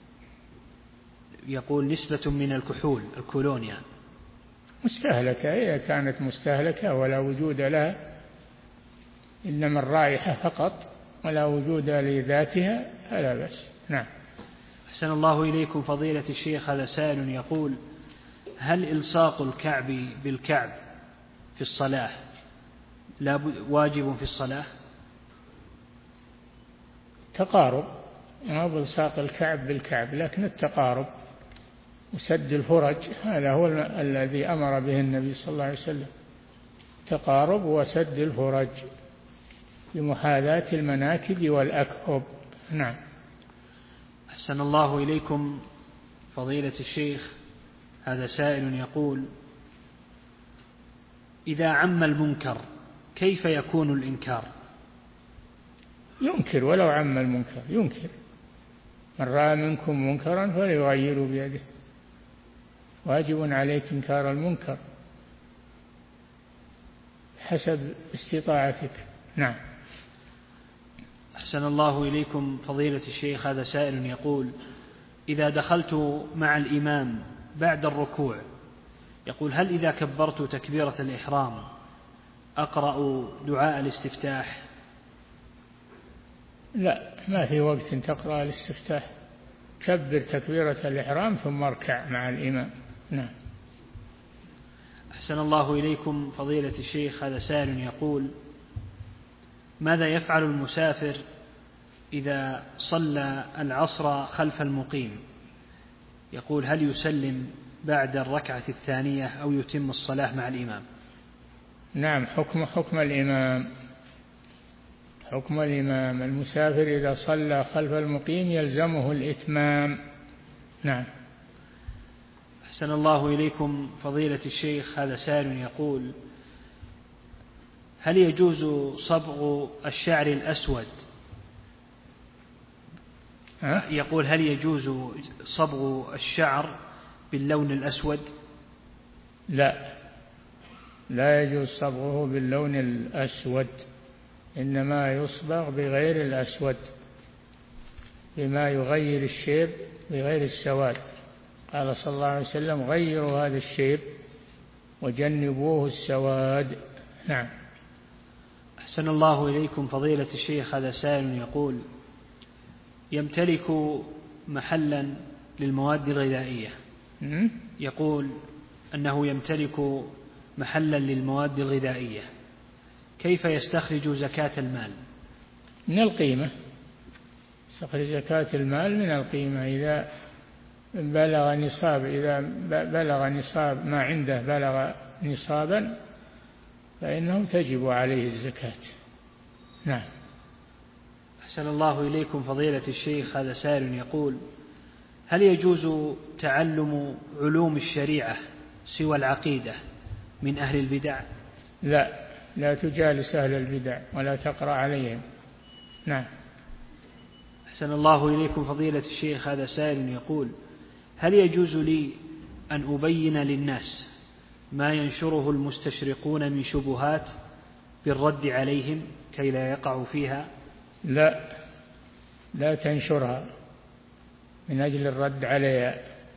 يقول نسبة من الكحول الكولونيا؟ مستهلكة، إذا كانت مستهلكة ولا وجود لها، إنما الرائحة فقط ولا وجود لذاتها فلا بأس. نعم. أحسن الله إليكم فضيلة الشيخ، هذا سائل يقول: هل إلصاق الكعب بالكعب في الصلاة لا واجب في الصلاة؟ تقارب، ما بلصاق الكعب بالكعب، لكن التقارب وسد الفرج هذا هو الذي أمر به النبي صلى الله عليه وسلم، تقارب وسد الفرج بمحاذاة المناكب والأكهب. نعم. أحسن الله إليكم فضيلة الشيخ، هذا سائل يقول: إذا عم المنكر كيف يكون الإنكار؟ ينكر ولو عم المنكر، ينكر. من رأى منكم منكرا فليغيره بيده، واجب عليك إنكار المنكر حسب استطاعتك. نعم. أحسن الله إليكم فضيلة الشيخ، هذا سائل يقول: إذا دخلت مع الإمام بعد الركوع، يقول: هل إذا كبرت تكبيرة الإحرام أقرأ دعاء الاستفتاح؟ لا، ما في وقت تقرأ الاستفتاح، كبر تكبيرة الإحرام ثم اركع مع الإمام. نعم. أحسن الله إليكم فضيلة الشيخ، هذا سائل يقول: ماذا يفعل المسافر إذا صلى العصر خلف المقيم؟ يقول: هل يسلم بعد الركعة الثانية أو يتم الصلاة مع الإمام؟ نعم، حكم حكم الإمام، حكم الإمام. المسافر إذا صلى خلف المقيم يلزمه الإتمام. نعم. أحسن الله إليكم فضيلة الشيخ، هذا سائل يقول: هل يجوز صبغ الشعر الأسود؟ ها؟ يقول: هل يجوز صبغ الشعر باللون الأسود؟ لا، لا يجوز صبغه باللون الأسود، إنما يصبغ بغير الأسود، بما يغير الشيب بغير السواد. قال صلى الله عليه وسلم: غيروا هذا الشيب وجنبوه السواد. نعم. أحسن الله إليكم فضيلة الشيخ، هذا سائل يقول: يمتلك محلا للمواد الغذائية، يقول أنه يمتلك محلا للمواد الغذائية، كيف يستخرج زكاة المال؟ من القيمة، يستخرج زكاة المال من القيمة. إذا بلغ نصاب، إذا بلغ نصاب ما عنده بلغ نصابا فإنه تجب عليه الزكاة. نعم. أحسن الله إليكم فضيلة الشيخ، هذا سائل يقول: هل يجوز تعلم علوم الشريعة سوى العقيدة من أهل البدع؟ لا، لا تجالس أهل البدع ولا تقرأ عليهم. نعم. أحسن الله إليكم فضيلة الشيخ، هذا سائل يقول: هل يجوز لي أن أبين للناس ما ينشره المستشرقون من شبهات بالرد عليهم كي لا يقعوا فيها؟ لا، لا تنشرها من أجل الرد عليها،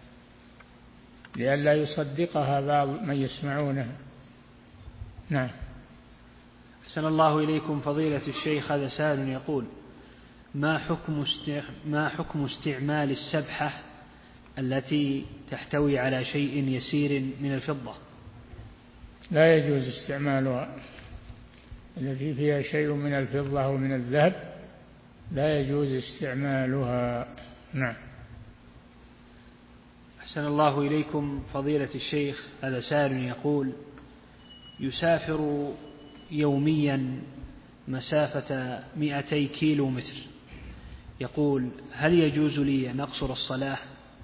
لئلا يصدقها بعض من يسمعونها. نعم. أحسن الله إليكم فضيلة الشيخ، هذا سائل يقول: ما حكم ما حكم استعمال السبحة التي تحتوي على شيء يسير من الفضة؟ لا يجوز استعمالها، التي فيها شيء من الفضة ومن الذهب لا يجوز استعمالها. نعم. أحسن الله إليكم فضيلة الشيخ، هذا سائل يقول: يسافر يوميا مسافة مئتي كيلو متر، يقول: هل يجوز لي أن أقصر الصلاة؟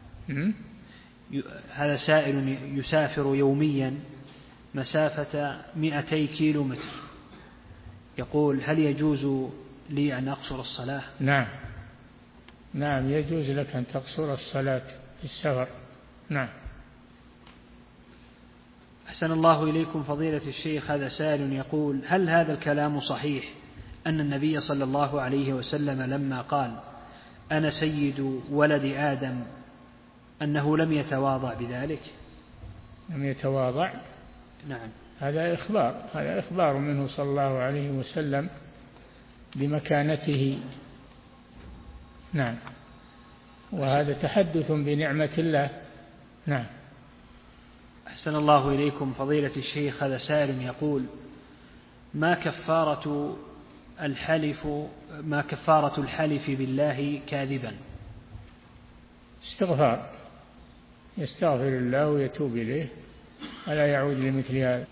هذا سائل يسافر يوميا مسافة مئتي كيلو متر، يقول: هل يجوز لي أن أقصر الصلاة؟ نعم، نعم يجوز لك أن تقصر الصلاة في السفر. نعم. أحسن الله إليكم فضيلة الشيخ، هذا سائل يقول: هل هذا الكلام صحيح أن النبي صلى الله عليه وسلم لما قال أنا سيد ولد آدم أنه لم يتواضع بذلك؟ لم يتواضع؟ نعم. هذا إخبار، هذا إخبار منه صلى الله عليه وسلم بمكانته. نعم. وهذا تحدث بنعمة الله. نعم. أحسن الله إليكم فضيلة الشيخ، هذا سائل يقول: ما كفارة الحلف ما كفارة الحلف بالله كاذبا؟ استغفار، يستغفر الله ويتوب إليه ولا يعود لمثل هذا.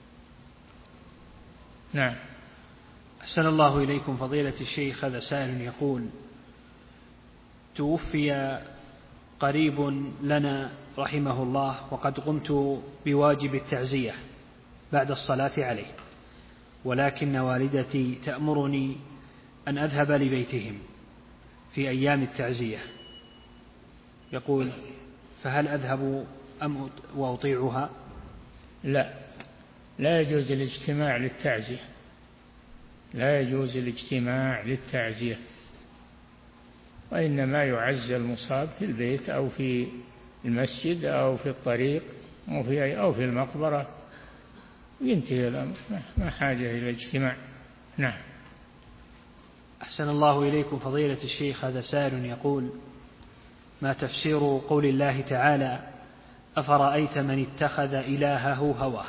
نعم. أحسن الله إليكم فضيلة الشيخ، هذا سائل يقول: توفي قريب لنا رحمه الله وقد قمت بواجب التعزية بعد الصلاة عليه، ولكن والدتي تأمرني أن أذهب لبيتهم في أيام التعزية. يقول: فهل أذهب أم وأطيعها؟ لا، لا يجوز الاجتماع للتعزية، لا يجوز الاجتماع للتعزية، وإنما يعزى المصاب في البيت أو في المسجد أو في الطريق أو في, أو في المقبرة، ينتهي الأمر، ما حاجة إلى الاجتماع. نعم. أحسن الله إليكم فضيلة الشيخ، هذا سائل يقول: ما تفسير قول الله تعالى: أفرأيت من اتخذ إلهه هواه؟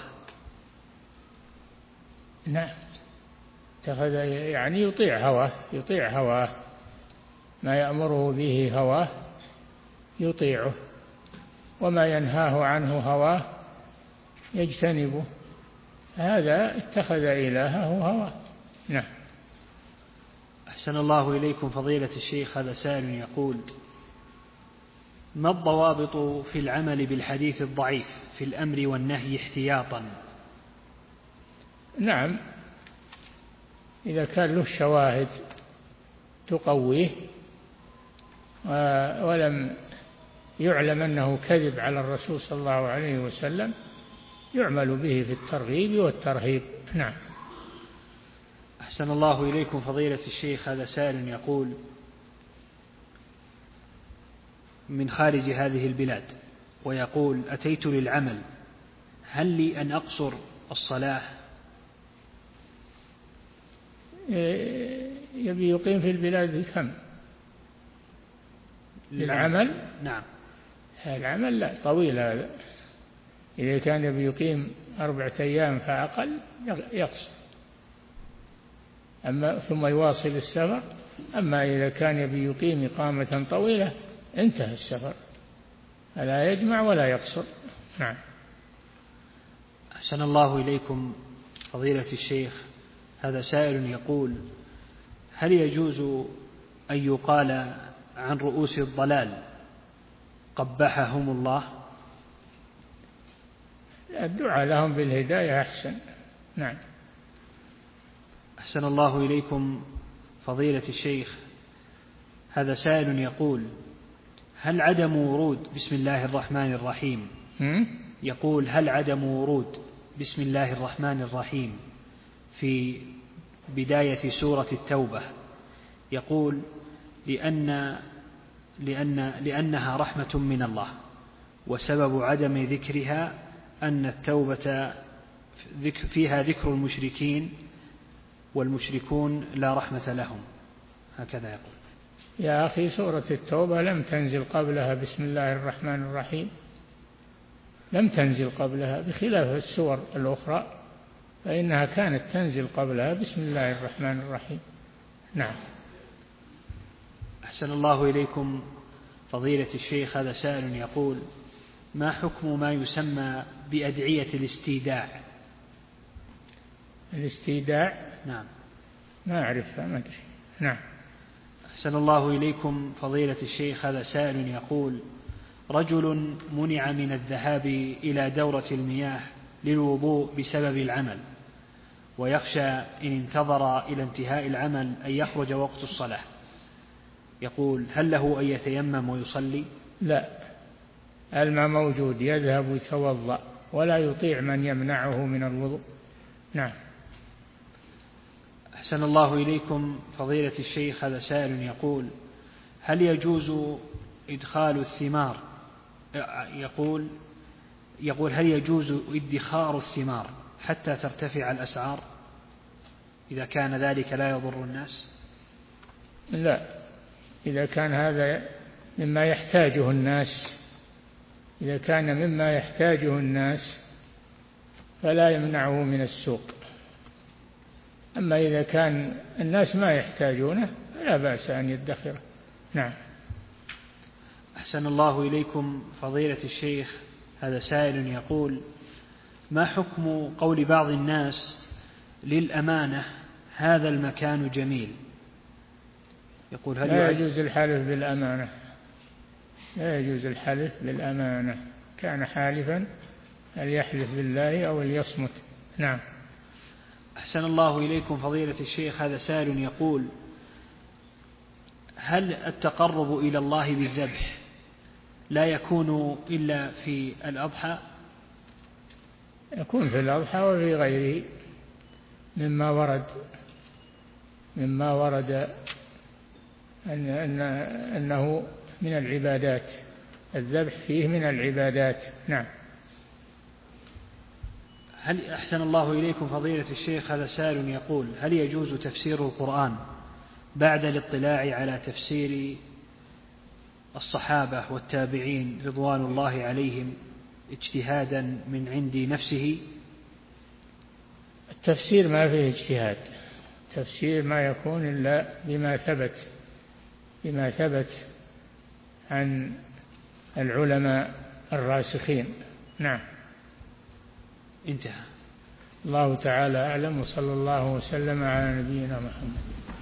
نعم، اتخذ يعني يطيع هواه، يطيع هواه، ما يأمره به هواه يطيعه، وما ينهاه عنه هواه يجتنبه، هذا اتخذ إلهه هواه. نعم. أحسن الله إليكم فضيلة الشيخ، هذا سائل يقول: ما الضوابط في العمل بالحديث الضعيف في الأمر والنهي احتياطا؟ نعم، إذا كان له شواهد تقويه ولم يعلم أنه كذب على الرسول صلى الله عليه وسلم يعمل به في الترغيب والترهيب. نعم. أحسن الله إليكم فضيلة الشيخ، هذا سائل يقول: من خارج هذه البلاد، ويقول: أتيت للعمل، هل لي أن أقصر الصلاة؟ يبي يقيم في البلاد كم للعمل؟ نعم. العمل لا، طويل هذا، إذا كان يبي يقيم أربعة أيام فأقل يقصر، أما ثم يواصل السفر. أما إذا كان يبي يقيم إقامة طويلة انتهى السفر، فلا يجمع ولا يقصر. نعم. أحسن الله إليكم فضيلة الشيخ، هذا سائل يقول: هل يجوز أن يقال عن رؤوس الضلال قبحهم الله؟ الدعاء لهم بالهداية أحسن. نعم. أحسن الله إليكم فضيلة الشيخ، هذا سائل يقول: هل عدم ورود بسم الله الرحمن الرحيم يقول هل عدم ورود بسم الله الرحمن الرحيم في بداية سورة التوبة يقول لأن لأن لأنها رحمة من الله، وسبب عدم ذكرها أن التوبة فيها ذكر المشركين والمشركون لا رحمة لهم، هكذا يقول. يا أخي، سورة التوبة لم تنزل قبلها بسم الله الرحمن الرحيم، لم تنزل قبلها، بخلاف السور الأخرى فإنها كانت تنزل قبلها بسم الله الرحمن الرحيم. نعم. أحسن الله إليكم فضيلة الشيخ، هذا سائل يقول: ما حكم ما يسمى بأدعية الاستيداع؟ الاستيداع؟ نعم. ما أعرفها، ما أدري. نعم. أحسن الله إليكم فضيلة الشيخ، هذا سائل يقول: رجل منع من الذهاب إلى دورة المياه للوضوء بسبب العمل، ويخشى إن انتظر إلى انتهاء العمل أن يخرج وقت الصلاة، يقول: هل له أن يتيمم ويصلي؟ لا، الماء موجود، يذهب يتوضأ ولا يطيع من يمنعه من الوضوء. نعم. أحسن الله إليكم فضيلة الشيخ، هذا سائل يقول: هل يجوز إدخال الثمار يقول يقول هل يجوز ادخار الثمار حتى ترتفع الأسعار إذا كان ذلك لا يضر الناس؟ لا، إذا كان هذا مما يحتاجه الناس، إذا كان مما يحتاجه الناس فلا يمنعه من السوق، أما إذا كان الناس ما يحتاجونه فلا بأس أن يدخره. نعم. أحسن الله إليكم فضيلة الشيخ، هذا سائل يقول: ما حكم قول بعض الناس للأمانة هذا المكان جميل؟ يقول هل لا يجوز الحلف بالأمانة، لا يجوز الحلف بالأمانة، كان حالفا فليحلف بالله أو ليصمت. نعم. أحسن الله إليكم فضيلة الشيخ، هذا سائل يقول: هل التقرب إلى الله بالذبح لا يكون إلا في الأضحى؟ يكون في الأضحى وفي غيره مما ورد مما ورد أن أن أنه من العبادات، الذبح فيه من العبادات. نعم. هل أحسن الله إليكم فضيلة الشيخ، هذا سائل يقول: هل يجوز تفسير القرآن بعد الاطلاع على تفسير الصحابة والتابعين رضوان الله عليهم اجتهادا من عند نفسه؟ التفسير ما فيه اجتهاد، التفسير ما يكون إلا بما ثبت بما ثبت عن العلماء الراسخين. نعم. انتهى. الله تعالى أعلم، وصلى الله وسلم على نبينا محمد.